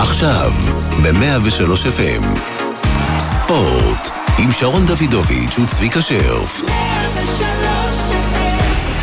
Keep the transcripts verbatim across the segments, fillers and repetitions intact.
עכשיו, ב-מאה ושלוש אף אם. ספורט, עם שרון דוידוביץ' וצביקה שרף. מאה ושלוש אף אם.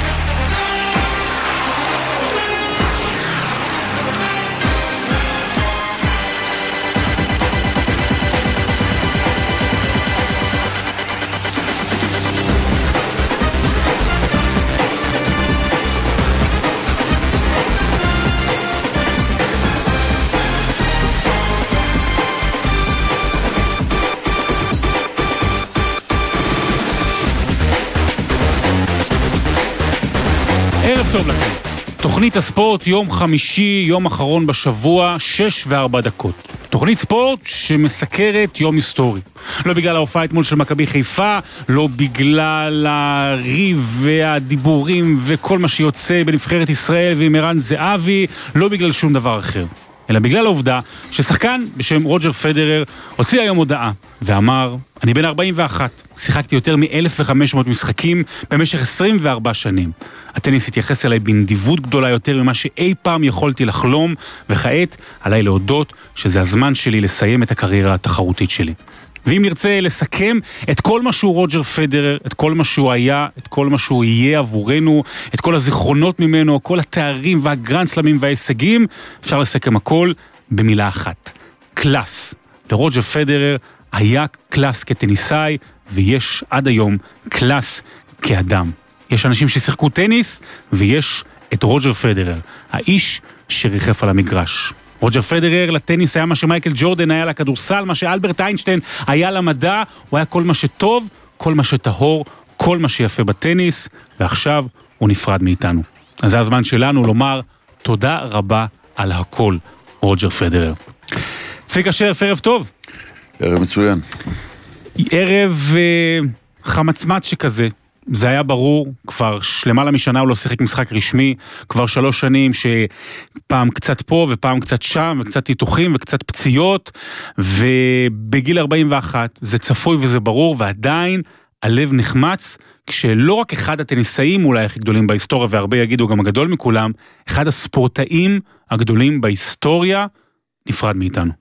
ערב טוב לכם. תוכנית הספורט יום חמישי, יום אחרון בשבוע, שש וארבע דקות. תוכנית ספורט שמסקרת יום היסטורי. לא בגלל ההופעה אתמול של מכבי חיפה, לא בגלל הריב והדיבורים וכל מה שיוצא בנבחרת ישראל ועם ערן זהבי, לא בגלל שום דבר אחר. אלא בגלל העובדה ששחקן בשם רוג'ר פדרר הוציא היום הודעה ואמר, אני בן ארבעים ואחת, שיחקתי יותר מ-אלף וחמש מאות משחקים במשך עשרים וארבע שנים. הטניס התייחס אליי בנדיבות גדולה יותר ממה שאי פעם יכולתי לחלום, וכעת עליי להודות שזה הזמן שלי לסיים את הקריירה התחרותית שלי. ואם נרצה לסכם את כל מה שהוא רוג'ר פדרר, את כל מה שהוא היה, את כל מה שהוא יהיה עבורנו, את כל הזיכרונות ממנו, כל התארים והגרנדסלמים וההישגים, אפשר לסכם הכל במילה אחת. קלאס. לרוג'ר פדרר היה קלאס כטניסאי, ויש עד היום קלאס כאדם. יש אנשים ששיחקו טניס, ויש את רוג'ר פדרר, האיש שריחף על המגרש. רוג'ר פדרר לטניס היה מה שמייקל ג'ורדן היה לכדורסל, מה שאלברט איינשטיין היה למדע, הוא היה כל מה שטוב, כל מה שטהור, כל מה שיפה בטניס, ועכשיו הוא נפרד מאיתנו. אז זה הזמן שלנו לומר תודה רבה על הכל, רוג'ר פדרר. צביקה שרף, ערב טוב. ערב מצוין. ערב אה, חמצמץ שכזה. זה היה ברור, כבר למעלה משנה הוא לא שיחק משחק רשמי, כבר שלוש שנים שפעם קצת פה ופעם קצת שם, וקצת היתוחים וקצת פציעות, ובגיל ארבעים ואחת זה צפוי וזה ברור, ועדיין הלב נחמץ, כשלא רק אחד הטניסאים אולי הכי גדולים בהיסטוריה, והרבה יגידו גם הגדול מכולם, אחד הספורטאים הגדולים בהיסטוריה נפרד מאיתנו.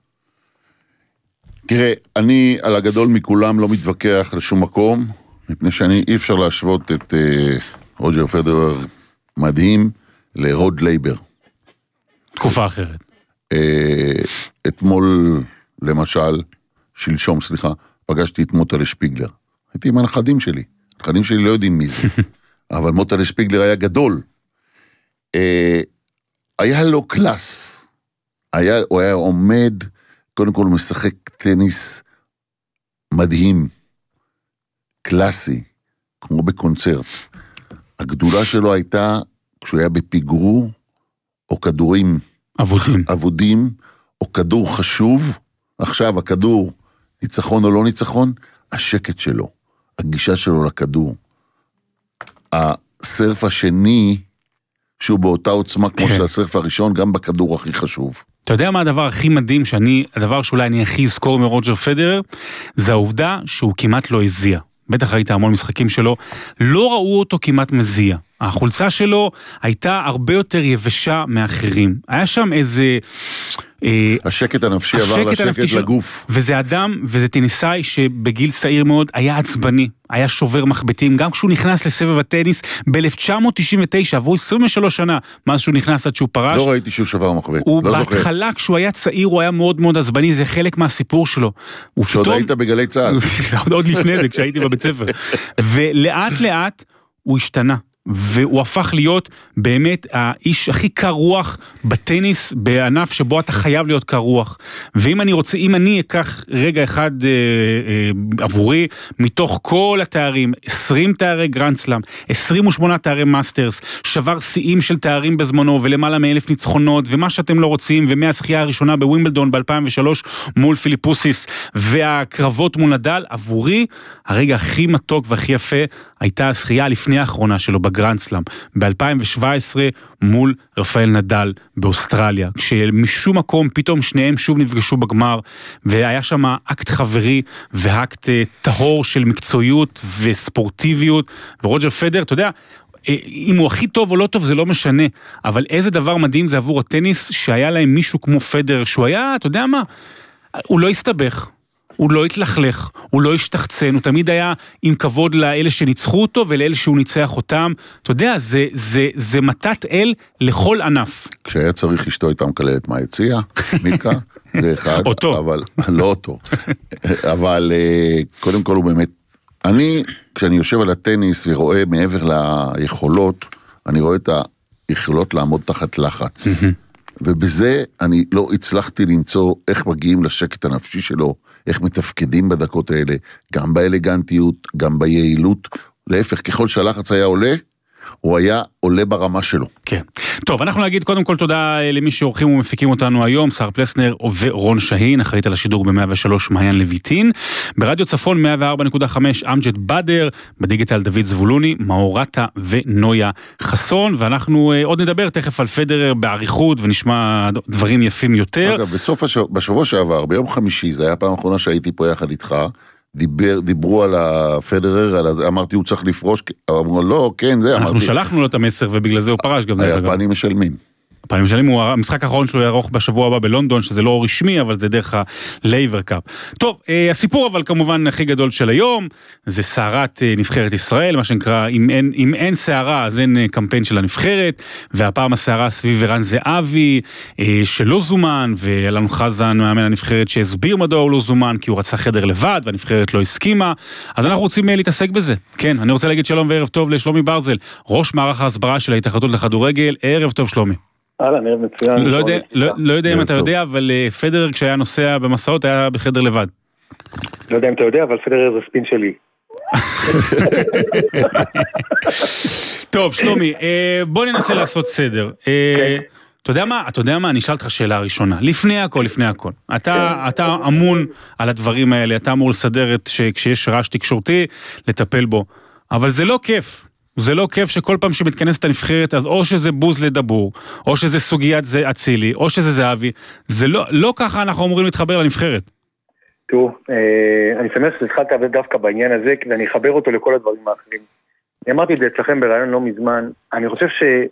תראה, אני על הגדול מכולם לא מתווכח לשום מקום, מפני שאני אי אפשר להשוות את uh, רוג'ר פדרר מדהים לרוד לייבר. תקופה אחרת. Uh, אתמול, למשל, שלשום, סליחה, פגשתי את מוטלה שפיגלר. הייתי עם הנכדים שלי. הנכדים שלי לא יודעים מי זה. אבל מוטלה שפיגלר היה גדול. Uh, היה לו קלאס. היה, הוא היה עומד, קודם כל הוא משחק טניס מדהים. קלאסי, כמו בקונצרט. הגדולה שלו הייתה כשהוא היה בפיגור, או כדורים עבודים, עבודים או כדור חשוב. עכשיו הכדור, ניצחון או לא ניצחון, השקט שלו, הגישה שלו לכדור. הסרף השני, שהוא באותה עוצמה כמו של הסרף הראשון, גם בכדור הכי חשוב. אתה יודע מה הדבר הכי מדהים, שאני, הדבר שאולי אני הכי אזכור מרוג'ר פדרר, זה העובדה שהוא כמעט לא הזיע. בטח ראית המון משחקים שלו, לא ראו אותו כמעט מזיע. החולצה שלו הייתה הרבה יותר יבשה מאחרים. היה שם איזה... השקט הנפשי עבר לשקט לגוף. וזה אדם, וזה טניסאי שבגיל צעיר מאוד היה עצבני, היה שובר מחבטים, גם כשהוא נכנס לסבב הטניס ב-אלף תשע מאות תשעים ותשע, עבור עשרים ושלוש שנה, מאז שהוא נכנס עד שהוא פרש. לא ראיתי שהוא שבר מחבט, הוא לא בהתחלה, זוכר. כשהוא היה צעיר, הוא היה מאוד מאוד עצבני, זה חלק מהסיפור שלו. שעוד היית בגלי צהל. עוד לפני זה, כשהייתי בבית ספר. ולאט לאט הוא השתנה. והוא הפך להיות באמת האיש הכי קר רוח בטניס, בענף שבו אתה חייב להיות קר רוח. ואם אני רוצה, אם אני אקח רגע אחד אה, אה, עבורי, מתוך כל התארים, עשרים תארי גרנדסלאם, עשרים ושמונה תארי מאסטרס, שבר שיאים של תארים בזמנו, ולמעלה מאלף ניצחונות, ומה שאתם לא רוצים, ומהזכייה הראשונה בווימבלדון ב-אלפיים ושלוש מול פיליפוסיס, והקרבות מול נדל, עבורי, הרגע הכי מתוק והכי יפה, הייתה הזכייה לפני האחרונה שלו בגרנדסלאם, ב-אלפיים שבע עשרה מול רפאל נדל באוסטרליה, כשמשום מקום פתאום שניהם שוב נפגשו בגמר, והיה שם אקט חברי ואקט טהור של מקצועיות וספורטיביות, ורוג'ר פדרר, אתה יודע, אם הוא הכי טוב או לא טוב זה לא משנה, אבל איזה דבר מדהים זה עבור הטניס, שהיה להם מישהו כמו פדר, שהוא היה, אתה יודע מה, הוא לא הסתבך, הוא לא התלכלך, הוא לא השתחצן, הוא תמיד היה עם כבוד לאלה שניצחו אותו ולאלה שהוא ניצח אותם. אתה יודע, זה, זה, זה מתת אל לכל ענף. כשהיה צריך אשתו הייתה מקללת מהיציע, מיקה, זה אחד, אותו. אבל לא אותו. אבל קודם כל הוא באמת, אני, כשאני יושב על הטניס ורואה מעבר ליכולות, אני רואה את היכולות לעמוד תחת לחץ. ובזה אני לא הצלחתי למצוא איך מגיעים לשקט הנפשי שלו, איך מתפקדים בדקות האלה, גם באלגנטיות, גם ביעילות, להפך, ככל שהלחץ היה עולה, הוא היה עולה ברמה שלו. כן. טוב, אנחנו נגיד קודם כל תודה למי שעורכים ומפיקים אותנו היום, שר פלסנר ורון שהין, אחראית על השידור ב-מאה ושלוש מעיין לויטין, ברדיו צפון מאה וארבע נקודה חמש אמג'ד בדר, בדיגיטל דוד זבולוני, מאורטה ונויה חסון, ואנחנו עוד נדבר תכף על פדרר בעריכות ונשמע דברים יפים יותר. אגב, בסוף השבוע, בשבוע שעבר, ביום חמישי, זה היה פעם האחרונה שהייתי פה יחד איתך, דיבר, דיברו על הפדרר, על, אמרתי הוא צריך לפרוש, אמרו לא, כן, זה, אנחנו אמרתי, שלחנו לו את המסר ובגלל זה הוא פרש גם. היפנים משלמים. הפעמים שלהם הוא, המשחק האחרון שלו יערוך בשבוע הבא בלונדון, שזה לא רשמי, אבל זה דרך הלייבר קאפ. טוב, הסיפור אבל כמובן הכי גדול של היום, זה סערת נבחרת ישראל, מה שנקרא, אם אין, אם אין סערה, אז אין קמפיין של הנבחרת, והפעם הסערה סביב ערן זהבי, שלא זומן, ואלון חזן, מאמן הנבחרת, שהסביר מדוע הוא לא זומן, כי הוא רצה חדר לבד, והנבחרת לא הסכימה, אז אנחנו רוצים להתעסק בזה. כן, אני רוצה להגיד שלום וערב טוב לשלומי ברזל, ראש מערך ההסברה של ההתאחדות לכדורגל. ערב טוב שלומי. אהלן, ערב מצוין. לא יודע, לא, לא יודע אם אתה יודע, אבל פדרר כשהיה נוסע במסעות היה בחדר לבד. לא יודע אם אתה יודע, אבל פדרר זה ספין שלי. טוב, שלומי, בוא ננסה לעשות סדר. אתה יודע מה? אתה יודע מה? אני אשאל אותך שאלה ראשונה. לפני הכל, לפני הכל. אתה, אתה אמון על הדברים האלה, אתה אמור לסדר את שכשיש רעש תקשורתי, לטפל בו. אבל זה לא כיף. זה לא כיף שכל פעם שמתכנסת הנבחרת, אז או שזה בוז לדבור, או שזה סוגיית זה אצילי, או שזה זהבי, זה לא, לא ככה אנחנו אמורים להתחבר לנבחרת. תראו, אני שמח שהתחלת דווקא בעניין הזה, כי אני אחבר אותו לכל הדברים האחרים. אני אמרתי את זה אצלכם ברעיון לא מזמן, אני חושב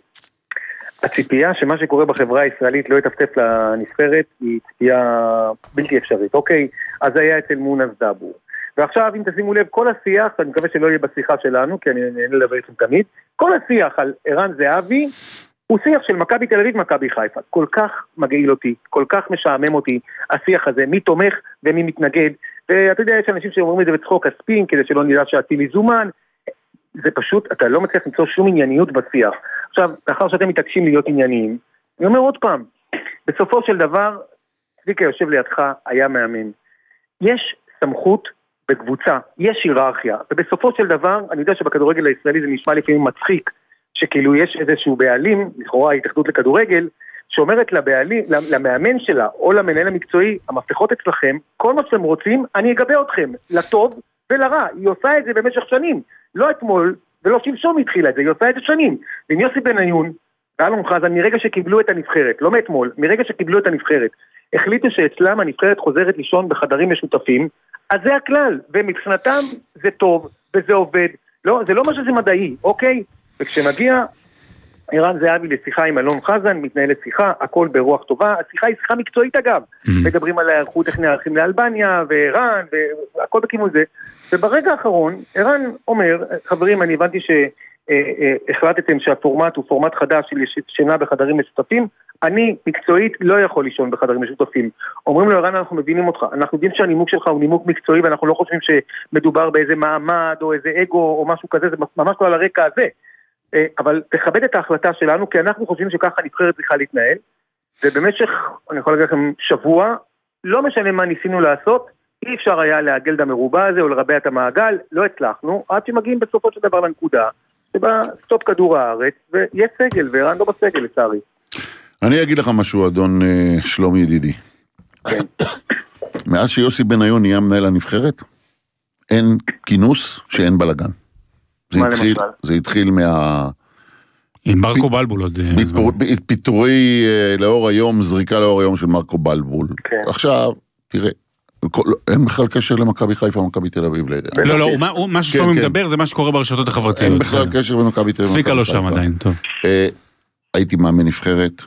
שהציפייה שמה שקורה בחברה הישראלית לא יטפטף לנבחרת, היא ציפייה בלתי אפשרית, אוקיי? אז היה אצל מונס דבור. ועכשיו, אם תשימו לב, כל השיח, אני מקווה שלא יהיה בשיחה שלנו, כי אני נהנה לדבר איתכם תמיד, כל השיח על ערן זהבי, הוא שיח של מכבי תל אביב, מכבי חיפה. כל כך מגעיל אותי, כל כך משעמם אותי, השיח הזה, מי תומך ומי מתנגד, ואתה יודע, יש אנשים שאומרים את זה בצחוק הספין, כדי שלא נדע שאצילי זומן, זה פשוט, אתה לא מצליח למצוא שום ענייניות בשיח. עכשיו, לאחר שאתם מתעקשים להיות ענייניים, אני אומר עוד פעם, בסופו של דבר, צביקה יושב לידך, היה מאמן. יש סמכות בקבוצה, יש היררכיה, ובסופו של דבר, אני יודע שבכדורגל הישראלי זה נשמע לפעמים מצחיק, שכאילו יש איזשהו בעלים, לכאורה ההתאחדות לכדורגל, שאומרת לבעלים, למאמן שלה, או למנהל המקצועי, המפתחות אצלכם, כל מה שאתם רוצים, אני אגבה אתכם, לטוב ולרע. היא עושה את זה במשך שנים, לא אתמול, ולא שלשום התחילה את זה, היא עושה את זה שנים. ועם יוסי בניון, ואלון חזן, מרגע שקיבלו את הנבחרת, לא מאתמול, מרגע שקיבלו את הנבחרת, החליטו שאצלם הנבחרת חוזרת לישון בחדרים משותפים, אז זה הכלל, ומבחינתם זה טוב, וזה עובד, לא, זה לא משהו שזה מדעי, אוקיי? וכשמגיע ערן זהבי לשיחה עם אלון חזן, מתנהלת שיחה, הכל ברוח טובה, השיחה היא שיחה מקצועית אגב, mm-hmm. מדברים על ההיערכות, איך נערכים לאלבניה, וערן, והכל בכיוון זה, וברגע האחרון, ערן אומר, חברים, אני הבנתי שהחלטתם שהפורמט הוא פורמט חדש של שינה בחדרים משותפים, אני מקצועית לא יכול לישון בחדרים משותפים. אומרים לו, ערן, אנחנו מבינים אותך, אנחנו יודעים שהנימוק שלך הוא נימוק מקצועי, ואנחנו לא חושבים שמדובר באיזה מעמד או איזה אגו או משהו כזה, זה ממש לא על הרקע הזה. אבל תכבד את ההחלטה שלנו, כי אנחנו חושבים שככה נבחרת צריכה להתנהל, ובמשך, אני יכול להגיד לכם, שבוע, לא משנה מה ניסינו לעשות, אי אפשר היה להגל את המרובע הזה או לרבע את המעגל, לא הצלחנו, עד שמגיעים בסופו של דבר לנקודה, שבה סטופ כדור הארץ, ויש סגל, וערן לא בסגל לצערי. אני אגיד לך משהו, אדון שלומי ידידי. כן. מאז שיוסי בניון נהיה מנהל הנבחרת, אין כינוס שאין בלגן. זה התחיל, זה התחיל מה... עם מרקו בלבול עוד... פיטורי לאור היום, זריקה לאור היום של מרקו בלבול. עכשיו, תראה, אין בכלל קשר למכבי חיפה או מכבי תל אביב. לא, לא, מה ששלומי מדבר זה מה שקורה ברשתות החברתיות. אין בכלל קשר במכבי תל אביב. צביקה לא שם עדיין, טוב. הייתי מאמן נבחרת,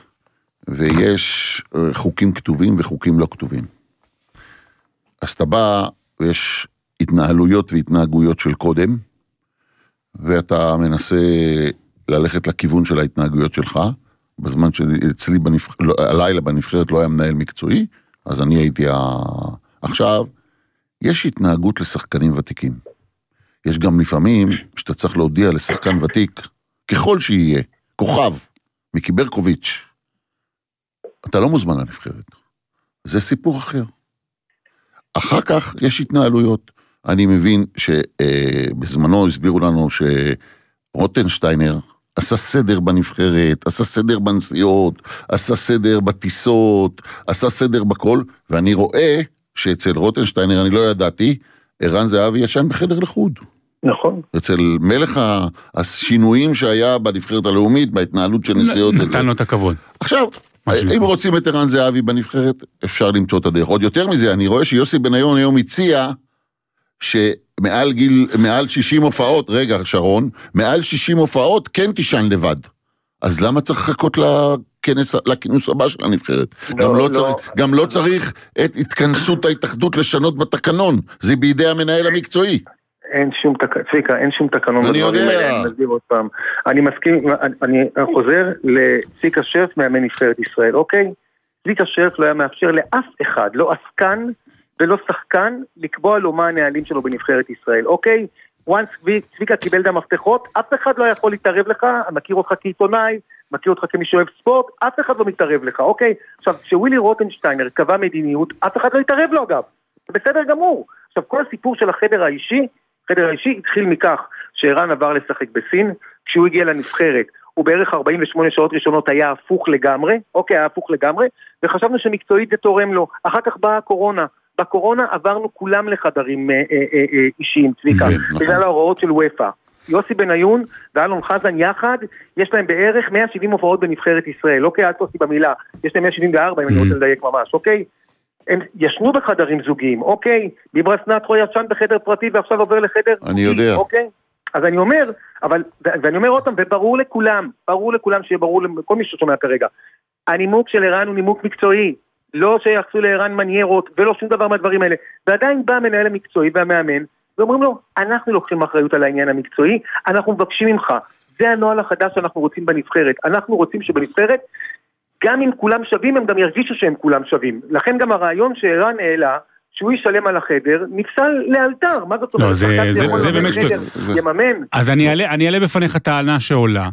ויש חוקים כתובים וחוקים לא כתובים. אז אתה בא, ויש התנהלויות והתנהגויות של קודם, ואתה מנסה ללכת לכיוון של ההתנהגויות שלך, בזמן שאצלי בנבח... הלילה בנבחרת לא היה מנהל מקצועי, אז אני הייתי ה... עכשיו, יש התנהגות לשחקנים ותיקים. יש גם לפעמים שאתה צריך להודיע לשחקן ותיק, ככל שיהיה, כוכב, מיקי ברקוביץ', אתה לא מוזמן לנבחרת. זה סיפור אחר. אחר כך יש התנהלויות. אני מבין שבזמנו הסבירו לנו שרוטנשטיינר עשה סדר בנבחרת, עשה סדר בנסיעות, עשה סדר בטיסות, עשה סדר בכל, ואני רואה שאצל רוטנשטיינר, אני לא ידעתי, ערן זהבי ישן בחדר לחוד. נכון. אצל מלך השינויים שהיה בנבחרת הלאומית, בהתנהלות של נסיעות. נתן לו את הכבוד. עכשיו, אם רוצים את ערן זהבי בנבחרת, אפשר למצוא את הדרך. עוד יותר מזה, אני רואה שיוסי בניון היום הציע, שמעל גיל, מעל שישים הופעות, רגע שרון, מעל שישים הופעות כן תישן לבד. אז למה צריך לחכות לכנס, לכינוס הבא של הנבחרת? לא, גם, לא לא. צריך, גם לא צריך את התכנסות ההתאחדות לשנות בתקנון, זה בידי המנהל המקצועי. אין שום תקנון, צביקה, אין שום תקנון. אני יודע. אני מסכים, אני חוזר לצביקה שרף מאמן נבחרת ישראל, אוקיי? צביקה שרף לא היה מאפשר לאף אחד, לא עסקן ולא שחקן, לקבוע לו מה הנהלים שלו בנבחרת ישראל, אוקיי? once צביקה קיבל את המפתחות, אף אחד לא יכול להתערב לך, אני מכיר אותך כעיתונאי, מכיר אותך כמי שאוהב ספורט, אף אחד לא מתערב לך, אוקיי? עכשיו, כשווילי רוטנשטיינר קבע מדיניות, אף אחד לא יתערב לו אגב, זה בסדר גמור. עכשיו, כל הסיפור של החדר האישי, החדר האישי התחיל מכך שערן עבר לשחק בסין, כשהוא הגיע לנבחרת, הוא בערך ארבעים ושמונה שעות ראשונות היה הפוך לגמרי, אוקיי, היה הפוך לגמרי, וחשבנו שמקצועית זה תורם לו. אחר כך באה הקורונה, בקורונה עברנו כולם לחדרים אה, אה, אה, אישיים, צביקה, בגלל ההוראות של וופא. יוסי בניון ואלון חזן יחד, יש להם בערך מאה שבעים הופעות בנבחרת ישראל, אוקיי, אל תעשי במילה, יש להם מאה שבעים וארבע, אם אני רוצה לדייק ממש, אוקיי? הם ישנו בחדרים זוגיים, אוקיי? ביברס נטרו ישן בחדר פרטי ועכשיו עובר לחדר אני זוגי, יודע. אוקיי? אז אני אומר, אבל, ואני אומר אותם, וברור לכולם, ברור לכולם שיהיה ברור לכל מי ששומע כרגע, הנימוק של ערן הוא נימוק מקצועי, לא שיחסו לערן מניירות, ולא שום דבר מהדברים האלה, ועדיין בא המנהל המקצועי והמאמן, ואומרים לו, אנחנו לוקחים אחריות על העניין המקצועי, אנחנו מבקשים ממך, זה הנוהל החדש שאנחנו רוצים בנבחרת, אנחנו רוצים שבנבחרת, גם אם כולם שווים, הם גם ירגישו שהם כולם שווים, לכן גם הרעיון שערן העלה, שהוא ישלם על החדר, נפסל לאלתר, מה זאת אומרת? לא, זה, זה, זה באמת שטות. יממן. אז אני אעלה, אני אעלה בפניך טענה שעולה,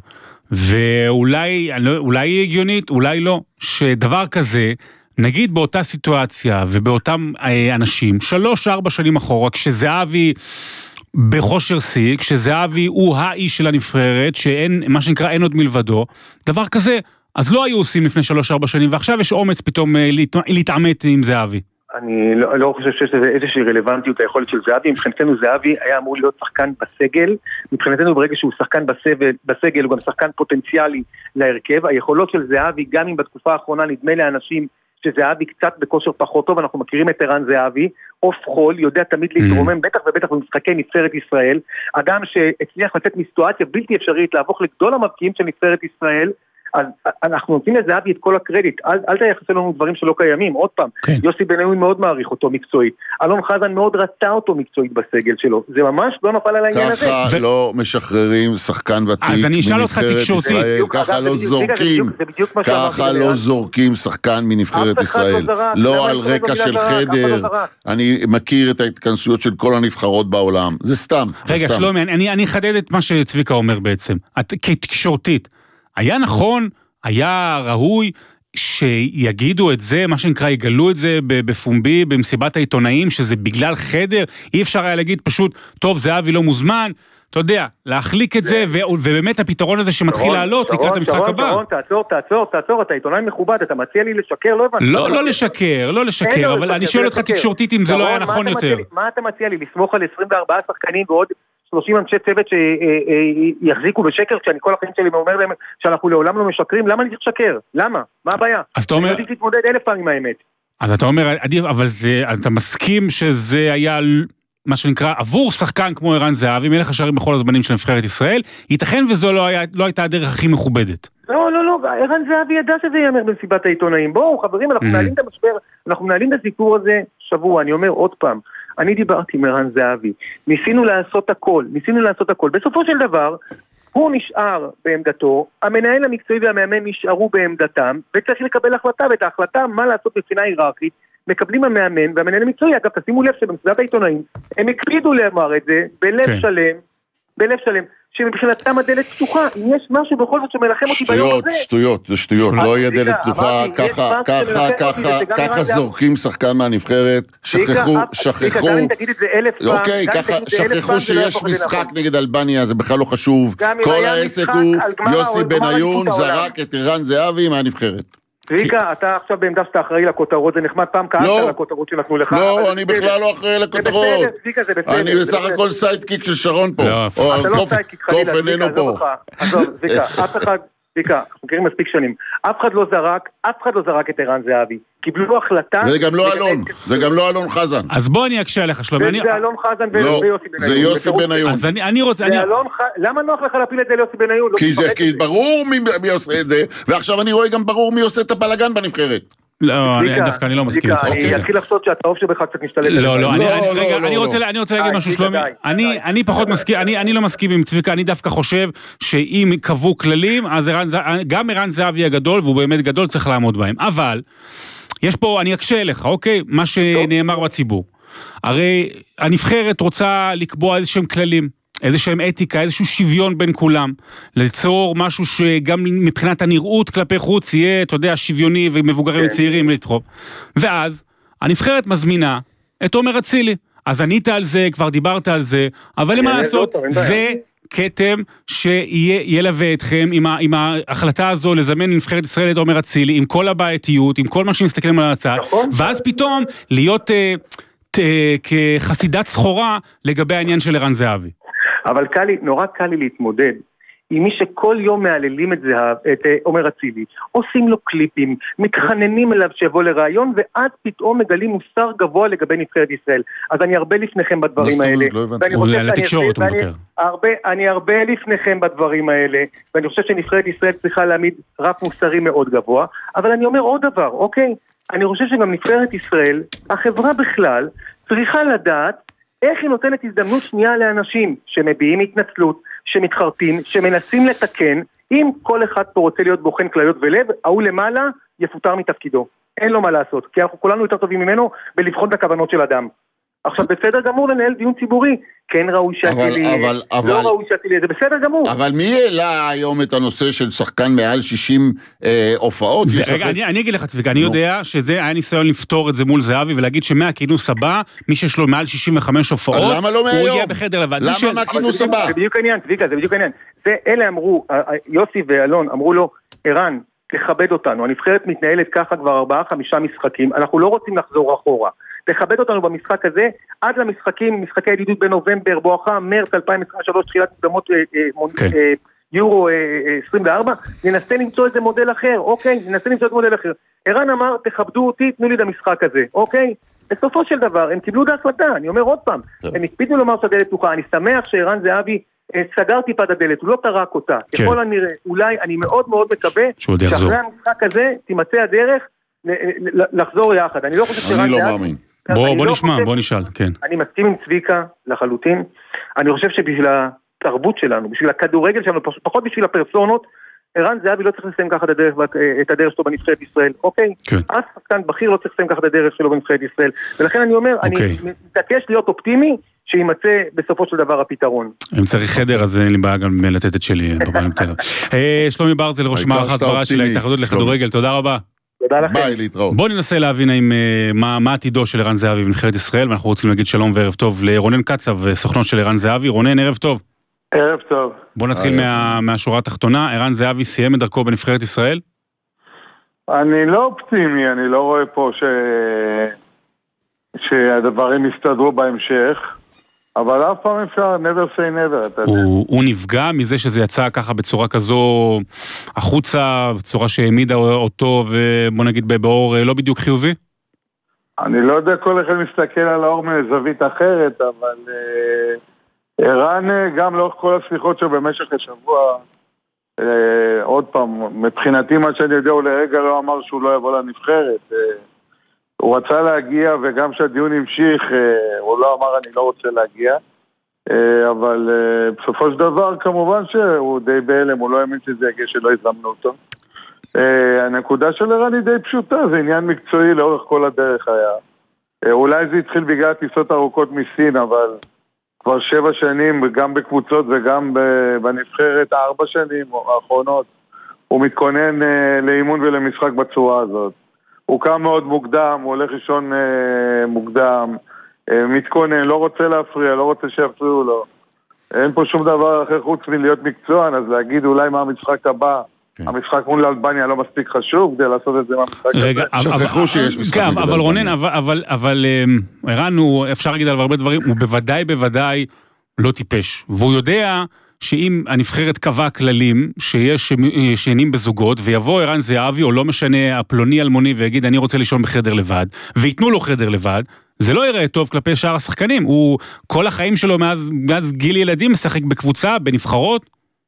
ואולי, אולי היא הגיונית, אולי לא, שדבר כזה, נגיד באותה סיטואציה ובאותם אנשים, שלוש, ארבע שנים אחורה, כשזהבי בחושר שיא, כשזהבי הוא האיש של הנבחרת, שאין, מה שנקרא, אין עוד מלבדו, דבר כזה, אז לא היו עושים לפני שלוש, ארבע שנים, ועכשיו יש אומץ פתאום להתעמת עם זהבי. אני לא, לא חושב שיש לזה איזושהי רלוונטיות היכולת של זהבי, מבחינתנו זהבי היה אמור להיות שחקן בסגל, מבחינתנו ברגע שהוא שחקן בסגל, בסגל הוא גם שחקן פוטנציאלי להרכב, היכולות של זהבי, גם אם בתקופה האחרונה נדמה לאנשים שזהבי קצת בכושר פחות טוב, אנחנו מכירים את ערן זהבי, אוף חול, יודע תמיד להתרומם, בטח ובטח במשחקי נבחרת ישראל, אדם שהצליח לצאת מסיטואציה בלתי אפשרית להפוך לגדול המבקיעים של נבחרת ישראל, אז אנחנו נותנים לזהבי את כל הקרדיט, אל, אל תייחס לנו דברים שלא קיימים, עוד פעם, כן. יוסי בניון מאוד מעריך אותו מקצועית, אלון חזן מאוד רצה אותו מקצועית בסגל שלו, זה ממש לא נפל על העניין הזה. ככה לא משחררים שחקן ותיק אז אני אשאל אותך תקשורתית, ככה לא זורקים, ככה לא זורקים שחקן מנבחרת ישראל, לא על רקע של חדר, אני מכיר את ההתכנסויות של כל הנבחרות בעולם, זה סתם. רגע שלומי, אני אחדד את מה שצביקה אומר בעצם, כתקשורתית, היה נכון, היה ראוי שיגידו את זה, מה שנקרא, יגלו את זה בפומבי, במסיבת העיתונאים, שזה בגלל חדר, אי אפשר היה להגיד פשוט, טוב, זהבי לא מוזמן, אתה יודע, להחליק את זה, ובאמת הפתרון הזה שמתחיל לעלות לקראת המשחק הבא. שרון, תעצור, תעצור, תעצור, אתה עיתונאי מכובד, אתה מציע לי לשקר, לא הבנתי. לא, לא לשקר, לא לשקר, אבל אני שואל אותך תקשורתית אם זה לא היה נכון יותר. מה אתה מציע לי, לסמוך על עשרים וארבעה שחקנים ועוד שלושים אנשי צוות שיחזיקו בשקר, כשאני כל החיים שלי אומר להם שאנחנו לעולם לא משקרים, למה אני צריך לשקר? למה? מה הבעיה? אז אתה אומר... אני צריך להתמודד אלף פעמים האמת. אז אתה אומר, אבל זה, אתה מסכים שזה היה מה שנקרא עבור שחקן כמו ערן זהבי, מלך השערים בכל הזמנים של נבחרת ישראל, ייתכן וזו לא, היה, לא הייתה הדרך הכי מכובדת. לא, לא, לא, ערן זהבי ידע שזה ייאמר במסיבת העיתונאים. בואו, חברים, אנחנו מנהלים את המשבר, אנחנו מנהלים את הסיפור הזה שבוע, אני אומר עוד פעם, אני דיברתי עם ערן זהבי, ניסינו לעשות הכל, ניסינו לעשות הכל. בסופו של דבר, הוא נשאר בעמדתו, המנהל המקצועי והמאמן נשארו בעמדתם, וצריך לקבל החלטה, ואת ההחלטה מה לעשות מבחינה היררכית, מקבלים המאמן והמנהל המקצועי. אגב, תשימו לב שבמסיבת העיתונאים, הם הקלידו לאמר את זה, בלב כן. שלם, בלב שלם, שמבחינתם הדלת פתוחה. אם יש משהו בכל זאת שמלחם אותי ביום הזה... שטויות, שטויות, זה שטויות, לא יהיה דלת פתוחה, ככה, ככה, ככה, ככה זורקים שחקן מהנבחרת, שכחו, שכחו, אוקיי, ככה, שכחו שיש משחק נגד אלבניה, זה בכלל לא חשוב, כל העסק הוא יוסי בניון זרק את ערן זהבי מהנבחרת. צביקה, אתה עכשיו בעמדה שאתה אחראי לכותרות, זה נחמד, פעם קהלת לכותרות שנתנו לך. לא, אני בכלל לא אחראי לכותרות. זה בסדר, צביקה, זה בסדר. אני בסך הכל סיידקיק של שרון פה. אתה לא סיידקיק חלילה, קוף איננו פה. עזוב, צביקה, אף אחד, צביקה, אנחנו מכירים מספיק שנים, אף אחד לא זרק, אף אחד לא זרק את ערן זהבי. קיבלו החלטה... זה גם לא אלון, זה גם לא אלון חזן. אז בוא אני אקשה עליך, שלומי. זה אלון חזן ויוסי בניון. זה יוסי בניון. אז אני רוצה... למה נוח לך להפיל את זה ליוסי בניון? כי ברור מי עושה את זה, ועכשיו אני רואה גם ברור מי עושה את הבלגן בנבחרת. לא, דווקא אני לא מסכים. אני אתחיל לחשוב שהטוב שבך קצת משתלט. לא, לא, אני רוצה להגיד משהו, שלומי. אני פחות מסכים, אני לא מסכים עם צביקה, אני דווקא חושב שאם קבעו כללים, אז גם ערן זהבי הגדול, והוא באמת גדול, צריך לעמוד בהם. אבל, יש פה, אני אקשה אליך, אוקיי? מה שנאמר בציבור. הרי הנבחרת רוצה לקבוע איזשהם כללים, איזשהם אתיקה, איזשהו שוויון בין כולם, ליצור משהו שגם מבחינת הנראות כלפי חוץ יהיה, אתה יודע, שוויוני ומבוגרים וצעירים לתחום. ואז, הנבחרת מזמינה את עומר אצילי. אז ענית על זה, כבר דיברת על זה, אבל למה לעשות? זה כתם שילווה אתכם עם ההחלטה הזו לזמן לנבחרת ישראל את עומר אצילי, עם כל הבעייתיות, עם כל מה שמסתכלים על הצד, ואז פתאום להיות כחסידת סחורה לגבי העניין של ערן זהבי. אבל קל לי, נורא קל לי להתמודד עם מי שכל יום מעללים את זה, את עומר אצילי, עושים לו קליפים, מתחננים אליו שיבוא לרעיון, ואז פתאום מגלים מוסר גבוה לגבי נבחרת ישראל. אז אני הרבה לפניכם בדברים האלה. אולי על התקשורת הוא מבקר. אני הרבה לפניכם בדברים האלה, ואני חושב שנבחרת ישראל צריכה להעמיד רף מוסרי מאוד גבוה, אבל אני אומר עוד דבר, אוקיי? אני חושב שגם נבחרת ישראל, החברה בכלל, צריכה לדעת איך היא נותנת הזדמנות שנייה לאנשים שמביעים התנצלות, שמתחרטים, שמנסים לתקן. אם כל אחד פה רוצה להיות בוחן כליות ולב, ההוא למעלה יפוטר מתפקידו. אין לו מה לעשות, כי אנחנו כולנו יותר טובים ממנו בלבחון את הכוונות של אדם. עכשיו בסדר גמור לנהל דיון ציבורי, כן ראוי שעתילי, לא ראוי שעתילי, זה בסדר גמור. אבל מי העלה היום את הנושא של שחקן מעל שישים הופעות? רגע, אני אגיד לך צביקה, אני יודע שזה היה ניסיון לפתור את זה מול זהבי, ולהגיד שמהכינוס הבא, מי שיש לו מעל שישים וחמש הופעות, הוא יהיה בחדר לבד. למה מהכינוס הבא? זה בדיוק העניין, צביקה, זה בדיוק העניין. אלה אמרו, יוסי ואלון אמרו לו, ערן, תכבד אותנו, הנבחרת מתנהלת ככה כבר ארבעה, חמישה משחקים, אנחנו לא רוצים לחזור אחורה. תכבד אותנו במשחק הזה, עד למשחקים, משחקי הידידות בנובמבר, בואכה מרץ אלפיים עשרים ושלוש, תחילת מוקדמות יורו עשרים וארבע, ננסה למצוא איזה מודל אחר, אוקיי? ננסה למצוא איזה מודל אחר. ערן אמר, תכבדו אותי, תנו לי את המשחק הזה, אוקיי? בסופו של דבר, הם קיבלו את ההחלטה, אני אומר עוד פעם, הם הקפידו לומר שהדלת פתוחה, אני שמח שערן זהבי סגר טיפה את הדלת, הוא לא טרק אותה, ככל הנראה, אולי, אני מאוד מאוד מקווה, שאחרי המשחק הזה תימצא הדרך לחזור יחד. אני לא חושב שערן זהבי... אני לא מאמין. בוא, בוא נשמע, בוא נשאל, כן. אני מסכים עם צביקה לחלוטין. אני חושב שבשביל התרבות שלנו, בשביל הכדורגל שלנו, פחות בשביל הפרסונות, ערן זהבי לא צריך לסיים ככה את הדרך שלו בנבחרת ישראל, אוקיי? כן. אף שחקן בכיר לא צריך לסיים ככה את הדרך שלו בנבחרת ישראל. ולכן אני אומר, אני מתעקש להיות אופטימי, שימצא בסופו של דבר הפתרון. אם צריך חדר, אז אין לי בעיה גם לתת את שלי. שלומי ברזל, ראש מערך ההסברה של ההתאחדות לכדורגל, תודה רבה. ביי, להתראות. בואו ננסה להבין עם, מה, מה עתידו של ערן זהבי בנבחרת ישראל, ואנחנו רוצים להגיד שלום וערב טוב לרונן קצב, סוכנו של ערן זהבי. רונן, ערב טוב. ערב טוב. בואו נתחיל מה, מהשורה התחתונה. ערן זהבי סיים את דרכו בנבחרת ישראל? אני לא אופטימי, אני לא רואה פה ש... שהדברים יסתדרו בהמשך, אבל אף פעם אפשר, never say never. אתה הוא, הוא נפגע מזה שזה יצא ככה בצורה כזו החוצה, בצורה שהעמידה אותו, ובוא נגיד באור לא בדיוק חיובי? אני לא יודע, כל אחד מסתכל על האור מזווית אחרת, אבל ערן גם לאורך כל הסליחות שלו במשך השבוע, עוד פעם, מבחינתי מה שאני יודע, הוא לרגע לא אמר שהוא לא יבוא לנבחרת. הוא רצה להגיע, וגם שהדיון המשיך, הוא לא אמר אני לא רוצה להגיע. אבל בסופו של דבר, כמובן שהוא די בהלם, הוא לא האמין שזה יגיע שלא יזמנו אותו. הנקודה של ערן היא די פשוטה, זה עניין מקצועי לאורך כל הדרך היה. אולי זה התחיל בגלל טיסות ארוכות מסין, אבל כבר שבע שנים, גם בקבוצות וגם בנבחרת, ארבע שנים האחרונות, הוא מתכונן לאימון ולמשחק בצורה הזאת. הוא קם מאוד מוקדם, הוא הולך לישון מוקדם, מתכונן, לא רוצה להפריע, לא רוצה שיפריעו לו. אין פה שום דבר אחר חוץ מלהיות מקצוען, אז להגיד אולי מה המשחק הבא, המשחק מול אלבניה לא מספיק חשוב כדי לעשות את זה מהמשחק הזה. שכחו שיש משחק נגד אלבניה. אבל רונן, אבל ערן, אפשר להגיד על הרבה דברים, הוא בוודאי בוודאי לא טיפש, והוא יודע שאם הנבחרת קבע כללים שיש שינים בזוגות, ויבוא ערן זהבי או לא משנה הפלוני אלמוני ויגיד אני רוצה לישון בחדר לבד, ויתנו לו חדר לבד, זה לא יראה טוב כלפי שאר השחקנים. הוא כל החיים שלו מאז, מאז גיל ילדים משחק בקבוצה, בנבחרות.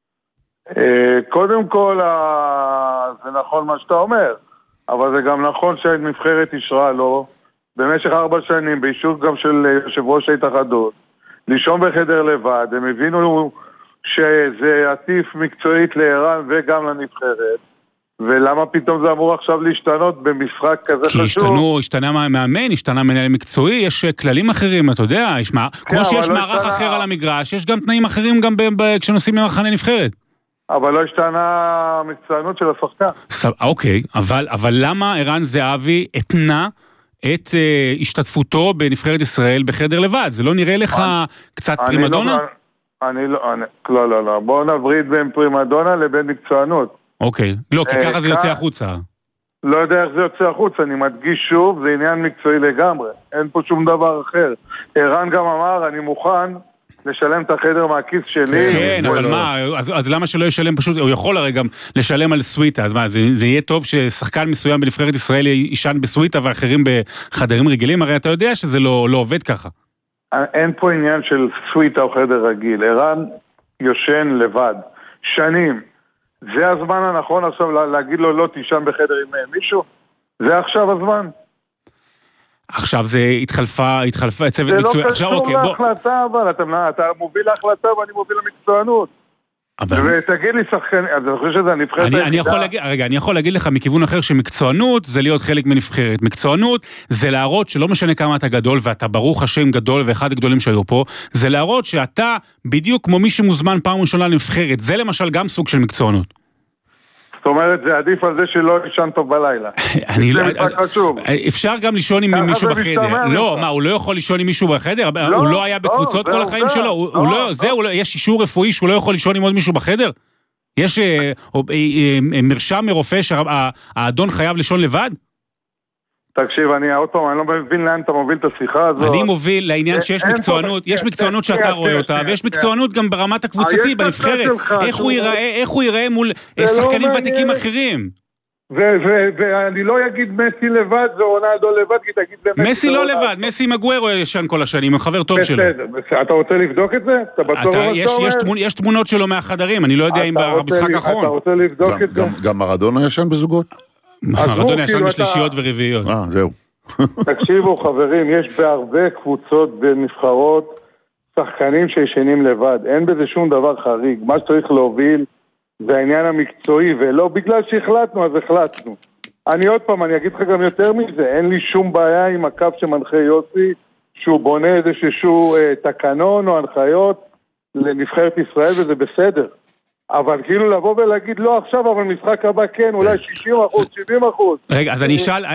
קודם כל זה נכון מה שאתה אומר, אבל זה גם נכון שהנבחרת אישרה לו במשך ארבע שנים באישור גם של יושב ראש ההתאחדות לישון בחדר לבד. הם הבינו שזה עטיף מקצועית לערן וגם לנבחרת, ולמה פתאום זה אמור עכשיו להשתנות במשחק כזה חשוב? כי השתנו, השתנה מאמן, השתנה מנהל מקצועי, יש כללים אחרים, אתה יודע, יש מה, כמו שיש מערך אחר על המגרש, יש גם תנאים אחרים גם כשנוסעים למחנה נבחרת. אבל לא השתנה המקצוענות של השחקן. אוקיי, אבל, אבל למה ערן זהבי התנה את uh, השתתפותו בנבחרת ישראל בחדר לבד? זה לא נראה לך אני, קצת אני פרימדונה? לא, אני לא, אני, לא, לא, לא. בואו נבריד בין פרימדונה לבין מקצוענות. אוקיי, לא, כי ככה זה יוצא החוצה. לא יודע איך זה יוצא החוצה, אני מדגיש שוב, זה עניין מקצועי לגמרי. אין פה שום דבר אחר. ערן גם אמר, אני מוכן לשלם את החדר מהכיס שלי. כן, אבל מה, אז למה שלא ישלם פשוט, הוא יכול הרי גם לשלם על סוויטה, אז מה, זה יהיה טוב ששחקן מסוים בנבחרת ישראל יישן בסוויטה ואחרים בחדרים רגילים, הרי אתה יודע שזה לא עובד ככה. אין פה עניין של סוויטה או חדר רגיל, ערן יושן לבד, שנים. זה הזמן הנכון עכשיו להגיד לו לא תישן בחדר עם מישהו? זה עכשיו הזמן. עכשיו זה התחלפה, התחלפה, צוות מקצועי. זה לא קשור אוקיי, להחלטה, אבל אתה, אתה מוביל להחלטה ואני מוביל למקצוענות. אבל... ותגיד לי שחקן, אז אני חושב שזה הנבחרת אני, אני יכול להגיד, רגע, אני יכול להגיד לך מכיוון אחר שמקצוענות זה להיות חלק מנבחרת. מקצוענות זה להראות שלא משנה כמה אתה גדול, ואתה ברוך השם גדול ואחד הגדולים שהיו פה, זה להראות שאתה בדיוק כמו מי שמוזמן פעם ראשונה לנבחרת. זה למשל גם סוג של מקצוענות. זאת אומרת, זה עדיף על זה שלא ישן טוב בלילה. אפשר גם לישון עם מישהו בחדר. לא, מה, הוא לא יכול לישון עם מישהו בחדר? הוא לא היה בקבוצות כל החיים שלו? יש אישור רפואי שהוא לא יכול לישון עם עוד מישהו בחדר? יש מרשם מרופא שהאדון חייב לישון לבד? תקשיב, אני עוד פעם, אני לא מבין לאן אתה מוביל את השיחה הזאת. אני מוביל לעניין שיש מקצוענות, יש מקצוענות שאתה רואה אותה, ויש מקצוענות גם ברמת הקבוצתי, בנבחרת. איך הוא ייראה, איך הוא ייראה מול שחקנים ותיקים אחרים? ואני לא אגיד מסי לבד ורונלדו לבד, כי תגיד למסי... מסי לא לבד, מסי מגוארו ישן כל השנים, הוא חבר טוב שלו. אתה רוצה לבדוק את זה? אתה בטוח יש תמונות שלו מהחברים, אני לא יודע אם במשחק האחרון. אתה רוצה לבדוק את זה? גם מרדונה ישן בזוגות? מרדונה ישן בשלישיות ורביעיות. אה, זהו. תקשיבו חברים, יש בהרבה קבוצות ונבחרות שחקנים שישנים לבד, אין בזה שום דבר חריג. מה שצריך להוביל זה העניין המקצועי, ולא בגלל שהחלטנו אז החלטנו. אני עוד פעם, אני אגיד לך גם יותר מזה, אין לי שום בעיה עם הקו שמנחה יוסי, שהוא בונה איזשהו אה, תקנון או הנחיות לנבחרת ישראל, וזה בסדר. אבל כאילו לבוא ולהגיד לא עכשיו, אבל משחק הבא כן, אולי שישים אחוז, שבעים אחוז. רגע, אז אני אשאל,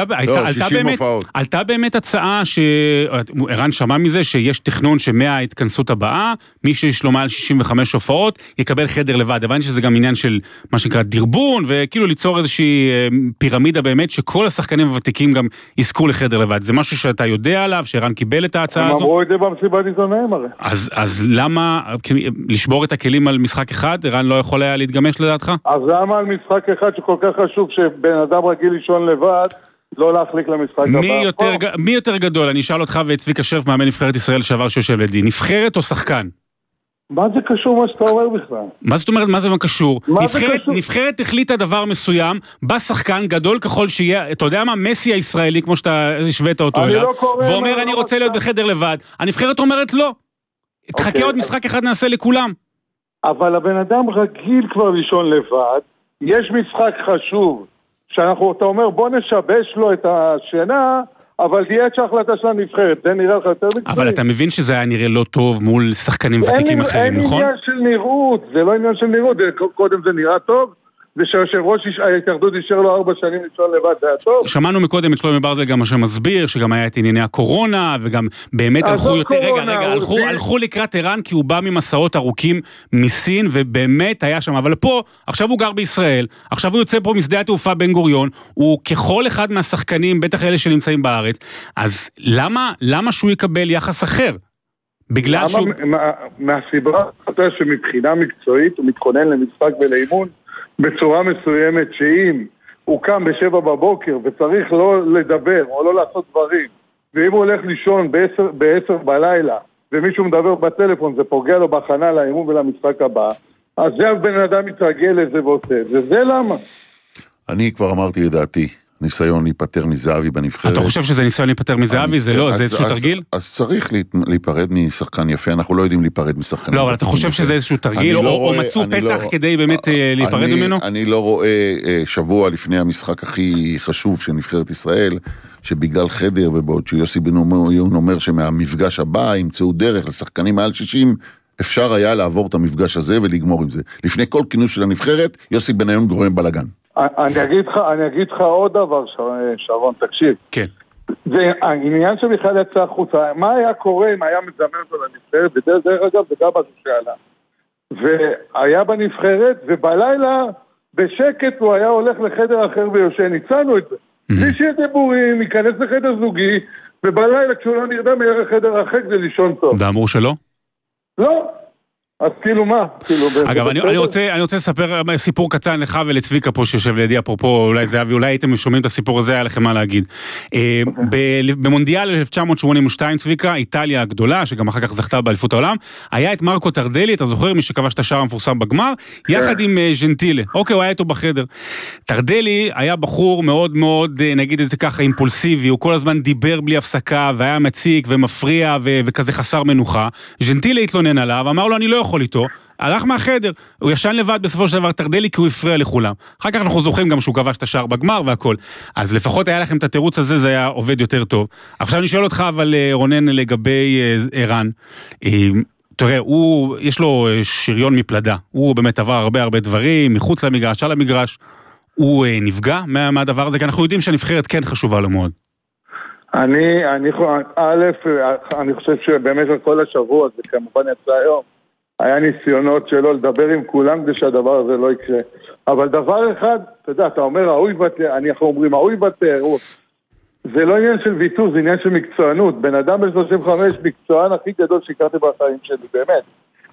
עלתה באמת הצעה שערן שמע מזה שיש תכנון שמההתכנסות הבאה, מי שיש לו מעל שישים וחמש הופעות, יקבל חדר לבד. הבנתי שזה גם עניין של מה שנקרא דרבון, וכאילו ליצור איזושהי פירמידה באמת, שכל השחקנים הוותיקים גם יזכו לחדר לבד. זה משהו שאתה יודע עליו, שערן קיבל את ההצעה הזו? הם אמרו את זה במסיבת עיתונאים הרי. אז למה לשבור את הכלים על משחק אחד? ערן לא יכול היה להתגמש לדעתך? אז למה על משחק אחד שכל כך חשוב שבן אדם רגיל לישון לבד, לא להחליק למשחק הבא. מי יותר, מי יותר גדול? אני אשאל אותך ואת צביקה שרף, מאמן נבחרת ישראל שעבר שיושב לידי. נבחרת או שחקן? מה זה קשור מה שאתה אומר בכלל? מה זאת אומרת, מה זה קשור? מה נבחרת, זה קשור? נבחרת החליטה דבר מסוים, בא שחקן גדול ככל שיהיה, אתה יודע מה? מסי הישראלי, כמו שאתה השווית אותו אליו, לא קורא, ואומר אני לא רוצה להיות בחדר לבד. הנבחרת אומרת לא. תחכה אוקיי. עוד משחק אחד נעשה לכולם. אבל הבן אדם רגיל כבר לישון לבד, יש משחק חשוב, שאנחנו, אתה אומר בוא נשבש לו את השינה, אבל תהיה את שההחלטה של הנבחרת, זה נראה לך יותר מקצועי. אבל אתה מבין שזה היה נראה לא טוב מול שחקנים ותיקים אחרים, נכון? אין עניין של נראות, זה לא עניין של נראות, קודם זה נראה טוב, ושהיושב ראש ההתאחדות אישר לו ארבע שנים לישון לבד, זה היה טוב. שמענו מקודם את שלומי ברזל גם מה שמסביר, שגם היה את ענייני הקורונה, וגם באמת הלכו יותר, רגע, רגע, הלכו, הלכו לקראת ערן, כי הוא בא ממסעות ארוכים מסין, ובאמת היה שם, אבל פה, עכשיו הוא גר בישראל, עכשיו הוא יוצא פה משדה התעופה בן גוריון, הוא ככל אחד מהשחקנים, בטח אלה שנמצאים בארץ, אז למה, למה שהוא יקבל יחס אחר? בגלל שהוא... מהסיבה שמבחינה מקצועית הוא מתכונן למשחק ולאימון, בצורה מסוימת שאם הוא קם בשבע בבוקר וצריך לא לדבר או לא לעשות דברים, ואם הוא הולך לישון בעשר, בעשר בלילה ומישהו מדבר בטלפון זה פוגע לו בהכנה לאימון ולמשחק הבא, אז זה הבן אדם מתרגל לזה ועושה את זה. זה למה? אני כבר אמרתי לדעתי, ניסיון להיפטר מזהבי בנבחרת. אתה חושב שזה ניסיון להיפטר מזהבי? זה לא, זה איזשהו תרגיל? אז צריך להיפרד משחקן יפה, אנחנו לא יודעים להיפרד משחקן. לא, אבל אתה חושב שזה איזשהו תרגיל, או מצאו פתח כדי באמת להיפרד ממנו? אני לא רואה שבוע לפני המשחק הכי חשוב של נבחרת ישראל, שבגלל חדר, ובעוד שיוסי בן נון אומר שמהמפגש הבא ימצאו דרך לשחקנים מעל שישים, אפשר היה לעבור את המפגש הזה ולגמור עם זה. לפני כל כינוס של הנבחרת, יוסי בן נון גורם בלגן. אני אגיד לך, אני אגיד לך עוד דבר, שרון, תקשיב. כן. זה העניין שבכלל יצא החוצה. מה היה קורה אם היה מזמן אותו לנבחרת? בדרך אגב, זה גם משהו שעלה. והיה בנבחרת, ובלילה, בשקט, הוא היה הולך לחדר אחר ויושן. הצענו את זה. בלי שיהיה דיבורים, ייכנס לחדר זוגי, ובלילה, כשהוא לא נרדם, יהיה לחדר אחר, זה לישון טוב. ואמרו שלא? לא. אז כאילו מה? אגב, אני רוצה, אני רוצה לספר סיפור קצר לך ולצביקה פה שיושב לידי, אפרופו, אולי זה אבי, אולי הייתם שומעים את הסיפור הזה, היה לכם מה להגיד. במונדיאל אלף תשע מאות שמונים ושתיים, צביקה, איטליה הגדולה, שגם אחר כך זכתה באליפות העולם, היה את מרקו טרדלי, אתה זוכר, מי שכבש את השער המפורסם בגמר, יחד עם ז'נטילה. אוקיי, הוא היה איתו בחדר. טרדלי היה בחור מאוד מאוד, נגיד את זה ככה, אימפולסיבי, הוא כל הזמן דיבר בלי הפסקה, והיה מציק ומפריע וכזה חסר מנוחה. ז'נטילה התלונן עליו, אמר לו, אני לא יכול איתו, הלך מהחדר, הוא ישן לבד בסופו של דבר טרדלי כי הוא הפריע לכולם. אחר כך אנחנו זוכרים גם שהוא כבש את השער בגמר והכל. אז לפחות היה לכם את התירוץ הזה, זה היה עובד יותר טוב. עכשיו אני שואל אותך אבל רונן לגבי ערן, תראה, הוא, יש לו שריון מפלדה, הוא באמת עבר הרבה הרבה דברים, מחוץ למגרש, על המגרש, הוא נפגע מהדבר הזה, כי אנחנו יודעים שהנבחרת כן חשובה לו מאוד. אני, אני, א', אני חושב שבמשך כל השבוע, זה כמובן יצא היום, היה ניסיונות שלו לדבר עם כולם כדי שהדבר הזה לא יקרה. אבל דבר אחד, אתה יודע, אתה אומר, ההוא יוותר, אנחנו אומרים, ההוא יוותר, זה לא עניין של ויתור, זה עניין של מקצוענות. בן אדם ב-שלושים וחמש, מקצוען הכי גדול שהכרתי בחיים שלי, באמת.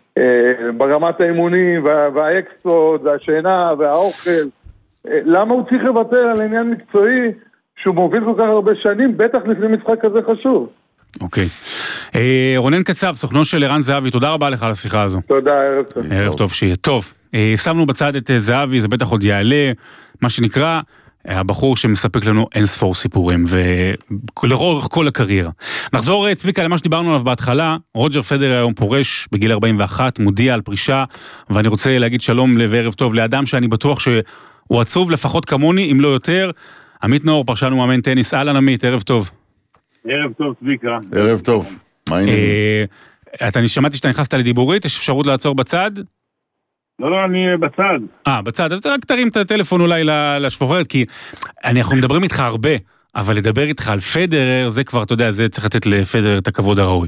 ברמת האימונים, והאקסטרות, והשינה, והאוכל. למה הוא צריך לוותר על עניין מקצועי שהוא מוביל כל כך הרבה שנים, בטח לפני משחק כזה חשוב? אוקיי. רונן קצב, סוכנו של ערן זהבי, תודה רבה לך על השיחה הזו. תודה, ערב טוב. ערב טוב שיהיה. טוב, שמנו בצד את זהבי, זה בטח עוד יעלה, מה שנקרא, הבחור שמספק לנו אין ספור סיפורים, ולאורך כל הקריירה. נחזור, צביקה, למה שדיברנו עליו בהתחלה, רוג'ר פדרר היום פורש בגיל ארבעים ואחת, מודיע על פרישה, ואני רוצה להגיד שלום וערב טוב לאדם שאני בטוח שהוא עצוב לפחות כמוני, אם לא יותר. עמית נאור, פרשן ומאמן טניס, אהלן עמית, ערב טוב. ערב טוב, צביקה. ערב טוב. מה העניינים? אתה שמעתי שאתה נכנסת לדיבורית, יש אפשרות לעצור בצד? לא, לא, אני בצד. אה, בצד, אז רק תרים את הטלפון אולי לשפוחרת, כי אנחנו מדברים איתך הרבה, אבל לדבר איתך על פדרר, זה כבר, אתה יודע, זה צריך לתת לפדרר את הכבוד הראוי.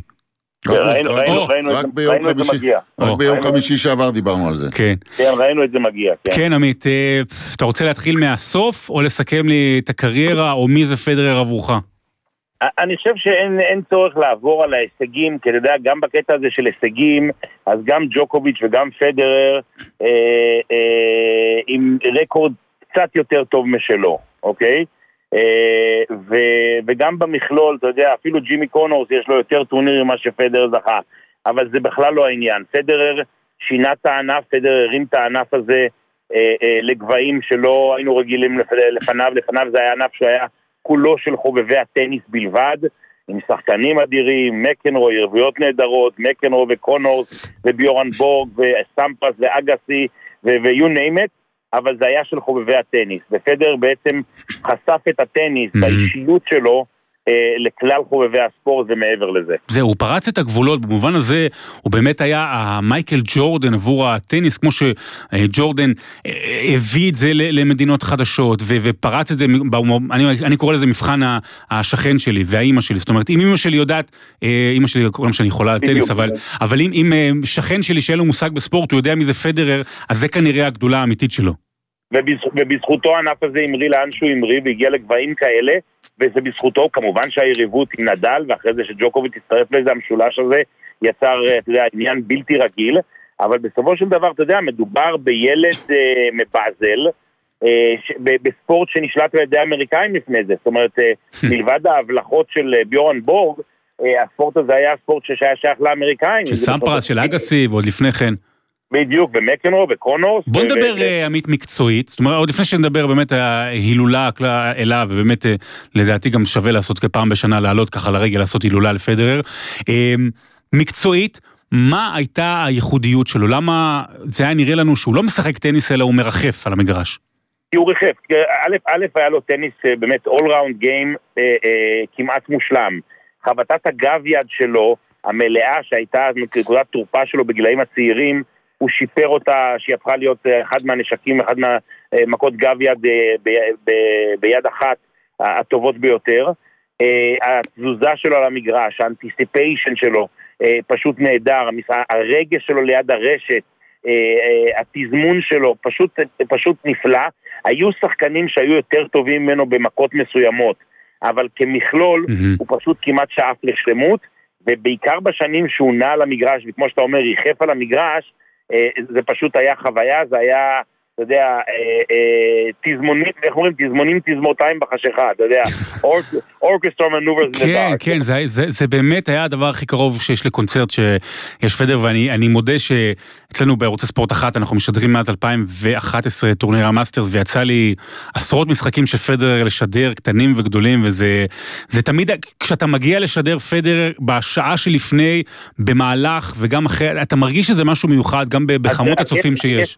רק ביום חמישי שעבר דיברנו על זה. כן. כן, ראינו את זה מגיע. כן, עמית, אתה רוצה להתחיל מהסוף, או לסכם לי את הקריירה, או מי זה פדרר עבורך? אני חושב שאין צורך לעבור על ההישגים, כי אתה יודע, גם בקטע הזה של הישגים, אז גם ג'וקוביץ' וגם פדרר, עם רקורד קצת יותר טוב משלו, אוקיי? וגם במכלול, אתה יודע, אפילו ג'ימי קונורס יש לו יותר טורנירים מה שפדרר זכה, אבל זה בכלל לא העניין. פדרר שינה את הענף, פדרר הרים את הענף הזה לגבהים שלא היינו רגילים לפניו, לפניו זה היה ענף שהיה כולו של חובבי הטניס בלבד, עם שחקנים אדירים, מקנרוי, ערבויות נהדרות, מקנרוי וקונורס וביורן בורג וסמפרס ואגסי ו-you name it, אבל זה היה של חובבי הטניס, ופדר בעצם חשף את הטניס באישיות שלו לכלל חובבי הספורט ומעבר לזה. זהו, הוא פרץ את הגבולות, במובן הזה הוא באמת היה המייקל ג'ורדן עבור הטניס, כמו שג'ורדן הביא את זה למדינות חדשות, ופרץ את זה, אני קורא לזה מבחן השכן שלי והאימא שלי, זאת אומרת, אם אימא שלי יודעת, אימא שלי, כל שאני יכולה על טניס, אבל אם שכן שלי שאין לו מושג בספורט, הוא יודע מי זה פדרר, אז זה כנראה הגדולה האמיתית שלו. ובזכותו הענף הזה המריא לאן שהוא המריא והגיע לגבהים כאלה, וזה בזכותו כמובן שהיריבות היא נדל, ואחרי זה שג'וקוביץ' הצטרף לזה, המשולש הזה יצר, אתה יודע, עניין בלתי רגיל, אבל בסופו של דבר, אתה יודע, מדובר בילד אה, מבאזל, אה, ש, ב, בספורט שנשלט על ידי האמריקאים לפני זה, זאת אומרת, אה, מלבד ההבלחות של אה, ביורן בורג, אה, הספורט הזה היה ספורט שהיה שייך לאמריקאים. של סמפרס, של אגסי, ועוד לפני כן. בדיוק, במקנרו, בקונורס. בוא נדבר עמית מקצועית, זאת אומרת, עוד לפני שנדבר באמת ההילולה אליו, ובאמת לדעתי גם שווה לעשות כפעם בשנה, לעלות ככה לרגל, לעשות הילולה לפדרר. מקצועית, מה הייתה הייחודיות שלו? למה זה היה נראה לנו שהוא לא משחק טניס, אלא הוא מרחף על המגרש? כי הוא רחף, א', א' היה לו טניס באמת all round game כמעט מושלם. חבטת הגב יד שלו, המלאה שהייתה נקודת תורפה שלו בגילאים הצעירים, הוא שיפר אותה, שהיא הפכה להיות אחד מהנשקים, אחד מהמכות גב יד ב, ב, ביד אחת הטובות ביותר. התזוזה שלו על המגרש, האנטיסיפיישן שלו, פשוט נהדר, הרגש שלו ליד הרשת, התזמון שלו, פשוט, פשוט נפלא. היו שחקנים שהיו יותר טובים ממנו במכות מסוימות, אבל כמכלול mm-hmm. הוא פשוט כמעט שאף לשלמות, ובעיקר בשנים שהוא נע על המגרש, וכמו שאתה אומר, ריחף על המגרש, זה פשוט היה חוויה, זה היה, אתה יודע, תזמונים, איך אומרים, תזמונים תזמותיים בחשיכה, אתה יודע, אורקסטרה מנוברס. כן, כן, זה באמת היה הדבר הכי קרוב שיש לקונצרט שיש פדר, ואני מודה שאצלנו בערוץ הספורט אחת, אנחנו משדרים מאז אלפיים ואחת עשרה טורניר המאסטרס, ויצא לי עשרות משחקים של פדר לשדר, קטנים וגדולים, וזה תמיד, כשאתה מגיע לשדר פדר בשעה שלפני, במהלך, וגם אחרי, אתה מרגיש שזה משהו מיוחד, גם בחמות הצופים שיש.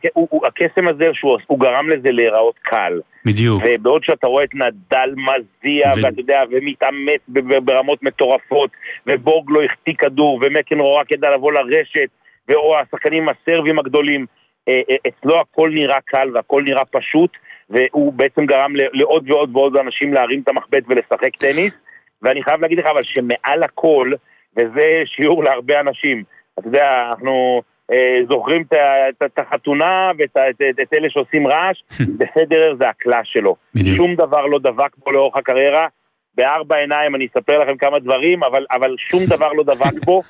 הקסם הזה שהוא גרם לזה להיראות קל. בדיוק. ובעוד שאתה רואה את נדל מזיע, ו... ואתה יודע, ומתאמץ ברמות מטורפות, ובורג לא החטיא כדור, ומקנרו רק ידע לבוא לרשת, ואו השחקנים הסרבים הגדולים, אצלו הכל נראה קל, והכל נראה פשוט, והוא בעצם גרם לעוד ועוד ועוד אנשים להרים את המחבט ולשחק טניס, ואני חייב להגיד לך, אבל שמעל הכל, וזה שיעור להרבה אנשים, אתה יודע, אנחנו... זוכרים את החתונה ואת אלה שעושים רעש, בפדרר זה הקלאס שלו. שום דבר לא דבק בו לאורך הקריירה, בארבע עיניים אני אספר לכם כמה דברים, אבל, אבל שום דבר לא דבק בו,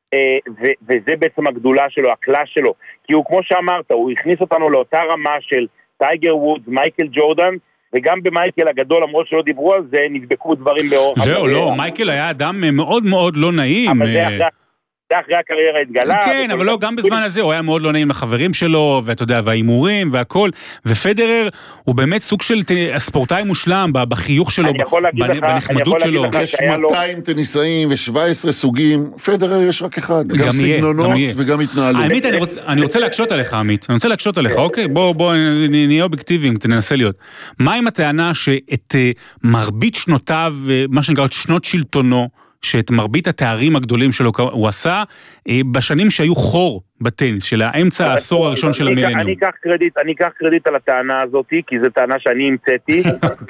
וזה בעצם הגדולה שלו, הקלאס שלו. כי הוא, כמו שאמרת, הוא הכניס אותנו לאותה רמה של טייגר וודס, מייקל ג'ורדן, וגם במייקל הגדול, למרות שלא דיברו על זה, נדבקו דברים באורך הקריירה. זהו, לא, מייקל היה אדם מאוד מאוד לא נעים. אבל זה אחרי... אחרי הקריירה התגלה. כן, אבל לא, גם בזמן הזה הוא היה מאוד לא נעים לחברים שלו, ואתה יודע, והאימורים והכל, ופדרר הוא באמת סוג של הספורטאי מושלם, בחיוך שלו, בנחמדות שלו. יש מאתיים טניסאים ו-שבע עשרה סוגים, פדרר יש רק אחד, גם סגנונות וגם התנהלות. עמית, אני רוצה להקשות עליך, עמית, אני רוצה להקשות עליך, אוקיי? בוא נהיה אובייקטיביים, תנסה להיות. מה עם הטענה שאת מרבית שנותיו, מה שנקרא שנות שלטונו, שאת מרבית התארים הגדולים שלו הוא עשה בשנים שהיו חור בטניס, של האמצע העשור הראשון של המילניום. אני אקח קרדיט, אני אקח קרדיט על הטענה הזאת, כי זו טענה שאני המצאתי,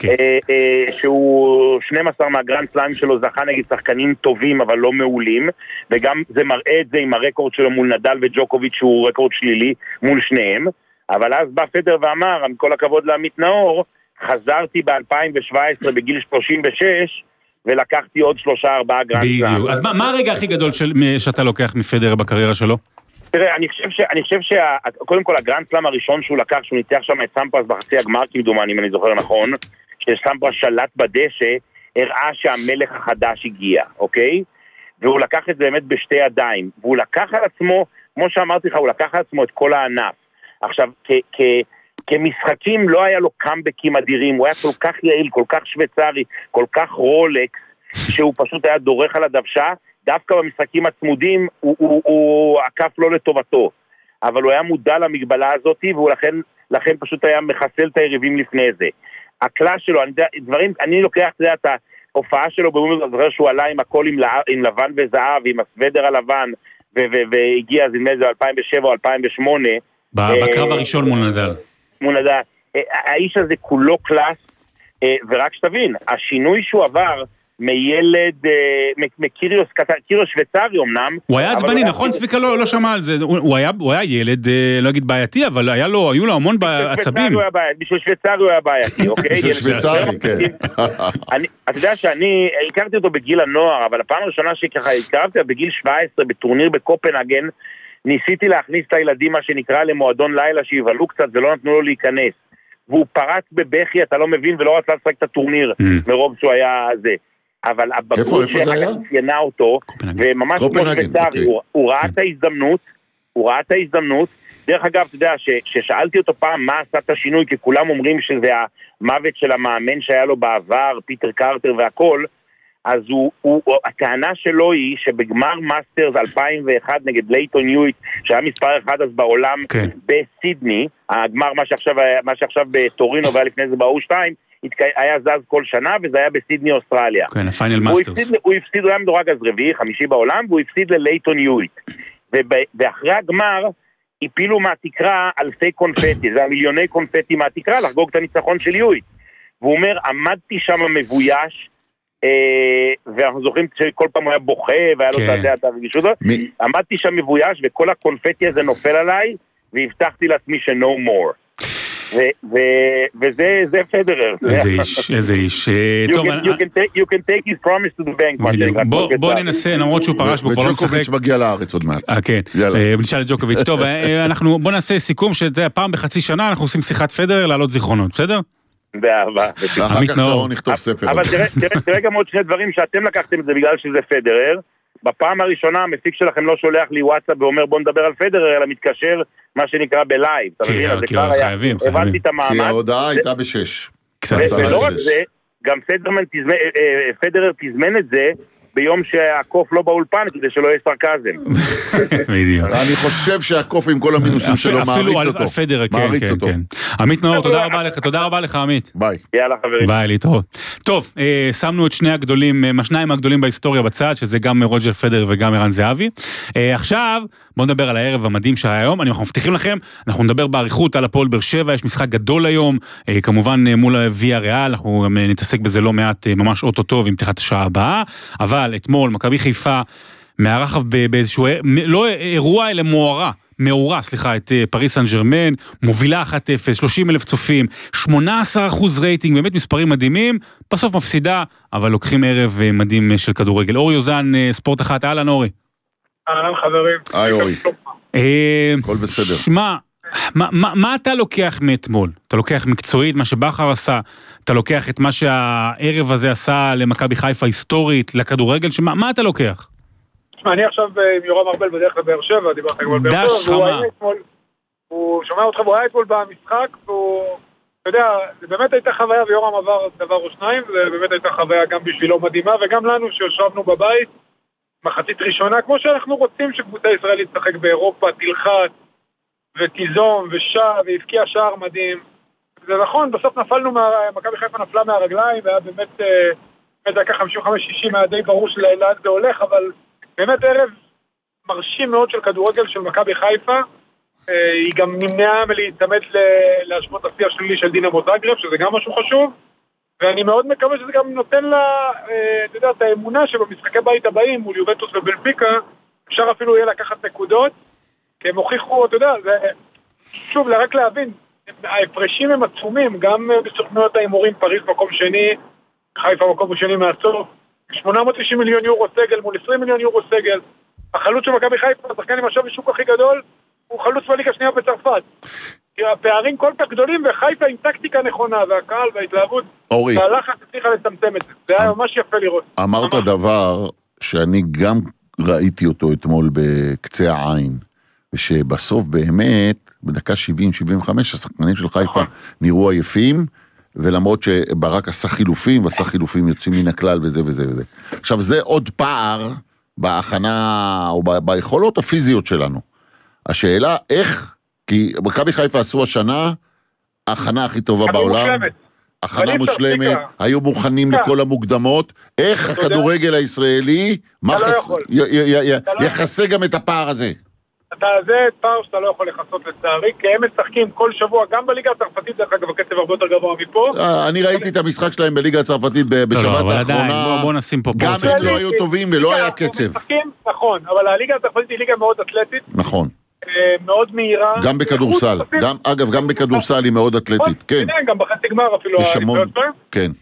שהוא שנים עשר מהגרנד סלאם שלו זכה נגד שחקנים טובים אבל לא מעולים, וגם זה מראה את זה עם הרקורד שלו מול נדל וג'וקוביץ' שהוא רקורד שלילי מול שניהם, אבל אז בא פדר ואמר, עם כל הכבוד לעמית נאור, חזרתי ב-אלפיים שבע עשרה בגיל שלושים ושש, ולקחתי עוד שלושה ארבעה גרנד סלאם. בדיוק. אז מה, מה הרגע הכי גדול של, שאתה לוקח מפדר בקריירה שלו? תראה, אני חושב ש, אני חושב שה, קודם כל הגרנד סלאם הראשון שהוא לקח, שהוא ניצח שם את סמפרס בחצי הגמר, כמדומני, אם אני זוכר נכון, שסמפרס שלט בדשא, הראה שהמלך החדש הגיע, אוקיי? והוא לקח את זה באמת בשתי ידיים, והוא לקח על עצמו, כמו שאמרתי לך, הוא לקח על עצמו את כל הענף. עכשיו, כ- כ- כמשחקים לא היה לו קאמבקים אדירים, הוא היה כל כך יעיל, כל כך שוויצרי, כל כך רולקס, שהוא פשוט היה דורך על הדוושה, דווקא במשחקים הצמודים הוא, הוא, הוא עקף לא לטובתו, אבל הוא היה מודע למגבלה הזאת, והוא לכן, לכן פשוט היה מחסל את היריבים לפני זה. הקלאס שלו, אני, דברים, אני לוקח את ההופעה שלו, במובן שהוא עלה עם הכל עם, עם לבן וזהב, עם הסוודר הלבן, והגיע אז נדמה לי אלפיים ושבע או אלפיים ושמונה. בקרב הראשון מול נדל. מול נדל. האיש הזה כולו קלאס, ורק שתבין, השינוי שהוא עבר מילד, מקיריוס, קיריוס שוויצרי אמנם. הוא היה עצבני, נכון? צביקה לא שמע על זה. הוא היה ילד, לא אגיד בעייתי, אבל היו לו המון עצבים. בשביל שוויצרי הוא היה בעייתי, אוקיי? בשביל שוויצרי, כן. אתה יודע שאני הכרתי אותו בגיל הנוער, אבל הפעם הראשונה שככה הכרתי בגיל שבע עשרה בטורניר בקופנהגן, ניסיתי להכניס את הילדים, מה שנקרא, למועדון לילה שיבלו קצת ולא נתנו לו להיכנס. והוא פרץ בבכי, אתה לא מבין, ולא רצה לשחק את הטורניר מרוב שהוא היה זה. אבל הבגרות שציינה אותו, וממש כמו שצרי, הוא ראה את ההזדמנות, הוא ראה את ההזדמנות, דרך אגב, אתה יודע, ששאלתי אותו פעם מה עשה את השינוי, כי כולם אומרים שזה המוות של המאמן שהיה לו בעבר, פיטר קרטר והכל, אז הוא, הוא, הטענה שלו היא שבגמר מאסטרס אלפיים ואחת נגד לייטון יואיט, שהיה מספר אחד אז בעולם, כן. בסידני, הגמר מה שעכשיו, מה שעכשיו בטורינו והיה לפני זה ב-או שתיים, היה זז כל שנה, וזה היה בסידני אוסטרליה. כן, הפיינל מאסטרס. הוא הפסיד, הוא היה מדורג אז רביעי, חמישי בעולם, והוא הפסיד ללייטון יואיט. ואחרי הגמר, הפילו מהתקרה אלפי קונפטי, זה המיליוני קונפטי מהתקרה, לחגוג את הניצחון של יואיט. והוא אומר, עמדתי שם מבויש, ואנחנו זוכרים שכל פעם הוא היה בוכה, והיה לו את הרגישות, עמדתי שם מבויש, וכל הקונפטי הזה נופל עליי, והבטחתי לעצמי ש-no more. וזה פדרר. איזה איש, איזה איש. You can take his promise to the bank. בוא ננסה, למרות שהוא פרש, וג'וקוביץ' מגיע לארץ עוד מעט. כן, נשאל את ג'וקוביץ'. טוב, בוא נעשה סיכום שזה הפעם בחצי שנה, אנחנו עושים שיחת פדרר לעלות זיכרונות, בסדר? באהבה. ואחר כך זהו נכתוב ספר. אבל תראה גם עוד שני דברים שאתם לקחתם את זה בגלל שזה פדרר. בפעם הראשונה המפיק שלכם לא שולח לי וואטסאפ ואומר בוא נדבר על פדרר, אלא מתקשר מה שנקרא בלייב. כי חייבים, הבנתי את המאמץ. כי ההודעה הייתה בשש. ולא רק זה, גם פדרר תזמן את זה ביום שהקוף לא באולפן, כדי שלא יהיה סרקזם. אני חושב שהקוף עם כל המינוסים שלו מעריץ אותו. אפילו על פדרר, כן, כן, כן. עמית נאור, תודה רבה לך, תודה רבה לך, עמית. ביי. יאללה חברים. ביי, להתראות. טוב, שמנו את שני הגדולים, השניים הגדולים בהיסטוריה בצד, שזה גם רוג'ר פדרר וגם ערן זהבי. עכשיו, בואו נדבר על הערב המדהים שהיה היום, אנחנו מבטיחים לכם, אנחנו נדבר בעריכות על הפועל באר שבע, יש משחק גדול היום, כמובן מול ויה ריאל, אנחנו גם נתעסק בזה לא מעט, ממש אוטוטו עם פתיחת השעה הבאה, אבל אתמול מכבי חיפה מארחת באיזשהו, לא אירוע אלא מאורע, מאורע, סליחה, את פריס סן ז'רמן, מובילה אחת אפס, שלושים אלף צופים, שמונה עשר אחוז רייטינג, באמת מספרים מדהימים, בסוף מפסידה, אבל לוקחים ערב מדהים של כדורגל. אורי יוזן, ספורט אחת, אהלן אורי. אהלן חברים. היי אורי. הכל בסדר. שמע, מה, מה, מה אתה לוקח מאתמול? אתה לוקח מקצועית, מה שבחר עשה, אתה לוקח את מה שהערב הזה עשה למכבי חיפה היסטורית, לכדורגל, שמה, מה אתה לוקח? אני עכשיו עם יורם ארבל בדרך לבאר שבע, דיברתי כבר באר שבע, והוא היה אתמול, הוא שומע אותך, הוא היה אתמול במשחק, והוא, אתה יודע, זה באמת הייתה חוויה, ויורם עבר דבר או שניים, זה באמת הייתה חוויה גם בשבילו מדהימה, וגם לנו שיושבנו בבית, מחצית ראשונה, כמו שאנחנו רוצים שקבוצה ישראלית תשחק באירופה, תלחץ, ותיזום, ושע, והבקיע שער מדהים. זה נכון, בסוף נפלנו, מכבי חיפה נפלה מהרגליים, והיה באמת, באמת דקה חמישים וחמש שישים, היה די ברור שלאן זה הולך, אבל באמת ערב מרשים מאוד של כדורגל של מכבי חיפה, היא גם נמנעה מלהתאמץ להשוות השיא השלילי של דינמו זאגרב, שזה גם משהו חשוב, ואני מאוד מקווה שזה גם נותן לה, אתה יודע, את האמונה שבמשחקי בית הבאים מול יובנטוס ובנפיקה, אפשר אפילו יהיה לקחת נקודות, כי הם הוכיחו, אתה יודע, זה, שוב, רק להבין, ההפרשים הם עצומים, גם בסוכנויות האימורים, פריז מקום שני, חיפה מקום שני מהסוף, שמונה מאות תשעים מיליון יורו סגל מול עשרים מיליון יורו סגל, החלוץ של מכבי חיפה, השחקן עם השווה שוק הכי גדול, הוא חלוץ בליגה שנייה בצרפת. הפערים כל כך גדולים, וחיפה עם טקטיקה נכונה, והקהל וההתלהבות, אורי, והלחץ הצליחה לצמצם את זה. זה היה ממש יפה לראות. אמרת דבר שאני גם ראיתי אותו אתמול בקצה העין, ושבסוף באמת, בדקה שבעים שבעים וחמש, השחקנים של חיפה נראו עייפים, ולמרות שברק עשה חילופים, ועשה חילופים יוצאים מן הכלל וזה וזה וזה. עכשיו זה עוד פער בהכנה, או ב- ביכולות הפיזיות שלנו. השאלה איך, כי מכבי חיפה עשו השנה, ההכנה הכי טובה בעולם, הכנה מושלמת, היו מוכנים לכל המוקדמות, איך הכדורגל הישראלי יחסה גם את הפער הזה? אתה, זה פער שאתה לא יכול לחסות לצערי, כי הם משחקים כל שבוע, גם בליגה הצרפתית, דרך אגב, הקצב הרבה יותר גבוה מפה. אני ראיתי את המשחק שלהם בליגה הצרפתית בשבת האחרונה, גם הם לא היו טובים ולא היה קצב. נכון, אבל הליגה הצרפתית היא ליגה מאוד אתלטית. נכון. מאוד מהירה. גם בכדורסל, אגב, גם בכדורסל היא מאוד אתלטית, כן. גם בחצי גמר אפילו. יש המון, כן.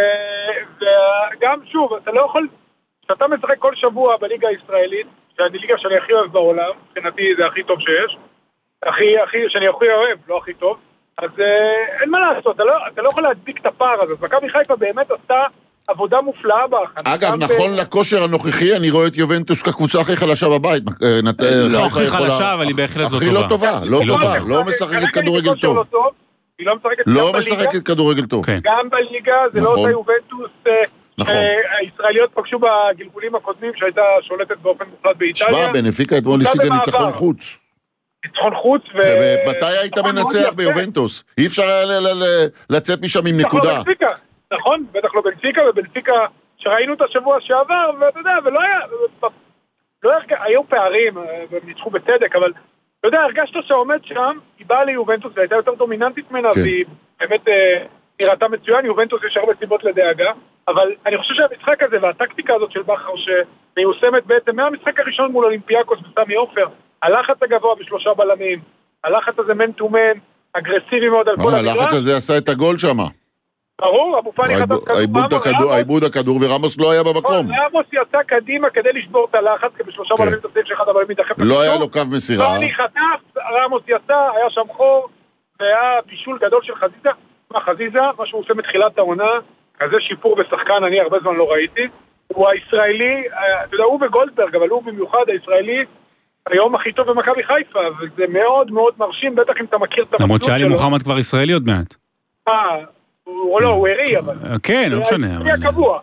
וגם שוב, אתה לא יכול, כשאתה משחק כל שבוע בליגה הישראלית, שאני ליגה שאני הכי אוהב בעולם, מבחינתי זה הכי טוב שיש, הכי, הכי, שאני הכי אוהב, לא הכי טוב, אז אה, אין מה לעשות, אתה לא, אתה לא יכול להדביק את הפער הזה, מכבי חיפה באמת עשתה עבודה מופלאה בהכנה. אגב, נכון ב... לכושר הנוכחי, אני רואה את יובנטוס כקבוצה הכי חלשה בבית. לא הכי חלשה, אבל היא בהחלט לא טובה. הכי לא טובה, לא טובה, לא משחקת כדורגל טוב. היא לא משחקת לא משחקת כדורגל טוב. גם בליגה, זה לא אותה יובנטוס... נכון. הישראליות פגשו בגלגולים הקודמים שהייתה שולטת באופן מוחלט באיטליה. שמע, בנפיקה אתמול השיגה ניצחון חוץ. ניצחון חוץ ו... מתי היית מנצח ביובנטוס? אי אפשר היה לצאת משם עם נקודה. נכון, בטח לא בנפיקה, ובנפיקה שראינו את השבוע שעבר, ואתה יודע, ולא היה... היו פערים, והם ניצחו בצדק, אבל אתה יודע, הרגשת שעומד שם, היא באה ליובנטוס, והייתה יותר דומיננטית ממנה, והיא באמת... נראתה מצוין, יובנטוס יש הרבה סיבות לדאגה, אבל אני חושב שהמשחק הזה והטקטיקה הזאת של בכר שמיושמת בעצם מהמשחק הראשון מול אולימפיאקוס וסמי עופר, הלחץ הגבוה בשלושה בלמים, הלחץ הזה מן טו מן, אגרסיבי מאוד על כל המגרש. הלחץ הזה עשה את הגול שם. ברור, אבו פאני חטף כדור, העיבוד הכדור ורמוס לא היה במקום. רמוס יצא קדימה כדי לשבור את הלחץ, כי בשלושה בלמים תוצאים שאחד הבלמים דחף. לא היה לו קו מסירה. פאני חטף, רמוס יצא, היה שם חור, והיה בישול גדול של חזיזה. מה חזיזה, מה שהוא עושה מתחילת העונה, כזה שיפור בשחקן, אני הרבה זמן לא ראיתי. הוא הישראלי, אתה יודע, הוא וגולדברג, אבל הוא במיוחד הישראלי, היום הכי טוב במכבי חיפה, וזה מאוד מאוד מרשים, בטח אם אתה מכיר את המסלול שלו. למרות שאלי מוחמד כבר ישראלי עוד מעט. אה, הוא לא, הוא ערי, אבל... כן, לא משנה. הישראלי הקבוע.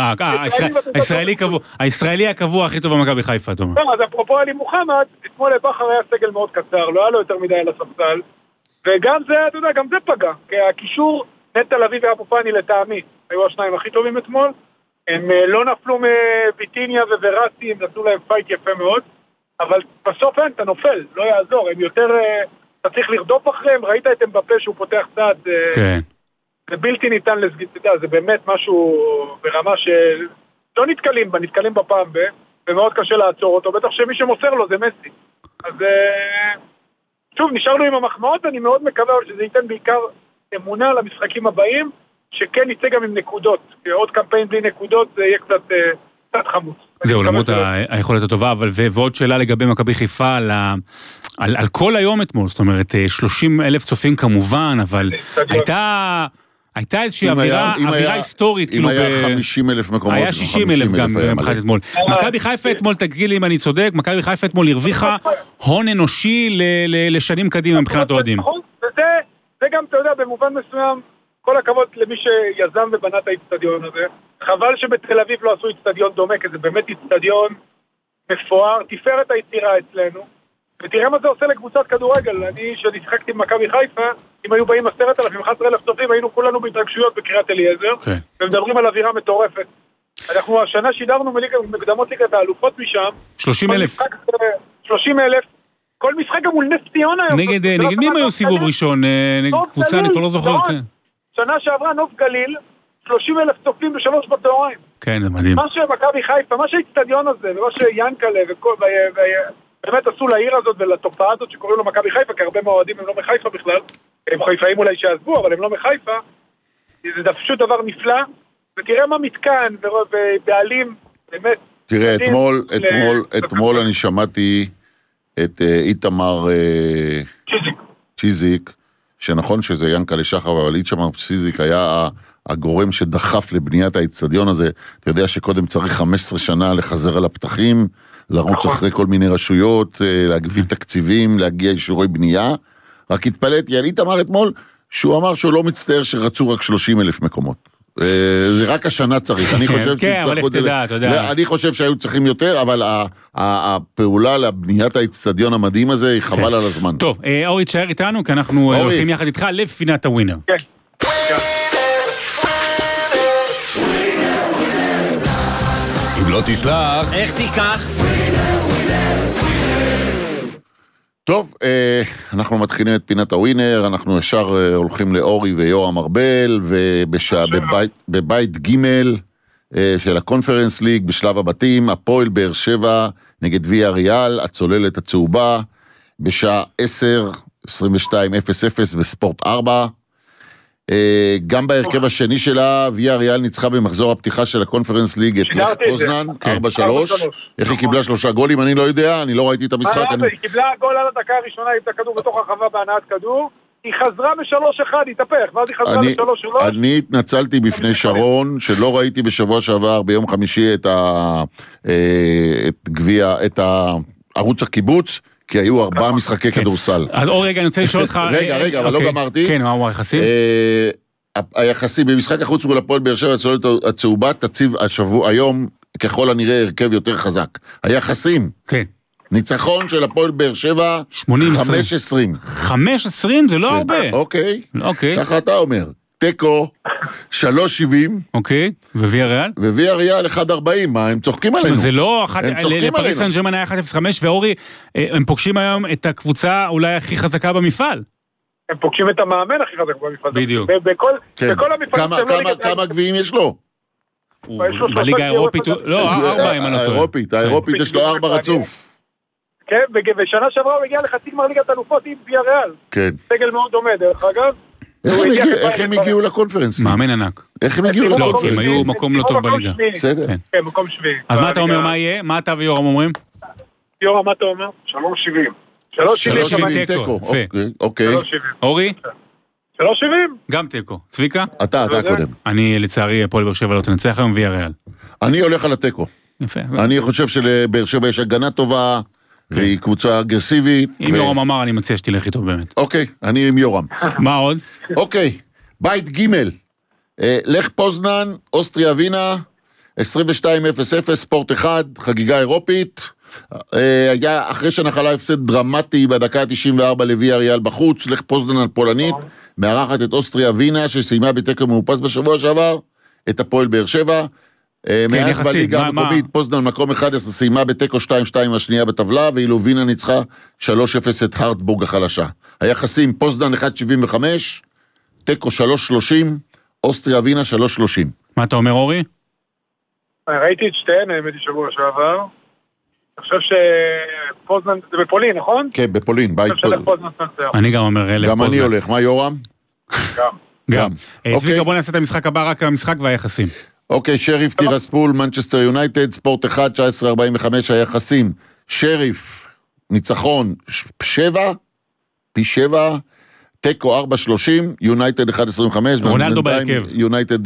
הישראלי הקבוע הכי טוב במכבי חיפה, אתה אומר. אז אפרופו עלי מוחמד, אתמול בכר היה סגל מאוד קצר, לא היה לו יותר מדי על הספסל. וגם זה, אתה יודע, גם זה פגע, כי הקישור, נט תל אביב ואבו פאני לטעמי, היו השניים הכי טובים אתמול, הם לא נפלו מביטיניה וורסי, הם נתנו להם פייט יפה מאוד, אבל בסוף אין, אתה נופל, לא יעזור, הם יותר, אתה צריך לרדוף אחריהם, ראית את אמבפה שהוא פותח צד, כן. זה בלתי ניתן לסגיד, אתה יודע, זה באמת משהו ברמה שלא נתקלים בה, נתקלים בפעם ב, ומאוד קשה לעצור אותו, בטח שמי שמוסר לו זה מסי, אז... שוב, נשארנו עם המחמאות, אני מאוד מקווה שזה ייתן בעיקר אמונה למשחקים הבאים, שכן יצא גם עם נקודות, כי עוד קמפיין בלי נקודות זה יהיה קצת, קצת חמוץ. זהו, למרות היכולת הטובה, אבל ועוד שאלה לגבי מכבי חיפה, על, על, על כל היום אתמול, זאת אומרת, שלושים אלף צופים כמובן, אבל הייתה... הייתה איזושהי אווירה, אווירה היסטורית. אם היה חמישים אלף מקומות. היה שישים אלף גם במחלת אתמול. מכבי חיפה אתמול, תגיד לי אם אני צודק, מכבי חיפה אתמול הרוויחה הון אנושי לשנים קדימה מבחינת אוהדים. זה גם, אתה יודע, במובן מסוים, כל הכבוד למי שיזם ובנה את האצטדיון הזה. חבל שבתל אביב לא עשו אצטדיון דומה, כי זה באמת אצטדיון מפואר, תפארת היצירה אצלנו. ותראה מה זה עושה לקבוצת כדורגל. אני, שנשחקתי עם מכבי חיפה, אם היו באים עשרת אלפים, אחת עשרה אלף צופים, היינו כולנו בהתרגשויות בקריית אליעזר, okay. ומדברים על אווירה מטורפת. אנחנו השנה שידרנו מקדמות ליגת האלופות משם. שלושים אלף. שלושים אלף. כל משחק גם מול נס ציונה. נגד, נגד מי הם היו סיבוב ראשון? קבוצה, אני כבר לא זוכר. שנה שעברה נוף גליל, שלושים אלף צופים בשלוש בצהריים. כן, זה מדהים. מה שמכבי חיפה, מה שהאצטדיון הזה, ומה שיאנקלה וכל... באמת עשו לעיר הזאת ולתופעה הזאת שקוראים לו מכבי חיפה, כי הרבה מהאוהדים הם לא מחיפה בכלל, הם חיפאים אולי שעזבו, אבל הם לא מחיפה, זה פשוט דבר נפלא, ותראה מה מתקן ובעלים, באמת. תראה, אתמול, אתמול, אתמול אני שמעתי את איתמר צ'יזיק, שנכון שזה ינקלה שחר, אבל איצ'מר סיזיק היה הגורם שדחף לבניית האצטדיון הזה. אתה יודע שקודם צריך חמש עשרה שנה לחזר על הפתחים, לרוץ אחרי כל מיני רשויות, להגביל תקציבים, להגיע אישורי בנייה. רק התפלאתי, ינית אמר אתמול, שהוא אמר שהוא לא מצטער שרצו רק שלושים אלף מקומות. זה רק השנה צריך, אני חושב כן, אבל תדע, תדע. אני חושב שהיו צריכים יותר, אבל הפעולה לבניית האצטדיון המדהים הזה היא חבל על הזמן. טוב, אורי תשאר איתנו, כי אנחנו הולכים יחד איתך לפינת הווינר. כן. אם לא תשלח, איך תיקח? טוב, אנחנו מתחילים את פינת הווינר, אנחנו ישר הולכים לאורי ויורם ארבל, ובבית ג' של הקונפרנס ליג בשלב הבתים, הפועל באר שבע נגד ויה ריאל, הצוללת הצהובה, בשעה עשר עשרים ושתיים אפס אפס בספורט ארבע. גם בהרכב השני שלה, ויה ריאל ניצחה במחזור הפתיחה של הקונפרנס ליג את לך פוזנן, ארבע שלוש. איך היא קיבלה שלושה גולים? אני לא יודע, אני לא ראיתי את המשחק. היא קיבלה גול על הדקה הראשונה, היא את הכדור בתוך הרחבה בהנעת כדור, היא חזרה בשלוש אחד, היא התהפך, ואז היא חזרה בשלוש שלוש. אני התנצלתי בפני שרון, שלא ראיתי בשבוע שעבר, ביום חמישי, את גביע, את ערוץ הקיבוץ, כי היו ארבעה משחקי כדורסל. אז אור רגע, אני רוצה לשאול אותך... רגע, רגע, אבל לא גמרתי. כן, מהו היחסים? היחסים, במשחק החוץ מול הפועל באר שבע, הצוללת הצהובה, תציב היום, ככל הנראה, הרכב יותר חזק. היחסים. כן. ניצחון של הפועל באר שבע, חמש עשרים. חמש עשרים? זה לא הרבה. אוקיי. אוקיי. ככה אתה אומר. טקו, שלוש שבעים. אוקיי, וויה ריאל? וויה ריאל, אחד ארבעים, מה, הם צוחקים עלינו. זה לא, לפריס סן ז'רמן היה אחד אפס חמש, ואורי, הם פוגשים היום את הקבוצה אולי הכי חזקה במפעל. הם פוגשים את המאמן הכי חזק במפעל. בדיוק. בכל המפעלים... כמה גביעים יש לו? בליגה האירופית, לא, ארבע אם אני לא טועה. האירופית, האירופית יש לו ארבע רצוף. כן, ושנה שעברה הוא הגיע לחצי גמר ליגת אלופות עם ויה ריאל. כן. סגל מאוד דומה, דרך אגב. איך הם הגיעו לקונפרנס? מאמן ענק. איך הם הגיעו לקונפרנס? לא, כי הם היו מקום לא טוב בליגה. בסדר. כן, מקום שביעי. אז מה אתה אומר, מה יהיה? מה אתה ויורם אומרים? יורם, מה אתה אומר? שלוש שבעים. שלוש שבעים תיקו. אוקיי. אורי? שלוש שבעים. גם תיקו. צביקה? אתה, אתה קודם. אני לצערי הפועל באר שבע לא תנצח היום ויה ריאל. אני הולך על התיקו. יפה. אני חושב שלבאר שבע יש הגנה טובה, והיא קבוצה אגרסיבית. אם יורם אמר, אני מציע שתלך איתו באמת. אוקיי, אני עם יורם. מה עוד? אוקיי, בית ג' לך פוזנן, אוסטריה וינה, עשרים ושתיים אפס אפס, ספורט אחד, חגיגה אירופית. היה אחרי שנחלה הפסד דרמטי בדקה ה-תשעים וארבע לוויה ריאל בחוץ, לך פוזנן על פולנית, מארחת את אוסטריה וינה, שסיימה בתיקו מאופס בשבוע שעבר, את הפועל באר שבע. מאז בליגה המקומית, פוזנן מקום אחד עשרה, סיימה בתיקו שתיים שתיים השנייה בטבלה, ואילו וינה ניצחה שלוש אפס את הרטבורג החלשה. היחסים, פוזנן אחד שבעים וחמש, טיקו שלוש שלושים, אוסטריה וינה שלוש שלושים. מה אתה אומר, אורי? ראיתי את שתיהן, האמת היא שבוע שעבר. אני חושב שפוזנן, זה בפולין, נכון? כן, בפולין, בית פולין. אני גם אומר אלף פוזנן. גם אני הולך, מה יורם? גם. גם. צביקה, בוא נעשה את המשחק הבא, רק המשחק והיחסים. אוקיי, שריף טירספול, מנצ'סטר יונייטד, ספורט אחד, תשע עשרה ארבעים וחמש, היחסים. שריף, ניצחון, שבע, פי שבע, טקו ארבע שלושים, יונייטד אחד עשרים וחמש. רונלדו בהרכב. יונייטד,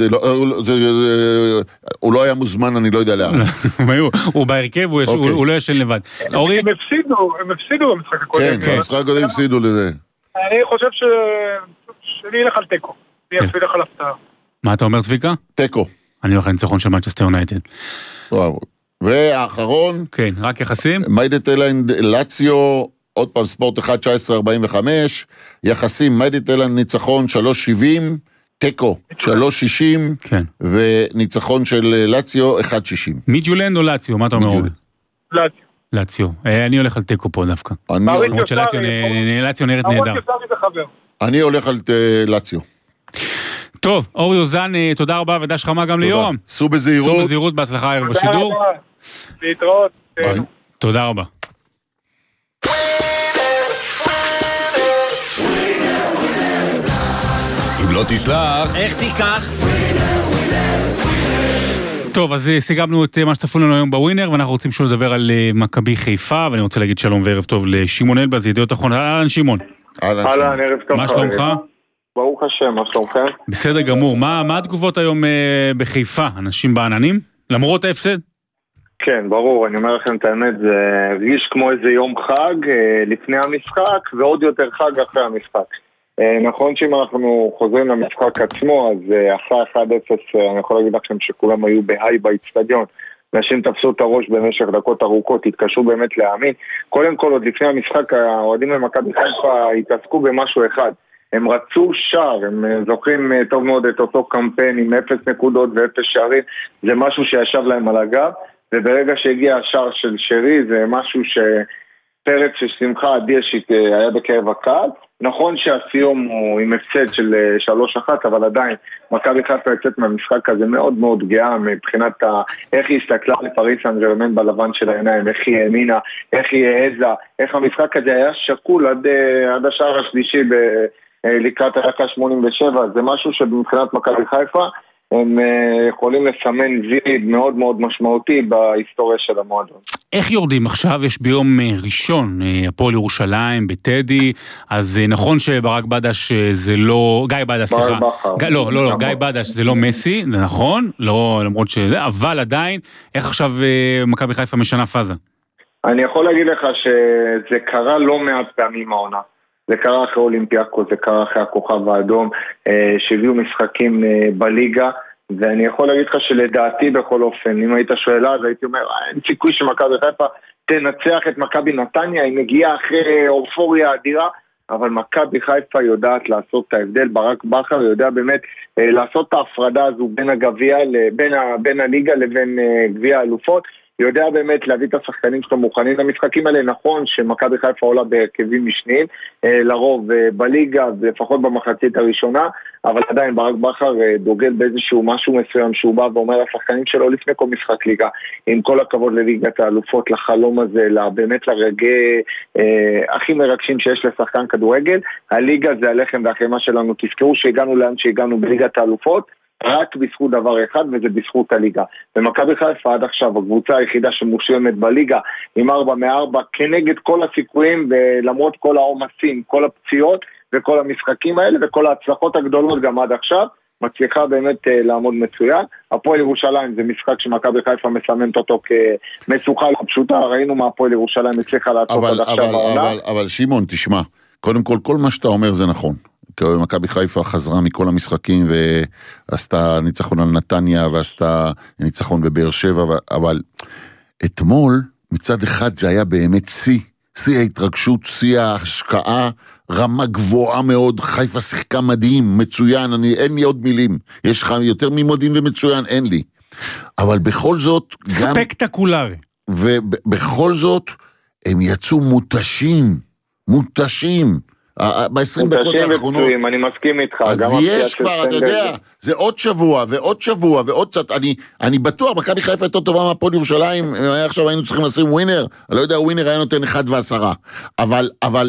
הוא לא היה מוזמן, אני לא יודע לאן. הוא בהרכב, הוא לא ישן לבד. הם הפסידו, הם הפסידו במשחק הקודם. כן, במשחק הקודם הפסידו לזה. אני חושב שאני אלך על טקו. אני אפסיד לך על הפתעה. מה אתה אומר, צביקה? טקו. אני הולך לניצחון של מנצ'סטר יונייטד. וואו. והאחרון... כן, רק יחסים? מיידטלנד לאציו, עוד פעם ספורט אחד, תשע עשרה ארבעים וחמש, יחסים מיידטלנד ניצחון שלוש שבעים, טקו שלוש שישים, כן. וניצחון של לאציו אחד שישים. מידולנד או לאציו? מה אתה אומר? לאציו. לאציו. אני הולך על טקו פה דווקא. למרות שלאציו נראית נהדר. אני הולך על לאציו. טוב, אורי אוזן, תודה רבה ודש חמה גם ליורם. סעו בזהירות. סעו בזהירות, בהצלחה הערב בשידור. להתראות. תודה רבה. אם לא תשלח, איך תיקח? טוב, אז סיגמנו את מה שצפו לנו היום בווינר, ואנחנו רוצים שוב לדבר על מכבי חיפה, ואני רוצה להגיד שלום וערב טוב לשמעון אלבז, ידיעות אחרונות. אהלן שמעון. אהלן, ערב טוב. מה שלומך? ברוך השם, מה שלומכם? בסדר גמור. מה התגובות היום בחיפה? אנשים בעננים? למרות ההפסד? כן, ברור, אני אומר לכם את האמת, זה הרגיש כמו איזה יום חג לפני המשחק, ועוד יותר חג אחרי המשחק. נכון שאם אנחנו חוזרים למשחק עצמו, אז אחרי אחד אפס אני יכול להגיד לכם שכולם היו בהיי באצטדיון. אנשים תפסו את הראש במשך דקות ארוכות, התקשו באמת להאמין. קודם כל, עוד לפני המשחק, האוהדים למכבי חיפה התעסקו במשהו אחד. הם רצו שער, הם זוכרים טוב מאוד את אותו קמפיין עם אפס נקודות ואפס שערים, זה משהו שישב להם על הגב, וברגע שהגיע השער של שרי, זה משהו שפרץ של שמחה אדיר שהיה בקרב הקהל. נכון שהסיום הוא עם הפסד של שלוש אחת, אבל עדיין מכבי חיפה יוצאת מהמשחק הזה מאוד מאוד גאה מבחינת ה... איך היא הסתכלה לפריס סן ז'רמן בלבן של העיניים, איך היא האמינה, איך היא העזה, איך המשחק הזה היה שקול עד, עד השער השלישי ב... לקראת הדקה שמונים ושבע. זה משהו שבמבחינת מכבי חיפה הם יכולים לסמן זיד מאוד מאוד משמעותי בהיסטוריה של המועדון. איך יורדים עכשיו? יש ביום ראשון הפועל ירושלים בטדי, אז נכון שברק בדש זה לא, גיא בדש סליחה, ג... לא, לא, לא, גיא בדש זה לא מסי, זה נכון, לא, למרות שזה, אבל עדיין, איך עכשיו מכבי חיפה משנה פאזה? אני יכול להגיד לך שזה קרה לא מעט פעמים העונה. זה קרה אחרי אולימפיאקו, זה קרה אחרי הכוכב האדום, שהביאו משחקים בליגה, ואני יכול להגיד לך שלדעתי בכל אופן, אם היית שואלה, אז הייתי אומר, אין סיכוי שמכבי חיפה תנצח את מכבי נתניה, היא מגיעה אחרי אופוריה אדירה, אבל מכבי חיפה יודעת לעשות את ההבדל, ברק בכר יודע באמת לעשות את ההפרדה הזו בין הגביע, בין, בין הליגה לבין גביע האלופות, יודע באמת להביא את השחקנים שאתם מוכנים למשחקים האלה. נכון שמכבי חיפה עולה בהרכבים משניים, לרוב בליגה, לפחות במחצית הראשונה, אבל עדיין ברק בכר דוגל באיזשהו משהו מסוים שהוא בא ואומר לשחקנים שלו לפני כל משחק ליגה, עם כל הכבוד לליגת האלופות, לחלום הזה, באמת לרגעי אה, הכי מרגשים שיש לשחקן כדורגל, הליגה זה הלחם והחמה שלנו. תזכרו שהגענו לאן שהגענו בליגת האלופות, רק בזכות דבר אחד, וזה בזכות הליגה. ומכבי חיפה עד עכשיו, הקבוצה היחידה שמושלמת בליגה, עם ארבע מארבע, כנגד כל הסיכויים, ולמרות כל העומסים, כל הפציעות, וכל המשחקים האלה, וכל ההצלחות הגדולות גם עד עכשיו, מצליחה באמת uh, לעמוד מצוין. הפועל ירושלים זה משחק שמכבי חיפה מסמנת אותו כמסוכה לא פשוטה, ראינו מה הפועל ירושלים הצליחה לעשות עד עכשיו העונה. אבל, אבל שמעון, תשמע, קודם כל, כל מה שאתה אומר זה נכון. מכבי חיפה חזרה מכל המשחקים ועשתה ניצחון על נתניה ועשתה ניצחון בבאר שבע, אבל אתמול מצד אחד זה היה באמת שיא, שיא ההתרגשות, שיא ההשקעה, רמה גבוהה מאוד, חיפה שיחקה מדהים, מצוין, אני, אין לי עוד מילים, יש לך יותר ממדהים ומצוין, אין לי. אבל בכל זאת, גם... ספקטקולרי. ובכל זאת, הם יצאו מותשים, מותשים, ב-עשרים דקות האחרונות. אני מסכים איתך. אז יש כבר, אתה יודע, זה עוד שבוע ועוד שבוע ועוד קצת, אני, אני בטוח, מכבי חיפה יותר טובה מהפועל ירושלים, עכשיו היינו צריכים לשים ווינר, אני לא יודע, ווינר היה נותן אחד ועשרה, אבל, אבל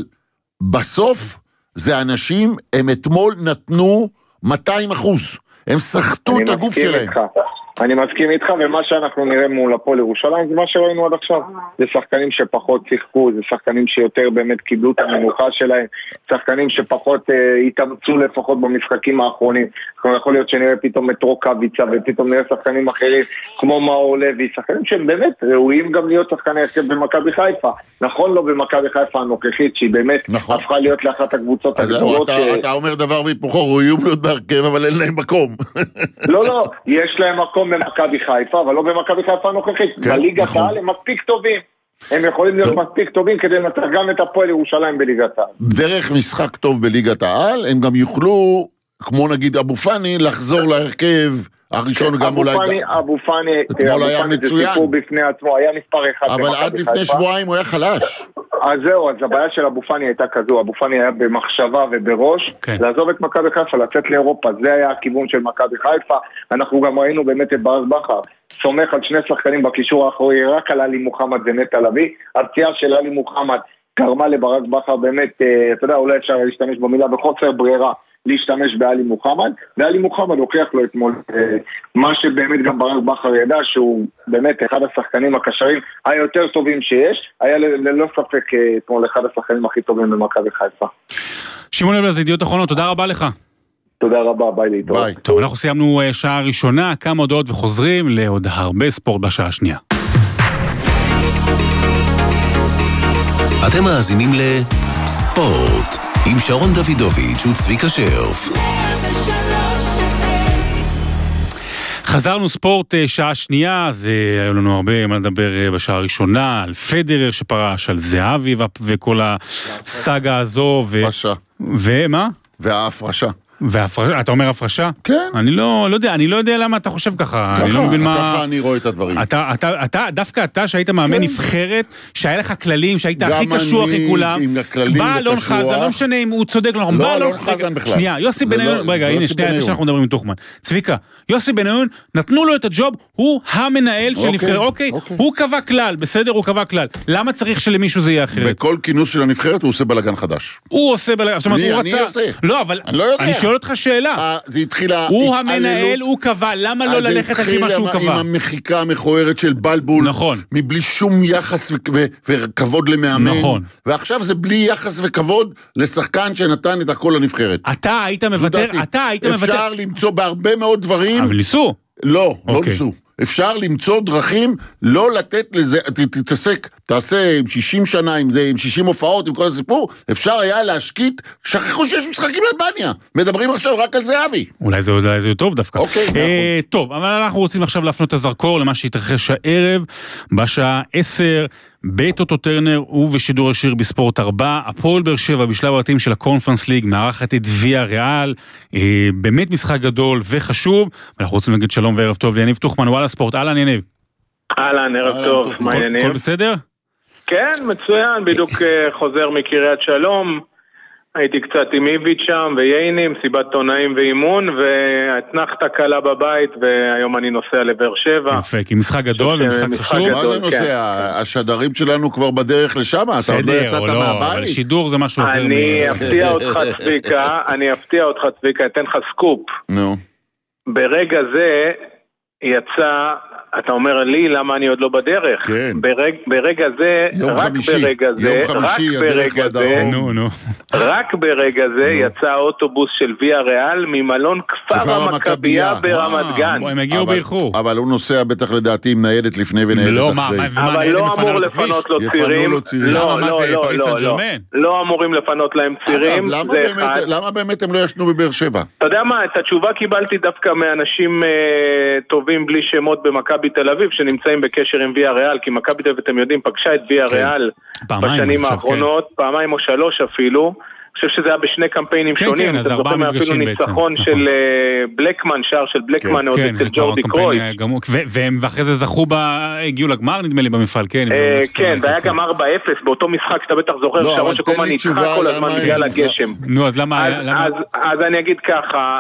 בסוף זה אנשים, הם אתמול נתנו מאתיים אחוז, הם סחטו את הגוף שלהם. איתך. אני מסכים איתך, ומה שאנחנו נראה מול הפועל ירושלים זה מה שראינו עד עכשיו. זה שחקנים שפחות שיחקו, זה שחקנים שיותר באמת קיבלו את המנוחה שלהם, שחקנים שפחות אה, התאמצו לפחות במשחקים האחרונים. אנחנו יכול להיות שנראה פתאום את רוקאביצה, ופתאום נראה שחקנים אחרים כמו מאור לוי, שחקנים שהם באמת ראויים גם להיות שחקני הרכב במכבי חיפה. נכון לא במכבי חיפה הנוכחית, שהיא באמת נכון. הפכה להיות לאחת הקבוצות הגדולות. אתה, אתה אומר דבר והיפוכו, ראויים להיות בהרכב, אבל אין להם מקום. לא, לא, יש להם מקום במכבי חיפה, אבל לא במכבי חיפה הנוכחית. כן, בליגת נכון. העל הם מספיק טובים. הם יכולים להיות טוב. מספיק טובים כדי לנצח גם את הפועל ירושלים בליגת העל. דרך משחק טוב בליגת העל, הם גם יוכלו, כמו נגיד אבו פאני, לחזור להרכב הראשון גם אולי... אבו פאני, אתמול היה מצוין. סיפור בפני עצמו, היה מספר אחד אבל עד לפני שבועיים הוא היה חלש. אז זהו, אז הבעיה של אבו פאני הייתה כזו, אבו פאני היה במחשבה ובראש, כן. לעזוב את מכבי חיפה, לצאת לאירופה, זה היה הכיוון של מכבי חיפה, אנחנו גם ראינו באמת את ברק בכר, סומך על שני שחקנים בקישור האחורי, רק על אלי מוחמד ונטע לביא, הפציעה של אלי מוחמד גרמה לברק בכר באמת, אתה יודע, אולי אפשר להשתמש במילה בחוסר ברירה, להשתמש באלי מוחמד, ואלי מוחמד הוכיח לו אתמול מה שבאמת גם ברק בכר ידע, שהוא באמת אחד השחקנים הקשרים היותר טובים שיש, היה ללא ספק אתמול אחד השחקנים הכי טובים במכבי חיפה. שמעון אלבז, ידיעות אחרונות, תודה רבה לך. תודה רבה, ביי להתראות. ביי. טוב, אנחנו סיימנו שעה ראשונה, כמה הודעות וחוזרים לעוד הרבה ספורט בשעה השנייה. אתם מאזינים לספורט עם שרון דוידוביץ' וצביקה שרף. חזרנו ספורט שעה שנייה, אז היו לנו הרבה מה לדבר בשעה הראשונה, על פדרר שפרש, על זהבי וכל הסאגה הזו. הפרשה. ומה? וההפרשה. והפרשה, אתה אומר הפרשה? כן. אני לא, לא יודע, אני לא יודע למה אתה חושב ככה. אני לא מבין מה... ככה אני רואה את הדברים. אתה, אתה, אתה, דווקא אתה שהיית מאמן נבחרת, שהיה לך כללים, שהיית הכי קשוח מכולם, בא אלון חזן, לא משנה אם הוא צודק, לא, בא אלון חזן בכלל. שנייה, יוסי בניון, רגע, הנה, שנייה, לפני שאנחנו מדברים עם תוכמן. צביקה, יוסי בניון, נתנו לו את הג'וב, הוא המנהל של נבחרת, אוקיי, הוא קבע כלל, בסדר, הוא קבע כלל. למה צריך שלמישהו זה יהיה אחרת? בכל כינוס של הנבחרת הוא עושה בלגן חדש. הוא עושה בלגן, זאת אומרת, הוא רצה... לא, אבל אני שואל אותך שאלה. זה התחילה... הוא המנהל, הוא קבע, למה לא ללכת על מה שהוא קבע? עם המחיקה המכוערת של בלבול, נכון. מבלי שום יחס וכבוד למאמן, נכון. ועכשיו זה בלי יחס וכבוד לשחקן שנתן את הכל לנבחרת. אתה היית מוותר, אתה היית מוותר. אפשר למצוא בהרבה מאוד דברים... אבל ניסו. לא, לא ניסו. אפשר למצוא דרכים לא לתת לזה, תתעסק, תעשה עם שישים שנה, עם זה, עם שישים הופעות, עם כל הסיפור, אפשר היה להשקיט, שכחו שיש משחקים לאלבניה, מדברים עכשיו רק על זהבי. אולי זה, אולי זה טוב דווקא. אוקיי. אה, טוב, אבל אנחנו רוצים עכשיו להפנות את הזרקור למה שהתרחש הערב, בשעה עשר, בטוטו טרנר ובשידור ישיר בספורט ארבע, הפועל באר שבע בשלב הבתים של הקונפרנס ליג, מארחת את ויה ריאל, אה, באמת משחק גדול וחשוב, ואנחנו רוצים להגיד שלום וערב טוב ליניב תוכמן, וואלה ספורט, אהלן יניב. אהלן, ערב טוב, מה העניינים? הכל בסדר? כן, מצוין, בדיוק חוזר מקריית שלום, הייתי קצת עם איביץ' שם ויינים, סיבת עונאים ואימון, והתנחת קלה בבית, והיום אני נוסע לבאר שבע. יפה, כי משחק גדול ומשחק חשוב. מה זה נוסע? השדרים שלנו כבר בדרך לשם, אתה עוד לא יצאת מהבית? אבל שידור זה משהו אחר. אני אפתיע אותך צביקה, אני אפתיע אותך צביקה, אתן לך סקופ. נו. ברגע זה יצא... אתה אומר לי למה אני עוד לא בדרך. כן. ברג, ברגע זה, רק חמישי, ברגע זה, רק ברגע זה, נו, נו. רק ברגע זה יצא האוטובוס של ויה ריאל ממלון כפר המכבייה ברמת גן. הם הגיעו באיחור. אבל הוא נוסע בטח לדעתי עם ניידת לפני וניידת אחרי. אבל לא אמור לפנות לו צירים. לא, לא, לא, לא. לא אמורים לפנות להם צירים. למה באמת הם לא ישנו בבאר שבע? אתה יודע מה, את התשובה קיבלתי דווקא מאנשים טובים בלי שמות במכבי תל אביב שנמצאים בקשר עם ויה ריאל, כי מכבי תל אביב אתם יודעים פגשה את ויה ריאל בשנים האחרונות, פעמיים או שלוש אפילו. אני חושב שזה היה בשני קמפיינים שונים, אתה זוכר אפילו ניצחון של בלקמן, שער של בלקמן עוד אצל ג'ורדי קרויץ. ואחרי זה זכו, הגיעו לגמר נדמה לי במפעל, כן. כן, זה היה גם ארבע אפס באותו משחק, שאתה בטח זוכר, שרון שכל נצחה כל הזמן בגלל הגשם. נו, אז למה? אז אני אגיד ככה,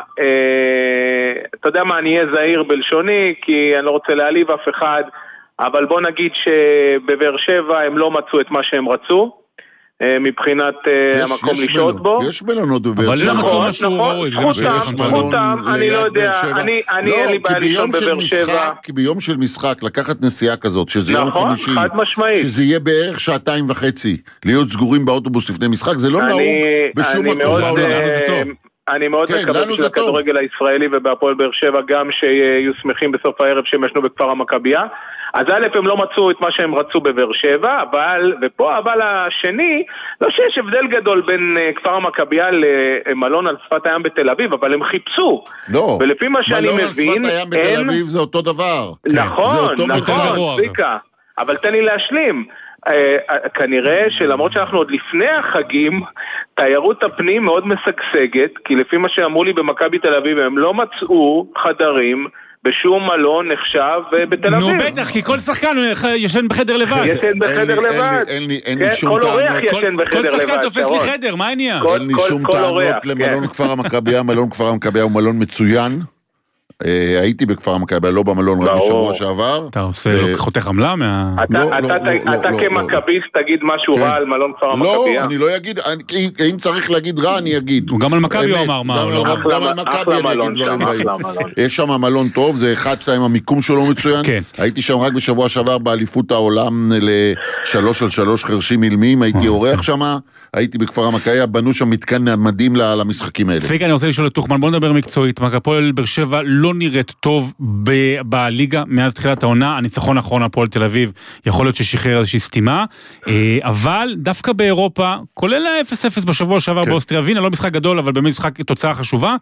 אתה יודע מה, אני אהיה זהיר בלשוני, כי אני לא רוצה להעליב אף אחד, אבל בוא נגיד שבבאר שבע הם לא מצאו את מה שהם רצו, מבחינת המקום לשהות בו. יש מלונות בבאר שבע. אבל לא מצאו משהו ראוי. זכותם, אני לא יודע, אני אין לי בעיה לישון בבאר שבע. כי ביום של משחק לקחת נסיעה כזאת, שזה יום חמישי, שזה יהיה בערך שעתיים וחצי, להיות סגורים באוטובוס לפני משחק, זה לא נהוג בשום מקום בעולם. אני מאוד מקווה בשביל הכדורגל הישראלי ובהפועל באר שבע גם שיהיו שמחים בסוף הערב שהם ישנו בכפר המכבייה. אז א' הם לא מצאו את מה שהם רצו בבאר שבע, אבל, ופה אבל השני, לא שיש הבדל גדול בין כפר המכבייה למלון על שפת הים בתל אביב, אבל הם חיפשו. לא, ולפי מה שאני מלון מבין, על שפת הים בתל אביב זה אותו דבר. נכון, נכון, ספיקה. אבל תן לי להשלים. כנראה שלמרות שאנחנו עוד לפני החגים, תיירות הפנים מאוד משגשגת, כי לפי מה שאמרו לי במכבי תל אביב, הם לא מצאו חדרים בשום מלון נחשב בתל אביב. נו בטח, כי כל שחקן ישן בחדר לבד. ישן בחדר לבד. אין לי שום טענות. כל אורח ישן בחדר לבד. כל שחקן תופס לי חדר, מה העניין? אין לי שום טענות למלון כפר המכבייה, מלון כפר המכבייה הוא מלון מצוין. הייתי בכפר המכבי, לא במלון רק בשבוע שעבר. אתה עושה חותך עמלה מה... אתה כמכביסט תגיד משהו רע על מלון כפר המכבי? לא, אני לא אגיד, אם צריך להגיד רע, אני אגיד. הוא גם על מכבי הוא אמר מה. גם על מכבי אני אגיד דברים רעים. יש שם מלון טוב, זה אחד, שתיים, המיקום שלו מצוין. הייתי שם רק בשבוע שעבר באליפות העולם לשלוש על שלוש חרשים אילמים, הייתי אורח שם, הייתי בכפר המכבי, בנו שם מתקן מדהים למשחקים האלה. צביקה, אני רוצה לשאול את תוכמן, בוא נדבר מקצועית, הפועל באר שבע לא נראית טוב בליגה מאז תחילת העונה, הניצחון האחרון הפועל תל אביב יכול להיות ששחרר איזושהי סתימה, אבל דווקא באירופה, כולל ה-אפס אפס בשבוע שעבר באוסטריה ווינה, לא משחק גדול, אבל באמת משחק תוצאה חשובה,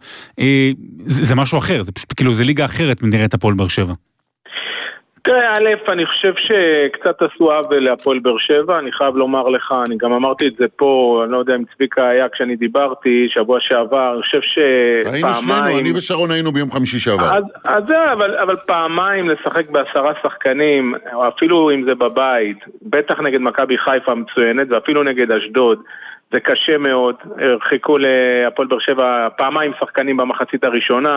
זה משהו אחר, זה פשוט כאילו זה ליגה אחרת מנראית הפועל באר שבע. תראה, א', אני חושב שקצת עשו עוול להפועל באר שבע, אני חייב לומר לך, אני גם אמרתי את זה פה, אני לא יודע אם צביקה היה כשאני דיברתי, שבוע שעבר, אני חושב שפעמיים... היינו שנינו, אני ושרון היינו ביום חמישי שעבר. אז, אז זה, אבל, אבל פעמיים לשחק בעשרה שחקנים, או אפילו אם זה בבית, בטח נגד מכבי חיפה מצוינת, ואפילו נגד אשדוד, זה קשה מאוד, חיכו להפועל באר שבע פעמיים שחקנים במחצית הראשונה,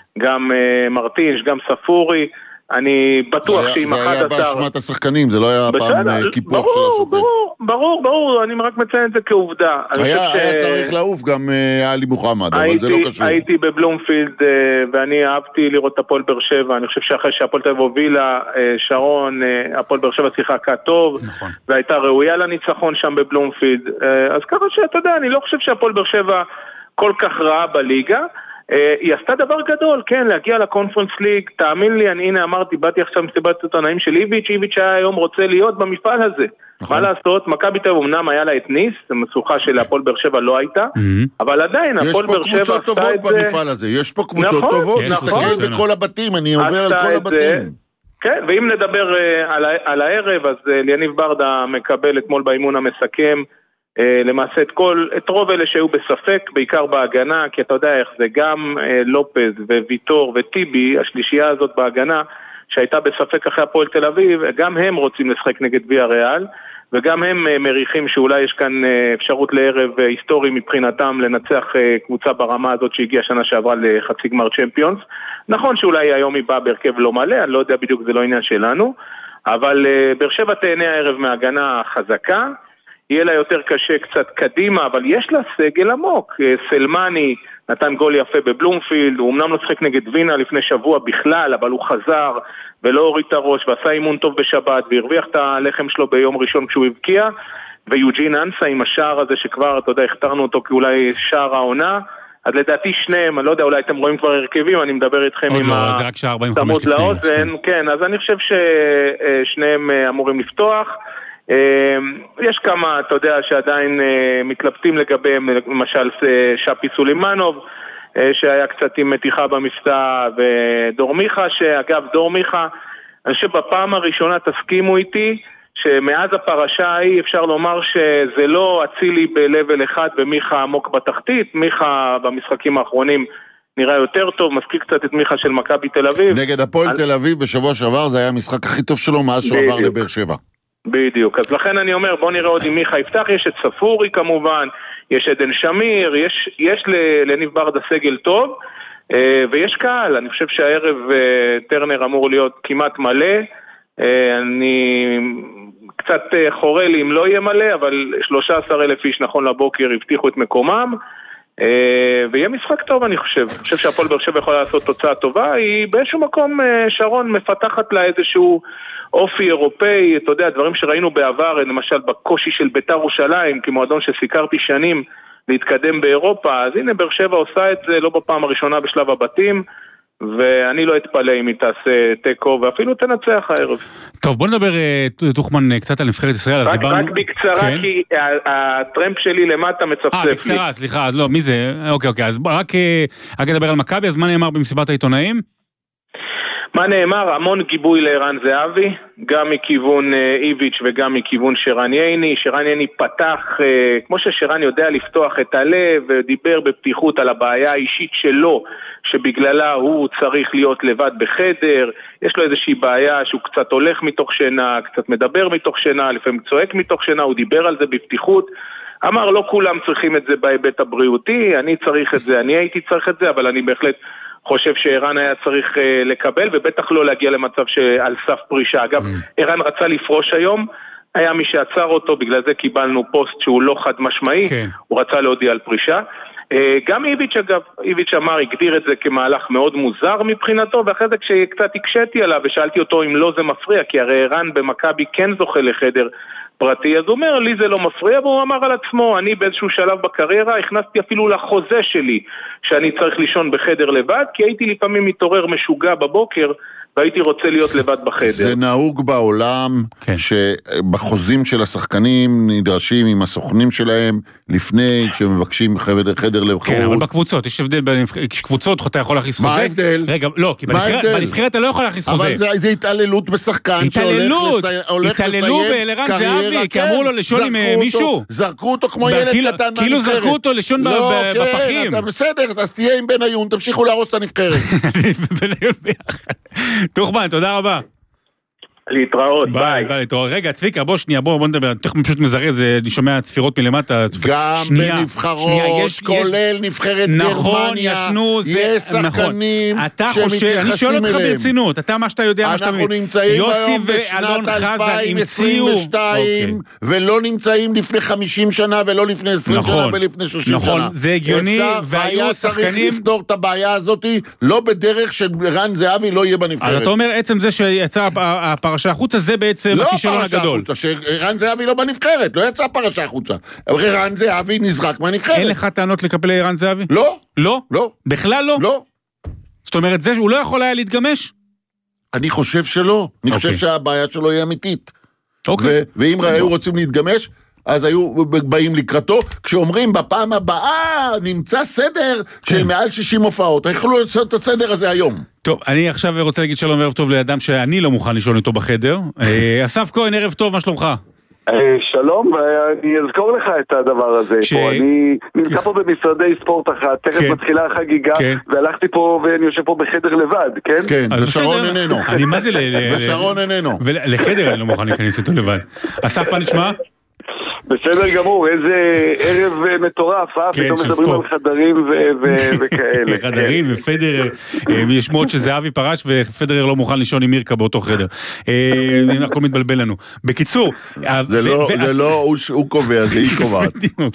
גם uh, מרטינש, גם ספורי, אני בטוח שעם אחת עשר... זה היה באשמת השחקנים, זה לא היה פעם קיפוח של השופט. ברור, ברור, ברור, אני רק מציין את זה כעובדה. היה צריך לעוף גם עלי מוחמד, אבל זה לא קשור. הייתי בבלומפילד, ואני אהבתי לראות את הפועל באר שבע, אני חושב שאחרי שהפועל תל אביב הובילה, שרון, הפועל באר שבע שיחקה טוב, והייתה ראויה לניצחון שם בבלומפילד. אז ככה שאתה יודע, אני לא חושב שהפועל באר שבע כל כך רעה בליגה, היא עשתה דבר גדול, כן, להגיע לקונפרנס ליג, תאמין לי, אני הנה אמרתי, באתי עכשיו מסיבת עיתונאים של איביץ', איביץ' היה היום רוצה להיות במפעל הזה. מה לעשות? מכבי תל אביב אמנם היה לה את ניס, המשוכה של הפועל באר שבע לא הייתה, אבל עדיין הפועל באר שבע עשתה את זה. יש פה קבוצות טובות במפעל הזה, יש פה קבוצות טובות, נסתכל בכל הבתים, אני עובר על כל הבתים. כן, ואם נדבר על הערב, אז ליניב ברדה מקבל אתמול באימון המסכם, למעשה את כל, את רוב אלה שהיו בספק, בעיקר בהגנה, כי אתה יודע איך זה, גם לופז וויטור וטיבי, השלישייה הזאת בהגנה, שהייתה בספק אחרי הפועל תל אביב, גם הם רוצים לשחק נגד ויה ריאל, וגם הם מריחים שאולי יש כאן אפשרות לערב היסטורי מבחינתם לנצח קבוצה ברמה הזאת שהגיעה שנה שעברה לחצי גמר צ'מפיונס. נכון שאולי היום היא באה בהרכב לא מלא, אני לא יודע בדיוק, זה לא עניין שלנו, אבל באר שבע תהנה הערב מהגנה חזקה, יהיה לה יותר קשה קצת קדימה, אבל יש לה סגל עמוק. סלמני נתן גול יפה בבלומפילד, הוא אמנם לא שחק נגד וינה לפני שבוע בכלל, אבל הוא חזר ולא הוריד את הראש, ועשה אימון טוב בשבת, והרוויח את הלחם שלו ביום ראשון כשהוא הבקיע, ויוג'ין אנסה עם השער הזה שכבר, אתה יודע, הכתרנו אותו כאולי שער העונה, אז לדעתי שניהם, אני לא יודע, אולי אתם רואים כבר הרכבים, אני מדבר איתכם עם התמות לאוזן, כן, אז אני חושב ששניהם אמורים לפתוח, יש כמה, אתה יודע, שעדיין מתלבטים לגביהם, למשל שפי סולימנוב, שהיה קצת עם מתיחה במבצע, ודור מיכה, שאגב, דור מיכה, אני חושב בפעם הראשונה תסכימו איתי, שמאז הפרשה ההיא אפשר לומר שזה לא אצילי בלבל אחד ומיכה עמוק בתחתית, מיכה במשחקים האחרונים נראה יותר טוב, מזכיר קצת את מיכה של מכבי תל אביב. נגד הפועל תל אביב בשבוע שעבר זה היה המשחק הכי טוב שלו מאז שהוא עבר לבאר שבע. בדיוק, אז לכן אני אומר, בוא נראה עוד אם מיכה יפתח, יש את ספורי כמובן, יש עדן שמיר, יש, יש לניב ברדה סגל טוב, ויש קהל, אני חושב שהערב טרנר אמור להיות כמעט מלא, אני קצת חורה לי אם לא יהיה מלא, אבל שלושה עשר אלף איש נכון לבוקר הבטיחו את מקומם, ויהיה משחק טוב אני חושב, אני חושב שהפועל באר שבע יכולה לעשות תוצאה טובה, היא באיזשהו מקום שרון מפתחת לה איזשהו אופי אירופאי, אתה יודע, דברים שראינו בעבר, למשל בקושי של בית"ר ירושלים, כמועדון שסיקרתי שנים להתקדם באירופה, אז הנה באר שבע עושה את זה לא בפעם הראשונה בשלב הבתים, ואני לא אתפלא אם היא תעשה טקו, ואפילו תנצח הערב. טוב, בוא נדבר, תוכמן, קצת על נבחרת ישראל. רק, דיברנו... רק בקצרה, כן? כי הטרמפ שלי למטה מצפצף לי. אה, בקצרה, סליחה, לא, מי זה? אוקיי, אוקיי, אז רק, רק נדבר על מכבי, אז מה נאמר במסיבת העיתונאים? מה נאמר? המון גיבוי לערן זהבי, גם מכיוון איביץ' וגם מכיוון שרן ייני. שרן ייני פתח, כמו ששרן יודע לפתוח את הלב, ודיבר בפתיחות על הבעיה האישית שלו, שבגללה הוא צריך להיות לבד בחדר, יש לו איזושהי בעיה שהוא קצת הולך מתוך שינה, קצת מדבר מתוך שינה, לפעמים צועק מתוך שינה, הוא דיבר על זה בפתיחות, אמר לא כולם צריכים את זה בהיבט הבריאותי, אני צריך את זה, אני הייתי צריך את זה, אבל אני בהחלט חושב שערן היה צריך לקבל, ובטח לא להגיע למצב שעל סף פרישה. אגב, ערן רצה לפרוש היום, היה מי שעצר אותו, בגלל זה קיבלנו פוסט שהוא לא חד משמעי, כן. הוא רצה להודיע על פרישה. גם איביץ' אגב, איביץ' אמר, הגדיר את זה כמהלך מאוד מוזר מבחינתו, ואחרי זה כשקצת הקשתי עליו ושאלתי אותו אם לא זה מפריע, כי הרי ערן במכבי כן זוכה לחדר פרטי, אז הוא אומר, לי זה לא מפריע, והוא אמר על עצמו, אני באיזשהו שלב בקריירה הכנסתי אפילו לחוזה שלי, שאני צריך לישון בחדר לבד, כי הייתי לפעמים מתעורר משוגע בבוקר, והייתי רוצה להיות לבד בחדר. זה נהוג בעולם, כן. שבחוזים של השחקנים נדרשים עם הסוכנים שלהם, לפני שמבקשים חדר, חדר לבחרות. כן, אבל בקבוצות, יש הבדל בין קבוצות, אתה יכול להכניס חוזה. מה ההבדל? רגע, לא, כי בנבחרת אתה לא יכול להכניס חוזה. אבל זה התעללות בשחקן, התעללות, התעללו באלרן זהבי, כי אמרו לו לישון עם מישהו. זרקו אותו כמו ילד קטן. כאילו זרקו אותו לישון בפחים. בסדר, אז תהיה עם בניון, תמשיכו להרוס את הנבחרת. בניון ביחד. תוכמן, תודה רבה. להתראות, ביי. ביי, להתראות. רגע, צביקה, בוא שנייה, בוא נדבר, תכף פשוט מזרז, אני שומע צפירות מלמטה. גם בנבחרות, כולל נבחרת גרמניה. נכון, ישנו, זה נכון. אתה חושב, אני שואל אותך ברצינות, אתה מה שאתה יודע, מה שאתה מבין. אנחנו נמצאים היום בשנת אלפיים עשרים ושתיים, ולא נמצאים לפני חמישים שנה, ולא לפני עשרים שנה, ולפני שלושים שנה. נכון, זה הגיוני, והיו שחקנים... צריך לפתור את הבעיה הזאת, לא בדרך שרן זהבי לא יהיה בנבחרת. אז אתה אומר, עצם זה שיצא הפרשה החוצה, זה בעצם הכישלון הגדול. לא פרשה החוצה, שרן זהבי לא בנבחרת, לא יצא פרשה החוצה. רן זהבי נזרק מהנבחרת. אין לך טענות לקבל רן זהבי? לא. לא? לא. בכלל לא? לא. זאת אומרת, זה, הוא לא יכול היה להתגמש? אני חושב שלא. אני חושב שהבעיה שלו היא אמיתית. אוקיי. ואם היו רוצים להתגמש, אז היו באים לקראתו, כשאומרים בפעם הבאה נמצא סדר של מעל שישים הופעות, יכולו לעשות את הסדר הזה היום. טוב, אני עכשיו רוצה להגיד שלום וערב טוב לאדם שאני לא מוכן לישון איתו בחדר. אסף כהן, ערב טוב, מה שלומך? שלום, ואני אזכור לך את הדבר הזה פה, אני נמצא פה במשרדי ספורט אחת, תכף מתחילה החגיגה, והלכתי פה ואני יושב פה בחדר לבד, כן? כן, ושרון איננו. אני מה זה ל... ושרון איננו. ולחדר אני לא מוכן להיכנס איתו לבד. אסף, מה נשמע? בסדר גמור, איזה ערב מטורף, אה? פתאום מדברים על חדרים וכאלה. חדרים ופדרר, יש שמועות שזהבי פרש ופדרר לא מוכן לישון עם מירקה באותו חדר. הכל מתבלבל לנו. בקיצור... זה לא הוא קובע, זה היא קובעת.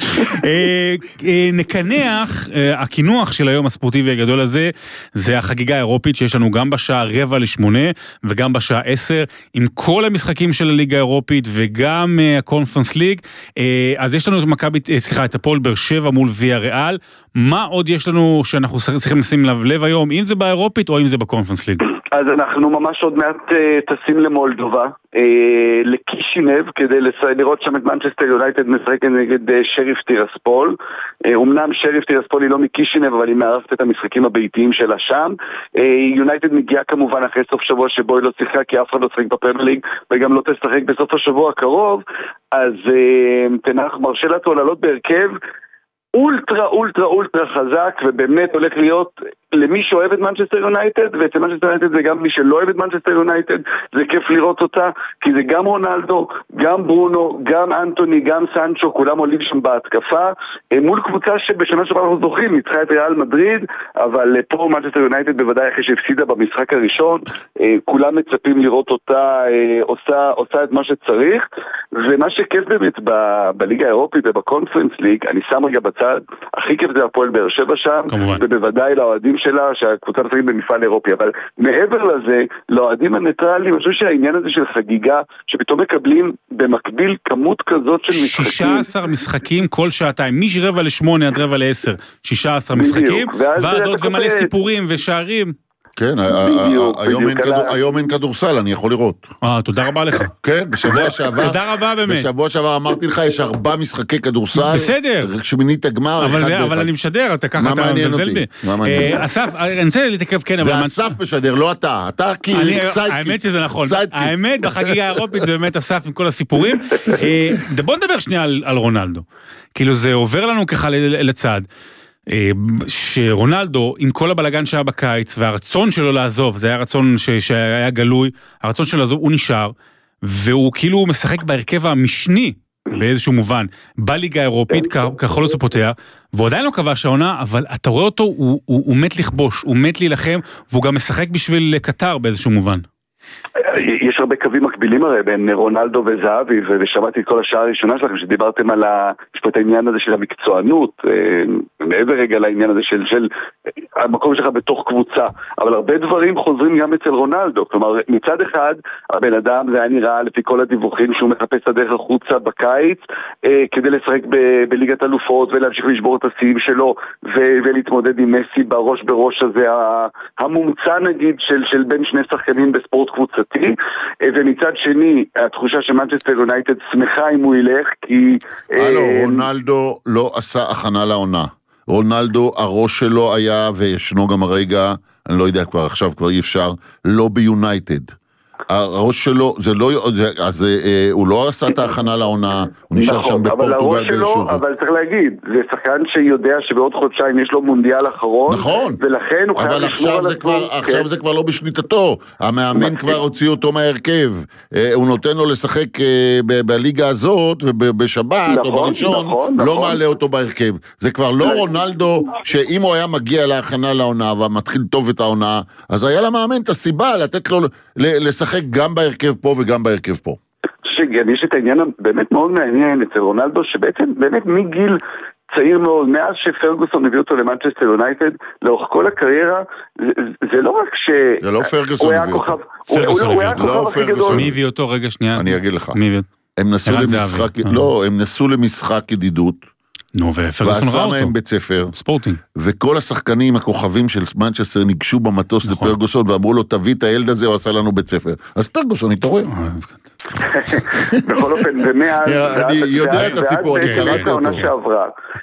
נקנח, הכינוח של היום הספורטיבי הגדול הזה, זה החגיגה האירופית שיש לנו גם בשעה רבע לשמונה וגם בשעה עשר, עם כל המשחקים של הליגה האירופית וגם הקונפרנס ליג. אז יש לנו את מכבי, סליחה, את הפועל באר שבע מול ויה ריאל. מה עוד יש לנו שאנחנו צריכים לשים לב היום, אם זה באירופית או אם זה בקונפרנס ליג? אז אנחנו ממש עוד מעט טסים למולדובה, לקישינב, כדי לראות שם את מנצ'סטר יונייטד משחקת נגד שריף טירספול. אמנם שריף טירספול היא לא מקישינב, אבל היא מערבת את המשחקים הביתיים שלה שם. יונייטד מגיעה כמובן אחרי סוף שבוע שבו היא לא שיחקה, כי אף אחד לא שחק בפרמייר ליג, וגם לא תשחק בסוף השבוע הקרוב. אז תנח מרשה לעצמו לעלות בהרכב אולטרה אולטרה אולטרה חזק, ובאמת הולך להיות למי שאוהב את מנצ'סטר יונייטד, ואצל מנצ'סטר יונייטד זה גם מי שלא אוהב את מנצ'סטר יונייטד, זה כיף לראות אותה, כי זה גם רונלדו, גם ברונו, גם אנטוני, גם סנצ'ו, כולם עולים שם בהתקפה, מול קבוצה שבשנה שעברה אנחנו זוכרים, ניצחה את ריאל מדריד, אבל פה מנצ'סטר יונייטד בוודאי אחרי שהפסידה במשחק הראשון, כולם מצפים לראות אותה עושה, עושה את מה שצריך, ומה שכיף באמת בליגה האירופית ובקונפרנס ליג, אני שם רגע בצד, הכי כיף זה הפועל באר שבע שם, ובוודאי לאוהדים שלה שהקבוצה נפגעים במפעל אירופי, אבל מעבר לזה, לאוהדים הניטרליים, אני חושב שהעניין הזה של חגיגה, שפתאום מקבלים במקביל כמות כזאת של משחקים. שישה עשר משחקים כל שעתיים, מרבע לשמונה עד רבע לעשר, שישה עשר משחקים, ואז עוד ומלא סיפורים ושערים. כן, היום אין כדורסל, אני יכול לראות. אה, תודה רבה לך. כן, בשבוע שעבר. תודה רבה באמת. בשבוע שעבר אמרתי לך, יש ארבע משחקי כדורסל. בסדר. שמינית הגמר. אבל אני משדר, אתה ככה, אתה מזלזל בי. אסף, אני רוצה להתעכב, כן, אבל... ואסף משדר, לא אתה. אתה כאילו סיידקיק. האמת שזה נכון. האמת, בחגיגה האירופית זה באמת אסף עם כל הסיפורים. בוא נדבר שנייה על רונלדו. כאילו זה עובר לנו ככה לצד. שרונלדו, עם כל הבלגן שהיה בקיץ, והרצון שלו לעזוב, זה היה רצון שהיה גלוי, הרצון שלו לעזוב, הוא נשאר, והוא כאילו משחק בהרכב המשני באיזשהו מובן, בליגה האירופית כחלוץ הפותח, והוא עדיין לא כבש העונה, אבל אתה רואה אותו, הוא, הוא, הוא מת לכבוש, הוא מת להילחם, והוא גם משחק בשביל קטר באיזשהו מובן. יש הרבה קווים מקבילים הרי בין רונלדו וזהבי, ושמעתי את כל השעה הראשונה שלכם שדיברתם על העניין הזה של המקצוענות, מעבר רגע לעניין הזה של, של המקום שלך בתוך קבוצה, אבל הרבה דברים חוזרים גם אצל רונלדו. כלומר, מצד אחד הבן אדם זה היה נראה לפי כל הדיווחים שהוא מחפש את הדרך החוצה בקיץ כדי לשחק ב- בליגת אלופות ולהמשיך לשבור את השיאים שלו ו- ולהתמודד עם מסי בראש בראש הזה המומצא נגיד של, של בין שני שחקנים בספורט קבוצתי, ומצד שני התחושה שמנצ'סטר יונייטד שמחה אם הוא ילך כי... הלו, רונלדו לא עשה הכנה לעונה. רונלדו, הראש שלו היה, וישנו גם הרגע, אני לא יודע כבר, עכשיו כבר אי אפשר, לא ביונייטד. הראש שלו, זה לא, אז אה, הוא לא עשה את ההכנה לעונה, הוא נשאר נכון, שם בפורטוגל באיזשהו. אבל צריך להגיד, זה שחקן שיודע שבעוד חודשיים יש לו מונדיאל אחרון, נכון, ולכן הוא חייב לשמור על עצמו. אבל עכשיו כן. זה כבר לא בשליטתו, המאמן כבר הוציא אותו מהרכב, אה, הוא נותן לו לשחק אה, ב- בליגה הזאת, ובשבת נכון, או בראשון, נכון, לא נכון. מעלה אותו בהרכב. זה כבר לא רונלדו, שאם הוא היה מגיע להכנה לעונה, ומתחיל טוב את העונה, אז היה למאמן את הסיבה לתת לו לשחק גם בהרכב פה וגם בהרכב פה. שגם יש את העניין באמת מאוד מעניין אצל רונלדו, שבעצם באמת מגיל צעיר מאוד, מאז שפרגוסון הביא אותו למנצ'סטר יונייטד, לאורך כל הקריירה, זה, זה לא רק ש... זה לא פרגוסון הביא אותו. פרגוסון הביא אותו. לא פרגוסון. מי הביא אותו? רגע שנייה. אני אגיד לך. מי הביא? הם נסו למשחק, לא, הם נסו למשחק ידידות. נו, ופרגוסון ראה אותו. ועשה מהם בית ספר. ספורטינג. וכל השחקנים, הכוכבים של מנצ'סטר ניגשו במטוס לפרגוסון, ואמרו לו, תביא את הילד הזה, הוא עשה לנו בית ספר. אז פרגוסון התעורר. בכל אופן, ומאז... אני יודע את הסיפור, אני קראתי אותו.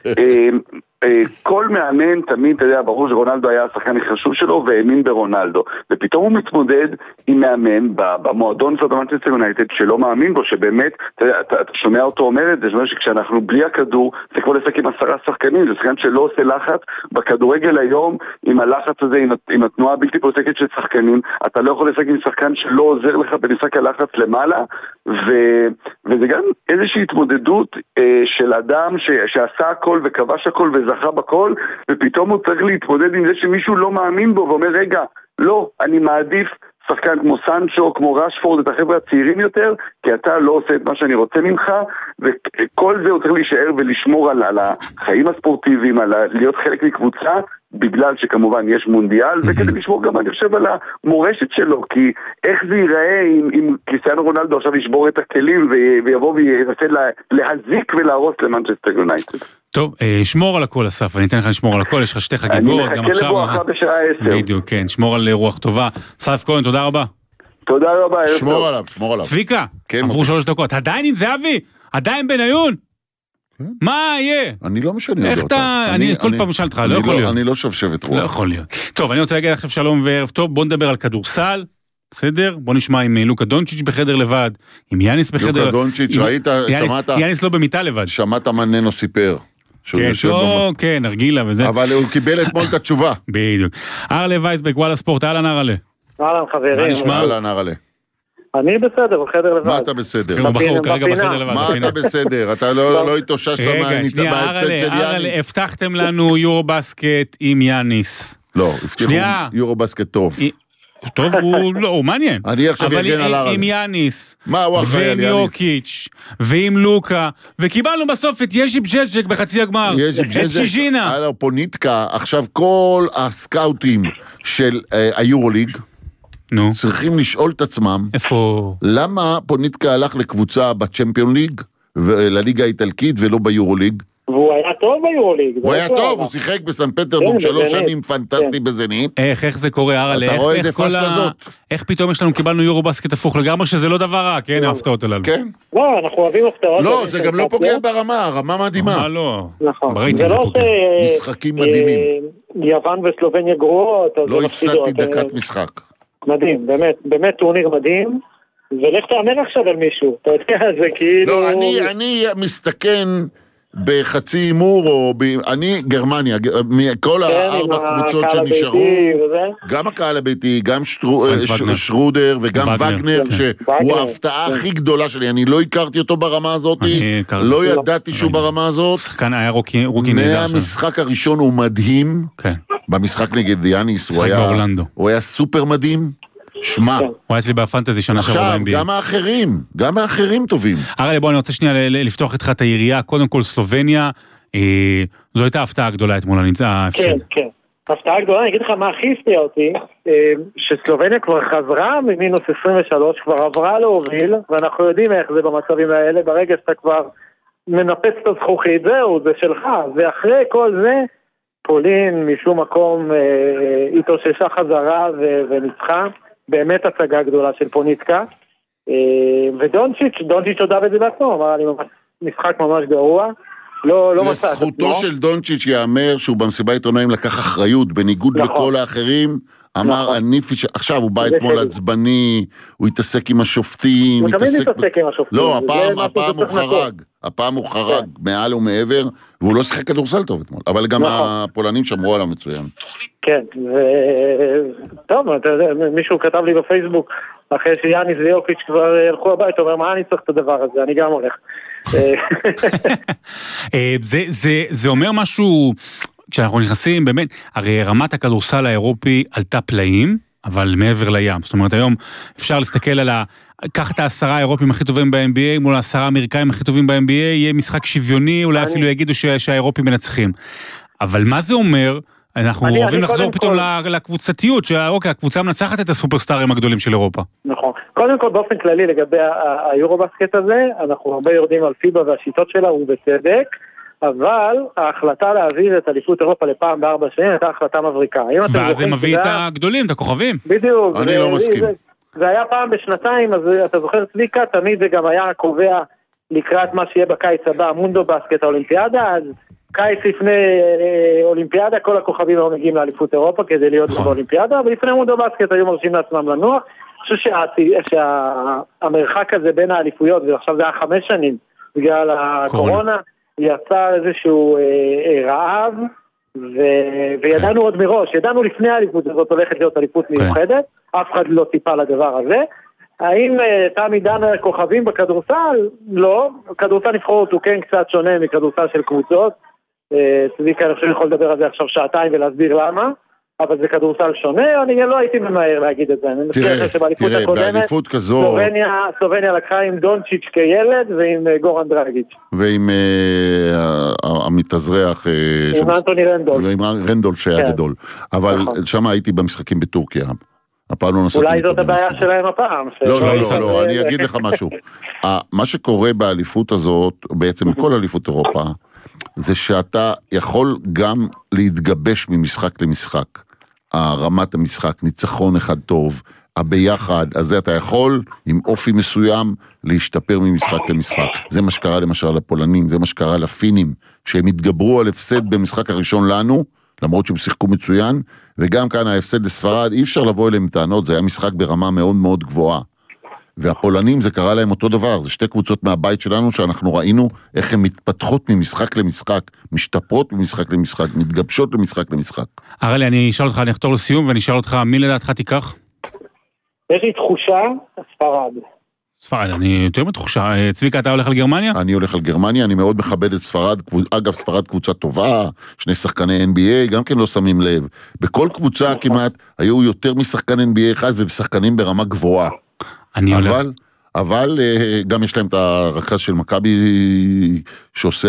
כל מאמן תמיד, אתה יודע, ברור שרונלדו היה השחקן החשוב שלו והאמין ברונלדו, ופתאום הוא מתמודד עם מאמן במועדון של מנצ'סטר יונייטד שלא מאמין בו, שבאמת, אתה יודע, אתה שומע אותו אומר את זה, זאת שכשאנחנו בלי הכדור, זה כמו לשחק עם עשרה שחקנים, זה שחקן שלא עושה לחץ, בכדורגל היום, עם הלחץ הזה, עם, עם התנועה הבלתי פוסקת של שחקנים, אתה לא יכול לשחק עם שחקן שלא עוזר לך במשחק הלחץ למעלה, ו, וזה גם איזושהי התמודדות אה, של אדם ש, שעשה הכל וכבש הכל וזכה בכל, ופתאום הוא צריך להתמודד עם זה שמישהו לא מאמין בו ואומר, רגע, לא, אני מעדיף שחקן כמו סנצ'ו, כמו רשפורד, את החבר'ה הצעירים יותר, כי אתה לא עושה את מה שאני רוצה ממך, וכל זה הוא צריך להישאר ולשמור על, על החיים הספורטיביים, על להיות חלק מקבוצה, בגלל שכמובן יש מונדיאל, וכדי לשמור גם אני חושב על המורשת שלו, כי איך זה ייראה אם, אם קריסטיאנו רונלדו עכשיו ישבור את הכלים ויבוא וינסה להזיק ולהרוס למנצ'סטר יונייטד. טוב, שמור על הכל אסף, אני אתן לך לשמור על הכל, יש לך שתי חגיגות. אני מחכה לברכה בשעה עשר. בדיוק, כן, שמור על רוח טובה. אסף כהן, תודה רבה. תודה רבה. שמור עליו, שמור עליו. צביקה, עברו שלוש דקות, עדיין עם זהבי? עדיין בניון? מה יהיה? אני לא משנה. איך אתה, אני כל פעם משאל אותך, לא יכול להיות. אני לא שבשבת רוח. לא יכול להיות. טוב, אני רוצה להגיד עכשיו שלום וערב טוב, בוא נדבר על כדורסל, בסדר? בוא נשמע עם לוקה דונצ'יץ' בחדר לבד, עם יאניס בחדר... לוקה דונצ'יץ', ראית, שמעת... יאניס לא במיטה לבד. שמעת מה ננו סיפר. כן, כן, הרגילה וזה. אבל הוא קיבל אתמול את התשובה. בדיוק. ארלה וייסבק, וואלה ספורט, אהלן ארלה. אהלן חברים. מה נשמע? אהלן ארלה. אני בסדר, בחדר לבד. מה אתה בסדר? הוא בחור כרגע בחדר לבד. מה אתה בסדר? אתה לא התאוששת מההפסד של יאניס. ארלה, הבטחתם לנו יורו-בסקט עם יאניס. לא, הבטיחו יורו-בסקט טוב. טוב, הוא לא, הוא מעניין. אני עכשיו יגן על ארלה. אבל עם יאניס, מה הוא אחראי על ועם יוקיץ', ועם לוקה, וקיבלנו בסוף את יז'יפ ג'ג'ק בחצי הגמר, את שיז'ינה. הלו, פוניטקה, עכשיו כל הסקאוטים של היורוליג, צריכים לשאול את עצמם, איפה? למה פוניטקה הלך לקבוצה בצ'מפיון ליג, ולליגה האיטלקית ולא ביורוליג? והוא היה טוב ביורוליג. הוא היה טוב, הוא שיחק בסן פטרבורג שלוש שנים פנטסטי בזנית. איך, איך זה קורה, ארלה? אתה רואה איזה פשלה זאת? איך פתאום יש לנו, קיבלנו יורו-בסקט הפוך לגמרי, שזה לא דבר רע, כן, ההפתעות הללו. כן. לא, אנחנו אוהבים הפתעות. לא, זה גם לא פוגע ברמה, הרמה מדהימה. מה לא? נכון. ברייטינג זה פוגע. משחקים מדהימים. יוון וסלובניה גרועות. לא הפסדתי דקת משחק. מדהים, באמת, באמת טורניר מדהים. ולך תאמר עכשיו על מישהו, אתה יודע, זה כאילו... לא, אני, אני מסתכן בחצי אימור, או ב... אני גרמניה, מכל הארבע קבוצות שנשארו, גם הקהל הביתי, גם שרודר וגם וגנר, שהוא ההפתעה הכי גדולה שלי, אני לא הכרתי אותו ברמה הזאת, לא ידעתי שהוא ברמה הזאת, שחקן היה רוקי נהדר. מהמשחק הראשון הוא מדהים, במשחק נגד יאניס, הוא היה סופר מדהים, שמה. הוא היה אצלי בפנטזי שנה שעברה ב-אן בי איי. עכשיו, גם האחרים, גם האחרים טובים. הרי בוא, אני רוצה שנייה לפתוח איתך את היריעה, קודם כל סלובניה, זו הייתה הפתעה גדולה אתמול, אני נמצא ההפסד. כן, כן. הפתעה גדולה, אני אגיד לך מה הכי הפתיע אותי, שסלובניה כבר חזרה ממינוס עשרים ושלוש, כבר עברה להוביל, ואנחנו יודעים איך זה במצבים האלה, ברגע שאתה כבר מנפץ את הזכוכית, זהו, זה שלך, ואחרי כל זה, פולין משום מקום התאוששה חזרה וניצחה, באמת הצגה גדולה של פוניטקה, ודונצ'יץ', דונצ'יץ' הודע בזה בעצמו, אמר לי משחק ממש גרוע, לא, לא מצא. לזכותו של דונצ'יץ' יאמר שהוא במסיבה עיתונאים לקח אחריות, בניגוד לכל האחרים, אמר הניפי, עכשיו הוא בא אתמול עצבני, הוא התעסק עם השופטים, הוא תמיד התעסק עם השופטים. לא, הפעם הוא חרג, הפעם הוא חרג מעל ומעבר, והוא לא שיחק כדורסל טוב אתמול, אבל גם הפולנים שמרו עליו מצוין. כן, טוב, אתה יודע, מישהו כתב לי בפייסבוק, אחרי שיאניס ויוקיץ' כבר הלכו הביתה, אומר, מה אני צריך את הדבר הזה, אני גם הולך. זה אומר משהו, כשאנחנו נכנסים, באמת, הרי רמת הכדורסל האירופי עלתה פלאים, אבל מעבר לים, זאת אומרת, היום אפשר להסתכל על ה... קח את העשרה האירופים הכי טובים ב-אן בי איי, מול העשרה האמריקאים הכי טובים ב-אן בי איי, יהיה משחק שוויוני, אולי אפילו יגידו שהאירופים מנצחים. אבל מה זה אומר? אנחנו אוהבים לחזור פתאום לקבוצתיות, שאוקיי, הקבוצה מנצחת את הסופרסטארים הגדולים של אירופה. נכון. קודם כל, באופן כללי, לגבי היורובסקט הזה, אנחנו הרבה יורדים על פיבה והשיטות שלה, הוא בצדק, אבל ההחלטה להעביר את אליפות אירופה לפעם בארבע שנים, הייתה החלטה מבריקה. ואז זה מביא את הגדולים, את הכוכבים. בדיוק. אני לא מסכים. זה היה פעם בשנתיים, אז אתה זוכר צביקה, תמיד זה גם היה קובע לקראת מה שיהיה בקיץ הבא, מונדו בסקט האולימפיאדה, אז קיץ לפני אולימפיאדה, כל הכוכבים לא מגיעים לאליפות אירופה כדי להיות באולימפיאדה, אבל לפני מונדו בסקט היו מרשים לעצמם לנוח. אני חושב שהמרחק הזה בין האליפויות, ועכשיו זה היה חמש שנים, בגלל הקורונה, יצא איזשהו רעב, וידענו עוד מראש, ידענו לפני האליפות הזאת הולכת להיות אליפות מיוחדת, אף אחד לא ציפה לדבר הזה. האם תמי דנה כוכבים בכדורסל? לא. כדורסל נבחרות הוא כן קצת שונה מכדורסל של קבוצות. צביקה, אני חושב יכול לדבר על זה עכשיו שעתיים ולהסביר למה, אבל זה כדורסל שונה, אני לא הייתי ממהר להגיד את זה. אני מזכיר שבאליפות הקודמת, סלובניה לקחה עם דונצ'יץ' כילד ועם גורן דרגיץ'. ועם המתאזרח, עם אנטוני רנדולף. ועם רנדולף שהיה גדול. אבל שם הייתי במשחקים בטורקיה. אולי זאת הבעיה שלהם הפעם. לא, לא, לא, לא, אני אגיד לך משהו. מה שקורה באליפות הזאת, בעצם בכל אליפות אירופה, זה שאתה יכול גם להתגבש ממשחק למשחק. רמת המשחק, ניצחון אחד טוב, הביחד, אז זה אתה יכול עם אופי מסוים להשתפר ממשחק למשחק. זה מה שקרה למשל לפולנים, זה מה שקרה לפינים, שהם התגברו על הפסד במשחק הראשון לנו, למרות שהם שיחקו מצוין, וגם כאן ההפסד לספרד, אי אפשר לבוא אליהם טענות, זה היה משחק ברמה מאוד מאוד גבוהה. והפולנים זה קרה להם אותו דבר, זה שתי קבוצות מהבית שלנו שאנחנו ראינו איך הן מתפתחות ממשחק למשחק, משתפרות ממשחק למשחק, מתגבשות ממשחק למשחק. הרלי, אני אשאל אותך, אני אחתור לסיום, ואני אשאל אותך, מי לדעתך תיקח? יש לי תחושה, ספרד. ספרד, אני יותר מתחושה. צביקה, אתה הולך על גרמניה? אני הולך על גרמניה, אני מאוד מכבד את ספרד, אגב, ספרד קבוצה טובה, שני שחקני אן בי איי, גם כן לא שמים לב. בכל קבוצה כמעט היו יותר משחקן אן בי איי אחד, ושחקנים ברמה גבוהה. אני הולך. אבל, אבל גם יש להם את הרכז של מכבי שעושה...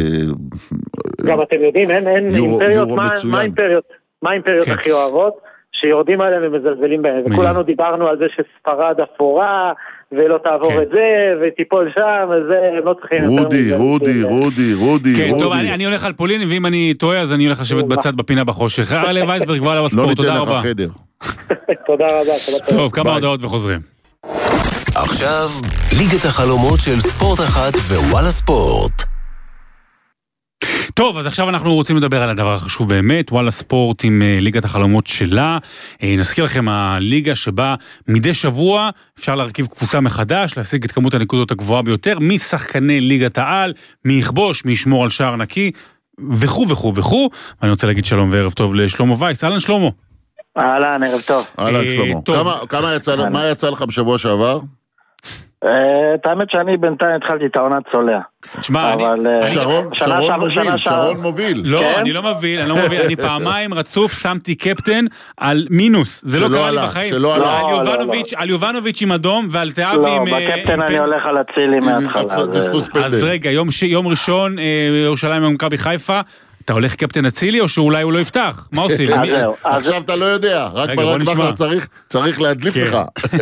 גם אתם יודעים, אין אימפריות, מה האימפריות? מה האימפריות הכי אוהבות? שיורדים עליהם ומזלזלים בהם, וכולנו דיברנו על זה שספרד אפורה, ולא תעבור את זה, וטיפול שם, וזה, הם לא צריכים... רודי, רודי, רודי, רודי. כן, טוב, אני הולך על פולין, ואם אני טועה, אז אני הולך לשבת בצד בפינה בחושך. הרלי וייסברג, וואלה בספורט, תודה רבה. לא ניתן לך חדר. תודה רבה. טוב, כמה הודעות וחוזרים. עכשיו, ליגת החלומות של ספורט אחת ווואלה ספורט. טוב, אז עכשיו אנחנו רוצים לדבר על הדבר החשוב באמת, וואלה ספורט עם ליגת החלומות שלה. נזכיר לכם, הליגה שבה מדי שבוע אפשר להרכיב קבוצה מחדש, להשיג את כמות הנקודות הגבוהה ביותר, משחקני ליגת העל, מי יכבוש, מי ישמור על שער נקי, וכו וכו וכו. ואני רוצה להגיד שלום וערב טוב לשלמה וייס. אהלן שלמה. אהלן, ערב טוב. אהלן שלמה. כמה יצא, מה יצא לך בשבוע שעבר? את האמת שאני בינתיים התחלתי את העונת צולע. תשמע, שרון מוביל, שרון מוביל. לא, אני לא מוביל, אני לא מוביל, אני פעמיים רצוף שמתי קפטן על מינוס, זה לא קרה לי בחיים. על יובנוביץ' עם אדום ועל זהבי עם... לא, בקפטן אני הולך על הצילי מההתחלה. אז רגע, יום ראשון, ירושלים עם מכבי חיפה, אתה הולך קפטן אצילי או שאולי הוא לא יפתח? מה עושים? עכשיו אתה לא יודע, רק ברק בכר צריך להדליף לך.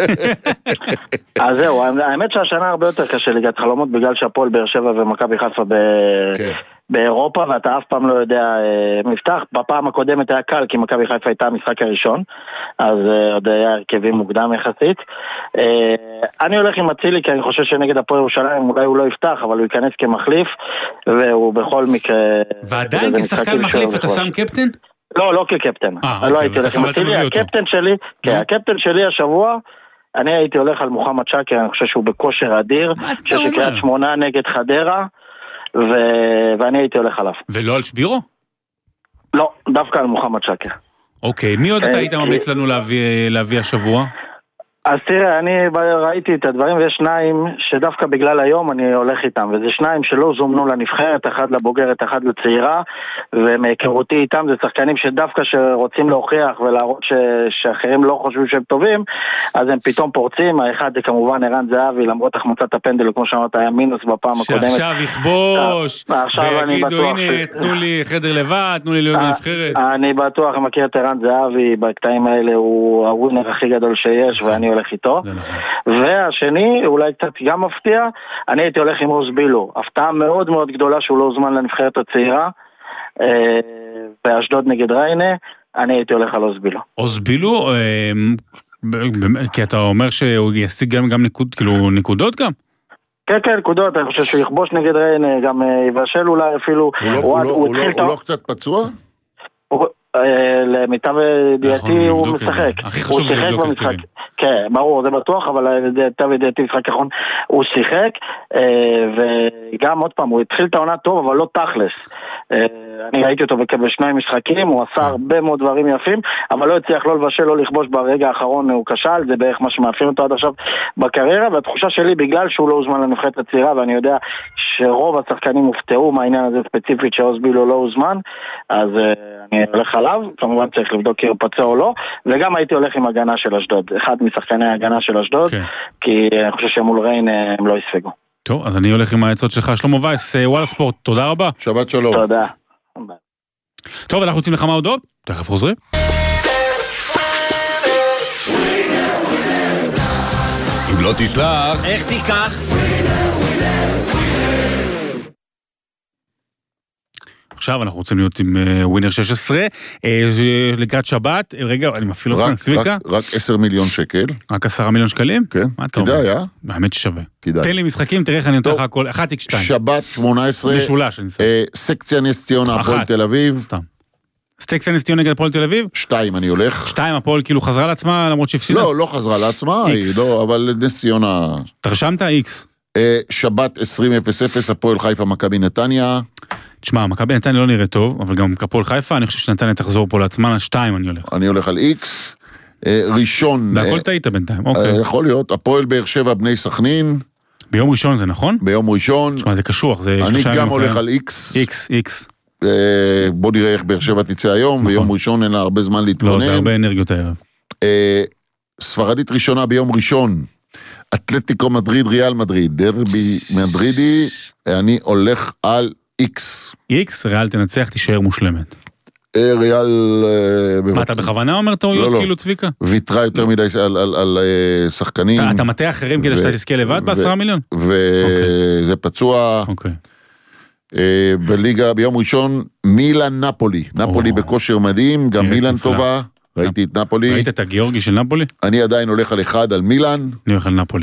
אז זהו, האמת שהשנה הרבה יותר קשה ליגת חלומות בגלל שהפועל באר שבע ומכבי חיפה באירופה, ואתה אף פעם לא יודע מפתח. בפעם הקודמת היה קל כי מכבי חיפה הייתה המשחק הראשון, אז עוד היה הרכבים מוקדם יחסית. אני הולך עם אצילי כי אני חושב שנגד הפועל ירושלים אולי הוא לא יפתח, אבל הוא ייכנס כמחליף, והוא בכל מקרה... ועדיין כשחקן מחליף אתה שם קפטן? לא, לא כקפטן. לא הייתי הולך עם אצילי, הקפטן שלי, הקפטן שלי השבוע, אני הייתי הולך על מוחמד שקר, אני חושב שהוא בכושר אדיר, שקריית שמונה נגד חדרה, ואני הייתי הולך עליו. ולא על שבירו? לא, דווקא על מוחמד שקר. אוקיי, מי עוד אתה היית ממליץ לנו להביא השבוע? אז תראה, אני ראיתי את הדברים, ויש שניים שדווקא בגלל היום אני הולך איתם, וזה שניים שלא זומנו לנבחרת, אחד לבוגרת, אחד לצעירה, ומהיכרותי איתם זה שחקנים שדווקא שרוצים להוכיח ולהראות ש... שאחרים לא חושבים שהם טובים, אז הם פתאום פורצים. האחד זה כמובן ערן זהבי, למרות החמצת הפנדל, כמו שאמרת, היה מינוס בפעם הקודמת. שעכשיו יכבוש, ויגידו, הנה, תנו לי חדר לבד, תנו לי להיות בנבחרת. אני בטוח, אני מכיר את ערן זהבי, בקטעים האלה הוא הווינר הכי גדול שיש, ואני הולך איתו. והשני, אולי קצת גם מפתיע, אני הייתי הולך עם עוז בילו. הפתעה מאוד מאוד גדולה שהוא לא הוזמן לנבחרת הצעירה, באשדוד נגד ריינה, אני הייתי הולך על עוז בילו. עוז בילו, כי אתה אומר שהוא ישיג גם נקודות גם? כן, כן, נקודות, אני חושב שהוא יכבוש נגד ריינה, גם יבשל אולי אפילו. הוא לא קצת פצוע? למיטב ידיעתי הוא משחק. הוא שיחק במשחק. כן, ברור, זה בטוח, אבל למיטב ידיעתי משחק אחרון הוא שיחק, וגם עוד פעם, הוא התחיל את העונה טוב, אבל לא תכלס. אני ראיתי אותו בשני משחקים, הוא עשה הרבה מאוד דברים יפים, אבל לא הצליח לא לבשל, לא לכבוש ברגע האחרון, הוא כשל, זה בערך מה שמאפיין אותו עד עכשיו בקריירה, והתחושה שלי בגלל שהוא לא הוזמן לנבחרת הצעירה, ואני יודע שרוב השחקנים הופתעו מהעניין הזה ספציפית שעוז בילו לא הוזמן, אז אני הולך עליו, כמובן צריך לבדוק כי הוא פצע או לא, וגם הייתי הולך עם הגנה של אשדוד, אחד משחקני ההגנה של אשדוד, כי אני חושב שמול ריין הם לא יספגו. טוב, אז אני הולך עם העצות שלך, שלמה וייס, וואלה ספורט, תודה רבה. שבת שלום. תודה. טוב, אנחנו רוצים לכמה הודעות, תכף חוזרים. אם לא תשלח, איך תיקח? עכשיו אנחנו רוצים להיות עם ווינר שש עשרה, לקראת שבת, רגע, אני מפעיל אותך, צביקה. רק עשרה מיליון שקל. רק עשרה מיליון שקלים? כן, כדאי, אה? באמת ששווה. כדאי. תן לי משחקים, תראה איך אני נותן לך הכל, אחת איקס שתיים. שבת שמונה עשרה. משולש, אני אסתכל. סקציה נס ציונה, הפועל תל אביב. סתם. סקציה נס ציונה נגד הפועל תל אביב? שתיים, אני הולך. שתיים, הפועל כאילו חזרה לעצמה, למרות שהפסידה? לא, לא חזרה לעצמה, אבל נס ציונה... תרשמת איקס. שבת עשרים אפס אפס, הפועל חיפה, מכבי נתניה. תשמע, מכבי נתניה לא נראה טוב, אבל גם הפועל חיפה, אני חושב שנתניה תחזור פה לעצמה, שתיים אני הולך. אני הולך על איקס. ראשון... והכל טעית בינתיים, אוקיי. יכול להיות, הפועל באר שבע, בני סכנין. ביום ראשון זה נכון? ביום ראשון. תשמע, זה קשוח, זה... אני גם הולך על איקס. איקס, איקס. בוא נראה איך באר שבע תצא היום, ויום ראשון אין לה הרבה זמן להתכונן. לא, זה הרבה אנרגיות הערב. ספרדית ראשונה ביום ראשון. אתלטיקו מדריד, ריאל מדריד, דרבי מדרידי, אני הולך על איקס. איקס, ריאל תנצח, תישאר מושלמת. ריאל... מה, אתה בכוונה אומר טעויות כאילו צביקה? ויתרה יותר מדי על שחקנים. אתה מטה אחרים כדי שאתה תזכה לבד בעשרה מיליון? וזה פצוע. אוקיי. בליגה ביום ראשון, מילאן נפולי. נפולי בכושר מדהים, גם מילאן טובה. ראיתי את נפולי. ראית את הגיאורגי של נפולי? אני עדיין הולך על אחד, על מילאן. אני הולך על נפולי.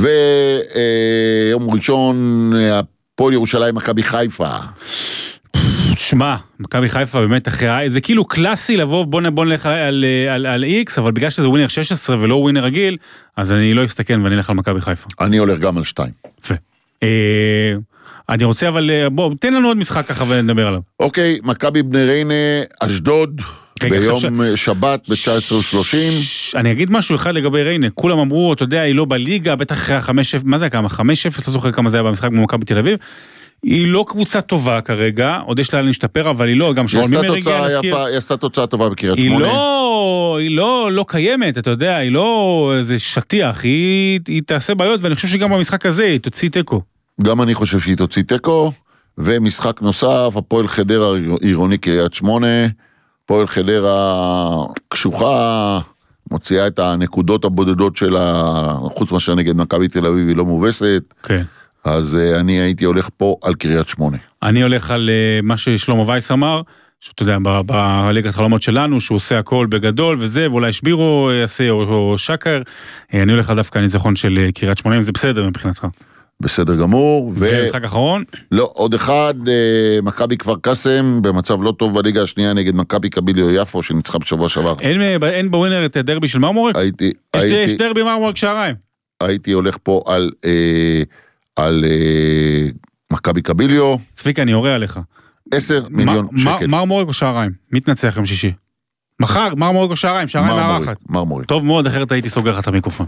ויום ראשון, הפועל ירושלים, מכבי חיפה. שמע, מכבי חיפה באמת אחרי, זה כאילו קלאסי לבוא, בוא נלך על איקס, אבל בגלל שזה ווינר שש עשרה ולא ווינר רגיל, אז אני לא אסתכן ואני אלך על מכבי חיפה. אני הולך גם על שתיים. יפה. אני רוצה אבל, בוא, תן לנו עוד משחק ככה ונדבר עליו. אוקיי, מכבי בני ריינה, אשדוד, ביום שבת ב-תשע עשרה ושלושים. אני אגיד משהו אחד לגבי ריינה, כולם אמרו, אתה יודע, היא לא בליגה, בטח אחרי ה-חמש אפס, מה זה כמה? חמש אפס, לא זוכר כמה זה היה במשחק במכבי תל אביב. היא לא קבוצה טובה כרגע, עוד יש לה להשתפר, אבל היא לא, גם שרון מימר הגיע להזכיר. היא עשתה תוצאה טובה בקריית היא שמונה. לא, היא לא, לא קיימת, אתה יודע, היא לא איזה שטיח, היא, היא תעשה בעיות, ואני חושב שגם במשחק הזה היא תוציא טקו. גם אני חושב שהיא תוציא טקו, ומשחק נוסף, הפועל חדרה עירוני קריית שמונה, הפועל חדרה קשוחה, מוציאה את הנקודות הבודדות שלה, חוץ מאשר נגד מכבי תל אביב, היא לא מובסת. כן. אז uh, אני הייתי הולך פה על קריית שמונה. אני הולך על uh, מה ששלמה וייס אמר, שאתה יודע, בליגת חלומות שלנו, שהוא עושה הכל בגדול וזה, ואולי שבירו יעשה או, או שקר, uh, אני הולך על דווקא ניזכון של uh, קריית שמונה, אם זה בסדר מבחינתך. בסדר גמור. זה ו... משחק אחרון? לא, עוד אחד, uh, מכבי כפר קסם, במצב לא טוב בליגה השנייה נגד מכבי קביליו יפו, שניצחה בשבוע שעבר. אין, אין בווינר את דרבי של מרמורק? הייתי, יש, הייתי, יש דרבי מרמורק שעריים. הייתי הולך פה על... Uh, על uh, מכבי קביליו. צביקה, אני הורא עליך. עשר מיליון שקל. מרמורק או שעריים? מתנצח יום שישי. מחר, מרמורק או שעריים? שעריים מארחת. מרמורק. טוב מאוד, אחרת הייתי סוגר לך את המיקרופון.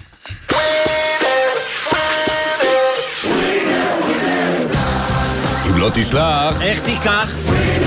אם לא תשלח, איך תיקח?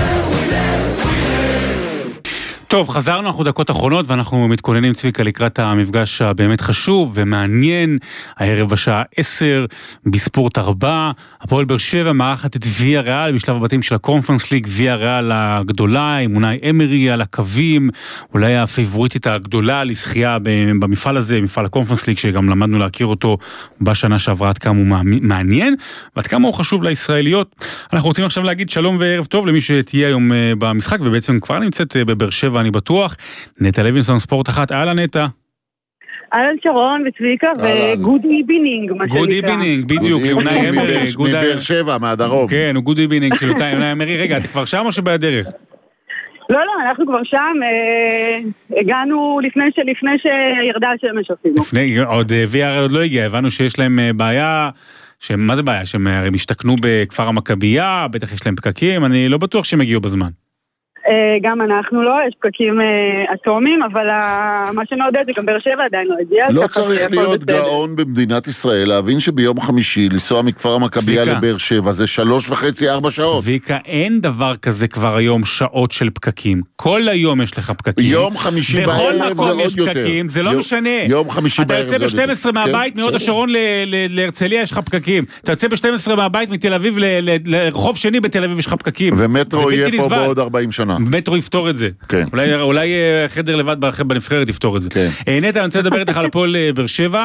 טוב, חזרנו אנחנו דקות אחרונות, ואנחנו מתכוננים צביקה לקראת המפגש הבאמת חשוב ומעניין, הערב בשעה עשר, בספורט ארבע, הפועל באר שבע מארחת את ויה ריאל בשלב הבתים של הקונפרנס ליג, ויה ריאל הגדולה, עם אונאי אמרי על הקווים, אולי הפייבוריטית הגדולה לזכייה במפעל הזה, מפעל הקונפרנס ליג, שגם למדנו להכיר אותו בשנה שעברה, עד כמה הוא מעניין, ועד כמה הוא חשוב לישראליות. אנחנו רוצים עכשיו להגיד שלום וערב טוב למי שתהיה היום במשחק, ובעצם כבר נמצאת בבאר שבע, אני בטוח. נטע לוינסון, ספורט אחת. אהלן נטע. אהלן שרון וצביקה, וגוד איבינינג, מה שנקרא. גוד איבינינג, בדיוק, לאונאי אמרי. מבאר שבע, מהדרום. כן, הוא גוד איבינינג של אונאי אמרי. רגע, אתה כבר שם או שבדרך? לא, לא, אנחנו כבר שם, הגענו לפני שירדה השמש אפילו. עוד ויה עוד לא הגיע, הבנו שיש להם בעיה, מה זה בעיה? שהם הרי משתכנו בכפר המכבייה, בטח יש להם פקקים, אני לא בטוח שהם הגיעו בזמן. גם אנחנו לא, יש פקקים אטומיים, אבל מה שנעודד זה גם באר שבע עדיין לא הגיע. לא צריך להיות גאון במדינת ישראל, להבין שביום חמישי לנסוע מכפר המכבייה לבאר שבע, זה שלוש וחצי, ארבע שעות. צביקה, אין דבר כזה כבר היום שעות של פקקים. כל היום יש לך פקקים. יום חמישי בערב זה עוד יותר. זה לא משנה. יום חמישי בערב אתה יוצא ב-שתים עשרה מהבית, מהוד השרון להרצליה יש לך פקקים. אתה יוצא ב-שתים עשרה מהבית מתל אביב לרחוב שני בתל אביב יש לך פקקים. ומטרו יהיה פה בעוד ארבעים שנה. מטרו יפתור את זה. כן. אולי, אולי חדר לבד בנבחרת יפתור את זה. כן. נטע, אני רוצה לדבר איתך על הפועל באר שבע,